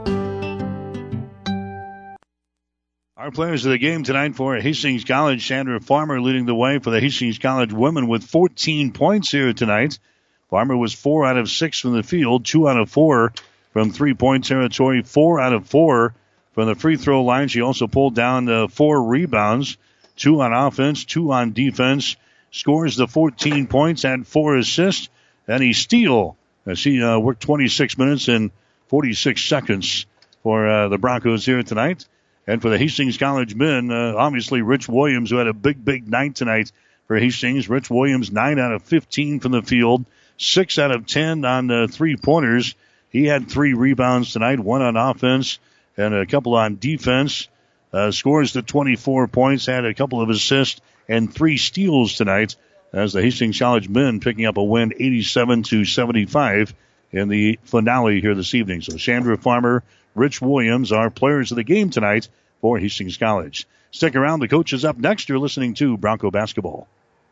Our players of the game tonight for Hastings College, Chandra Farmer leading the way for the Hastings College women with 14 points here tonight. Farmer was 4 out of 6 from the field, 2 out of 4 from three-point territory, 4 out of 4 from the free throw line. She also pulled down 4 rebounds, 2 on offense, 2 on defense. Scores the 14 points, had 4 assists, and a steal as she worked 26 minutes and 46 seconds for the Broncos here tonight. And for the Hastings College men, obviously Rich Williams, who had a big night tonight for Hastings. Rich Williams, 9 out of 15 from the field, 6 out of 10 on three-pointers. He had 3 rebounds tonight, 1 on offense and a couple on defense. Scores to 24 points, had a couple of assists and 3 steals tonight as the Hastings College men picking up a win 87-75 in the finale here this evening. So Chandra Farmer, Rich Williams are players of the game tonight for Hastings College. Stick around. The coach is up next. You're listening to Bronco Basketball.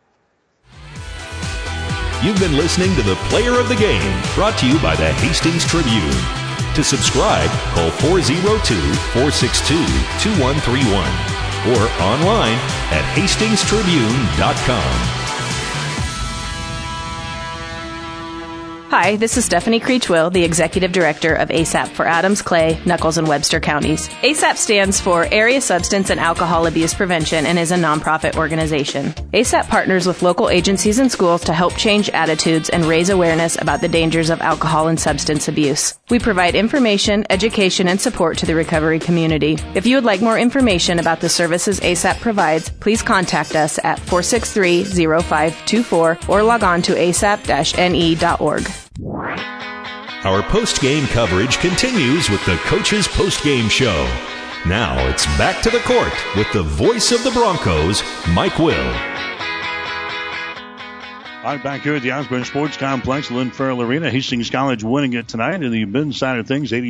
You've been listening to the Player of the Game, brought to you by the Hastings Tribune. To subscribe, call 402-462-2131 or online at hastingstribune.com. Hi, this is Stephanie Creechwill, the Executive Director of ASAP for Adams, Clay, Nuckolls, and Webster counties. ASAP stands for Area Substance and Alcohol Abuse Prevention and is a nonprofit organization. ASAP partners with local agencies and schools to help change attitudes and raise awareness about the dangers of alcohol and substance abuse. We provide information, education, and support to the recovery community. If you would like more information about the services ASAP provides, please contact us at 463-0524 or log on to asap-ne.org. Our post-game coverage continues with the Coach's Post-Game Show. Now it's back to the court with the voice of the Broncos, Mike Will. All right, back here at the Osborne Sports Complex, Lynn Farrell Arena. Hastings College winning it tonight in the men's side of things,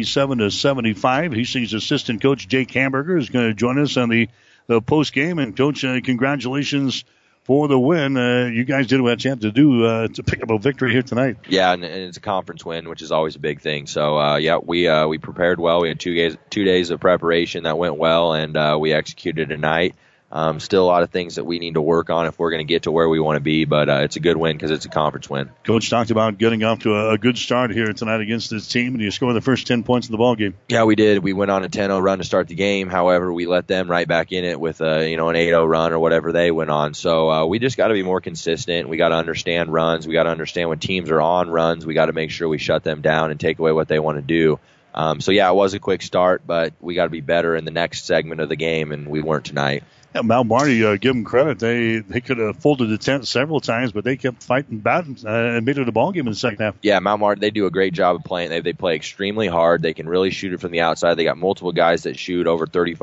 87-75. Hastings assistant coach Jake Hamburger is going to join us on the post-game. And, Coach, congratulations for the win. You guys did what you had to do to pick up a victory here tonight. Yeah, and it's a conference win, which is always a big thing. So, we prepared well. We had 2 days of preparation that went well, and we executed tonight. Still a lot of things that we need to work on if we're going to get to where we want to be, but it's a good win because it's a conference win. Coach talked about getting off to a good start here tonight against this team, and you scored the first 10 points of the ball game. Yeah, we did. We went on a 10-0 run to start the game. However, we let them right back in it with an 8-0 run or whatever they went on. So we just got to be more consistent. We got to understand runs. We got to understand when teams are on runs. We got to make sure we shut them down and take away what they want to do. It was a quick start, but we got to be better in the next segment of the game, and we weren't tonight. Yeah, Mount Marty, give them credit. They could have folded the tent several times, but they kept fighting back and made it a ball game in the second half. Yeah, Mount Marty, they do a great job of playing. They play extremely hard. They can really shoot it from the outside. They got multiple guys that shoot over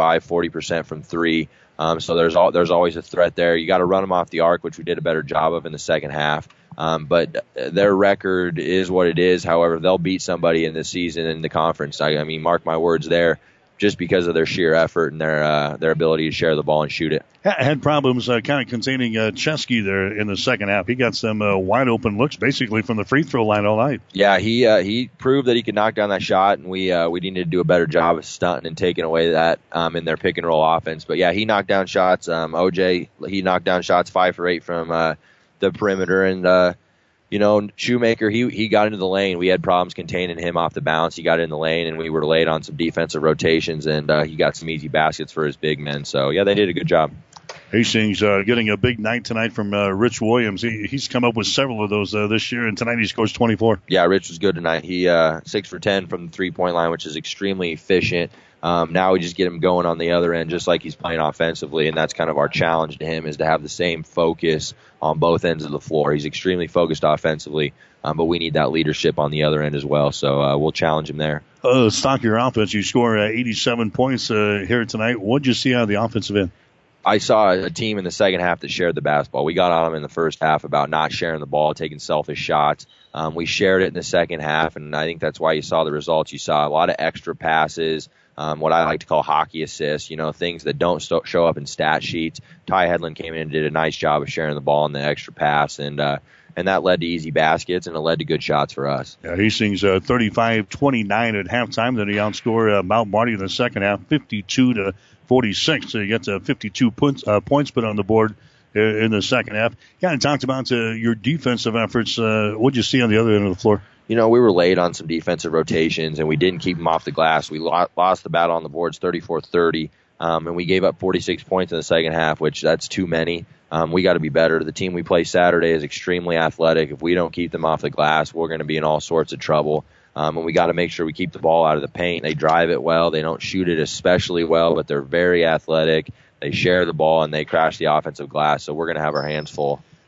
35-40% from three. So there's always a threat there. You got to run them off the arc, which we did a better job of in the second half. But their record is what it is. However, they'll beat somebody in this season in the conference. I mean, mark my words there, just because of their sheer effort and their ability to share the ball and shoot it. Had problems kind of containing Chesky there in the second half. He got some wide open looks basically from the free throw line all night. Yeah, he proved that he could knock down that shot, and we needed to do a better job of stunting and taking away that in their pick and roll offense. But yeah, he knocked down shots. OJ, he knocked down shots 5 for 8 from the perimeter, and Shoemaker, he got into the lane. We had problems containing him off the bounce. He got in the lane, and we were late on some defensive rotations, and he got some easy baskets for his big men. So, yeah, they did a good job. Hastings getting a big night tonight from Rich Williams. He's come up with several of those this year, and tonight he scores 24. Yeah, Rich was good tonight. He 6 for 10 from the three-point line, which is extremely efficient. Now we just get him going on the other end just like he's playing offensively, and that's kind of our challenge to him, is to have the same focus on both ends of the floor. He's extremely focused offensively, but we need that leadership on the other end as well, so we'll challenge him there. Stock your offense. You score 87 points here tonight. What did you see out of the offensive end? I saw a team in the second half that shared the basketball. We got on them in the first half about not sharing the ball, taking selfish shots. We shared it in the second half, and I think that's why you saw the results. You saw a lot of extra passes, what I like to call hockey assists, things that don't show up in stat sheets. Ty Hedlund came in and did a nice job of sharing the ball in the extra pass, and that led to easy baskets, and it led to good shots for us. Yeah, Hastings 35-29 at halftime. Then he outscored Mount Marty in the second half, 52-46. So you get 52 points put on the board in the second half. Yeah, and talked about your defensive efforts. What did you see on the other end of the floor? We were late on some defensive rotations, and we didn't keep them off the glass. We lost the battle on the boards 34-30, and we gave up 46 points in the second half, which that's too many. We got to be better. The team we play Saturday is extremely athletic. If we don't keep them off the glass, we're going to be in all sorts of trouble. And we got to make sure we keep the ball out of the paint. They drive it well. They don't shoot it especially well, but they're very athletic. They share the ball, and they crash the offensive glass, so we're going to have our hands full.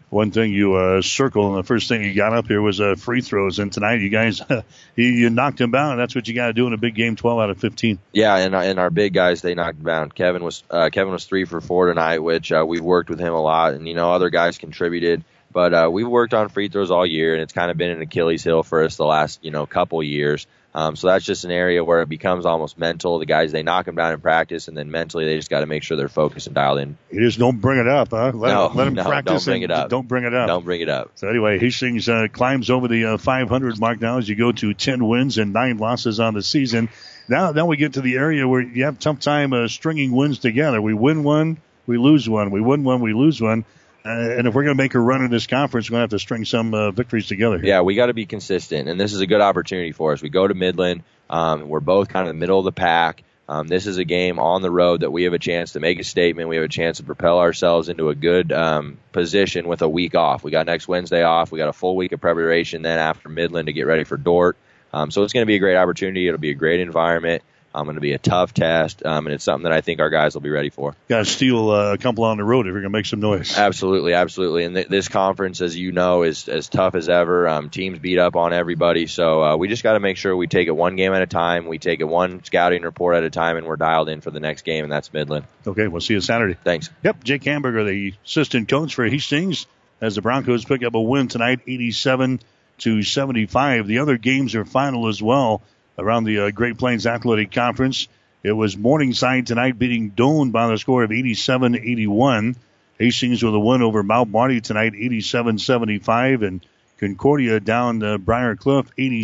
One thing you circled, and the first thing you got up here was free throws. And tonight, you guys, you knocked them down. That's what you got to do in a big game, 12 out of 15. Yeah, and our big guys, they knocked them down. Kevin was 3 for 4 tonight, which we've worked with him a lot. And, other guys contributed. But we've worked on free throws all year, and it's kind of been an Achilles heel for us the last, couple years. So that's just an area where it becomes almost mental. The guys, they knock them down in practice, and then mentally they just got to make sure they're focused and dialed in. You just don't bring it up, huh? Let them practice. Don't bring it up. Don't bring it up. Don't bring it up. So anyway, Hastings climbs over the 500 mark now as you go to 10 wins and 9 losses on the season. Now we get to the area where you have a tough time stringing wins together. We win one, we lose one. We win one, we lose one. And if we're going to make a run in this conference, we're going to have to string some victories together here. Yeah, we got to be consistent, and this is a good opportunity for us. We go to Midland. We're both kind of in the middle of the pack. This is a game on the road that we have a chance to make a statement. We have a chance to propel ourselves into a good position with a week off. We got next Wednesday off. We got a full week of preparation then after Midland to get ready for Dordt. So it's going to be a great opportunity. It'll be a great environment. Going to be a tough test, and it's something that I think our guys will be ready for. Got to steal a couple on the road if you're going to make some noise. Absolutely. And this conference, as you know, is as tough as ever. Teams beat up on everybody, so we just got to make sure we take it one game at a time. We take it one scouting report at a time, and we're dialed in for the next game, and that's Midland. Okay, we'll see you Saturday. Thanks. Yep, Jake Hamburger, the assistant coach for Hastings, as the Broncos pick up a win tonight, 87-75. The other games are final as well. Around the Great Plains Athletic Conference, it was Morningside tonight beating Doane by the score of 87-81. Hastings with a win over Mount Marty tonight, 87-75, and Concordia down Briar Cliff,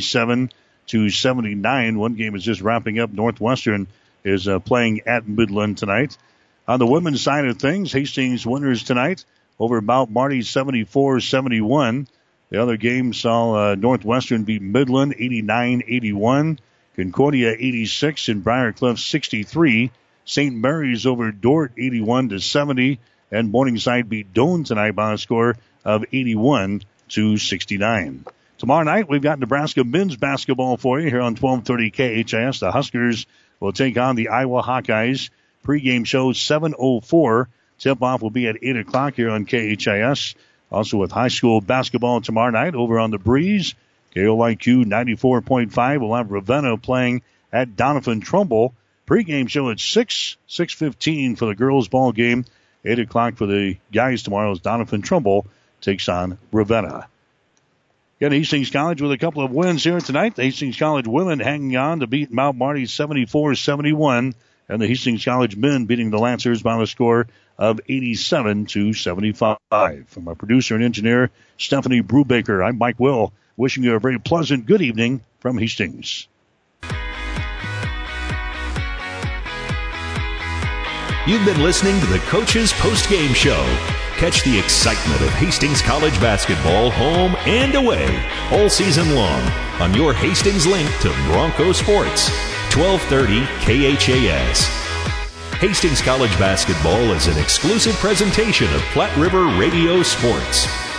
87-79. One game is just wrapping up. Northwestern is playing at Midland tonight. On the women's side of things, Hastings winners tonight over Mount Marty, 74-71. The other game saw Northwestern beat Midland 89-81, Concordia 86, and Briar Cliff 63. St. Mary's over Dordt 81-70, and Morningside beat Doane tonight by a score of 81-69. Tomorrow night we've got Nebraska men's basketball for you here on 1230 KHIS. The Huskers will take on the Iowa Hawkeyes. Pre-game show 7:04. Tip-off will be at 8 o'clock here on KHIS. Also with high school basketball tomorrow night over on the Breeze. KOIQ 94.5 will have Ravenna playing at Doniphan-Trumbull. Pre-game show at 6:15 for the girls' ball game. 8 o'clock for the guys tomorrow as Doniphan-Trumbull takes on Ravenna. Got Hastings College with a couple of wins here tonight. The Hastings College women hanging on to beat Mount Marty 74-71. And the Hastings College men beating the Lancers by the score of 87-75. From our producer and engineer, Stephanie Brubaker, I'm Mike Will, wishing you a very pleasant good evening from Hastings. You've been listening to the Coach's Post-Game Show. Catch the excitement of Hastings College basketball home and away all season long on your Hastings link to Bronco Sports, 1230 KHAS. Hastings College basketball is an exclusive presentation of Platte River Radio Sports.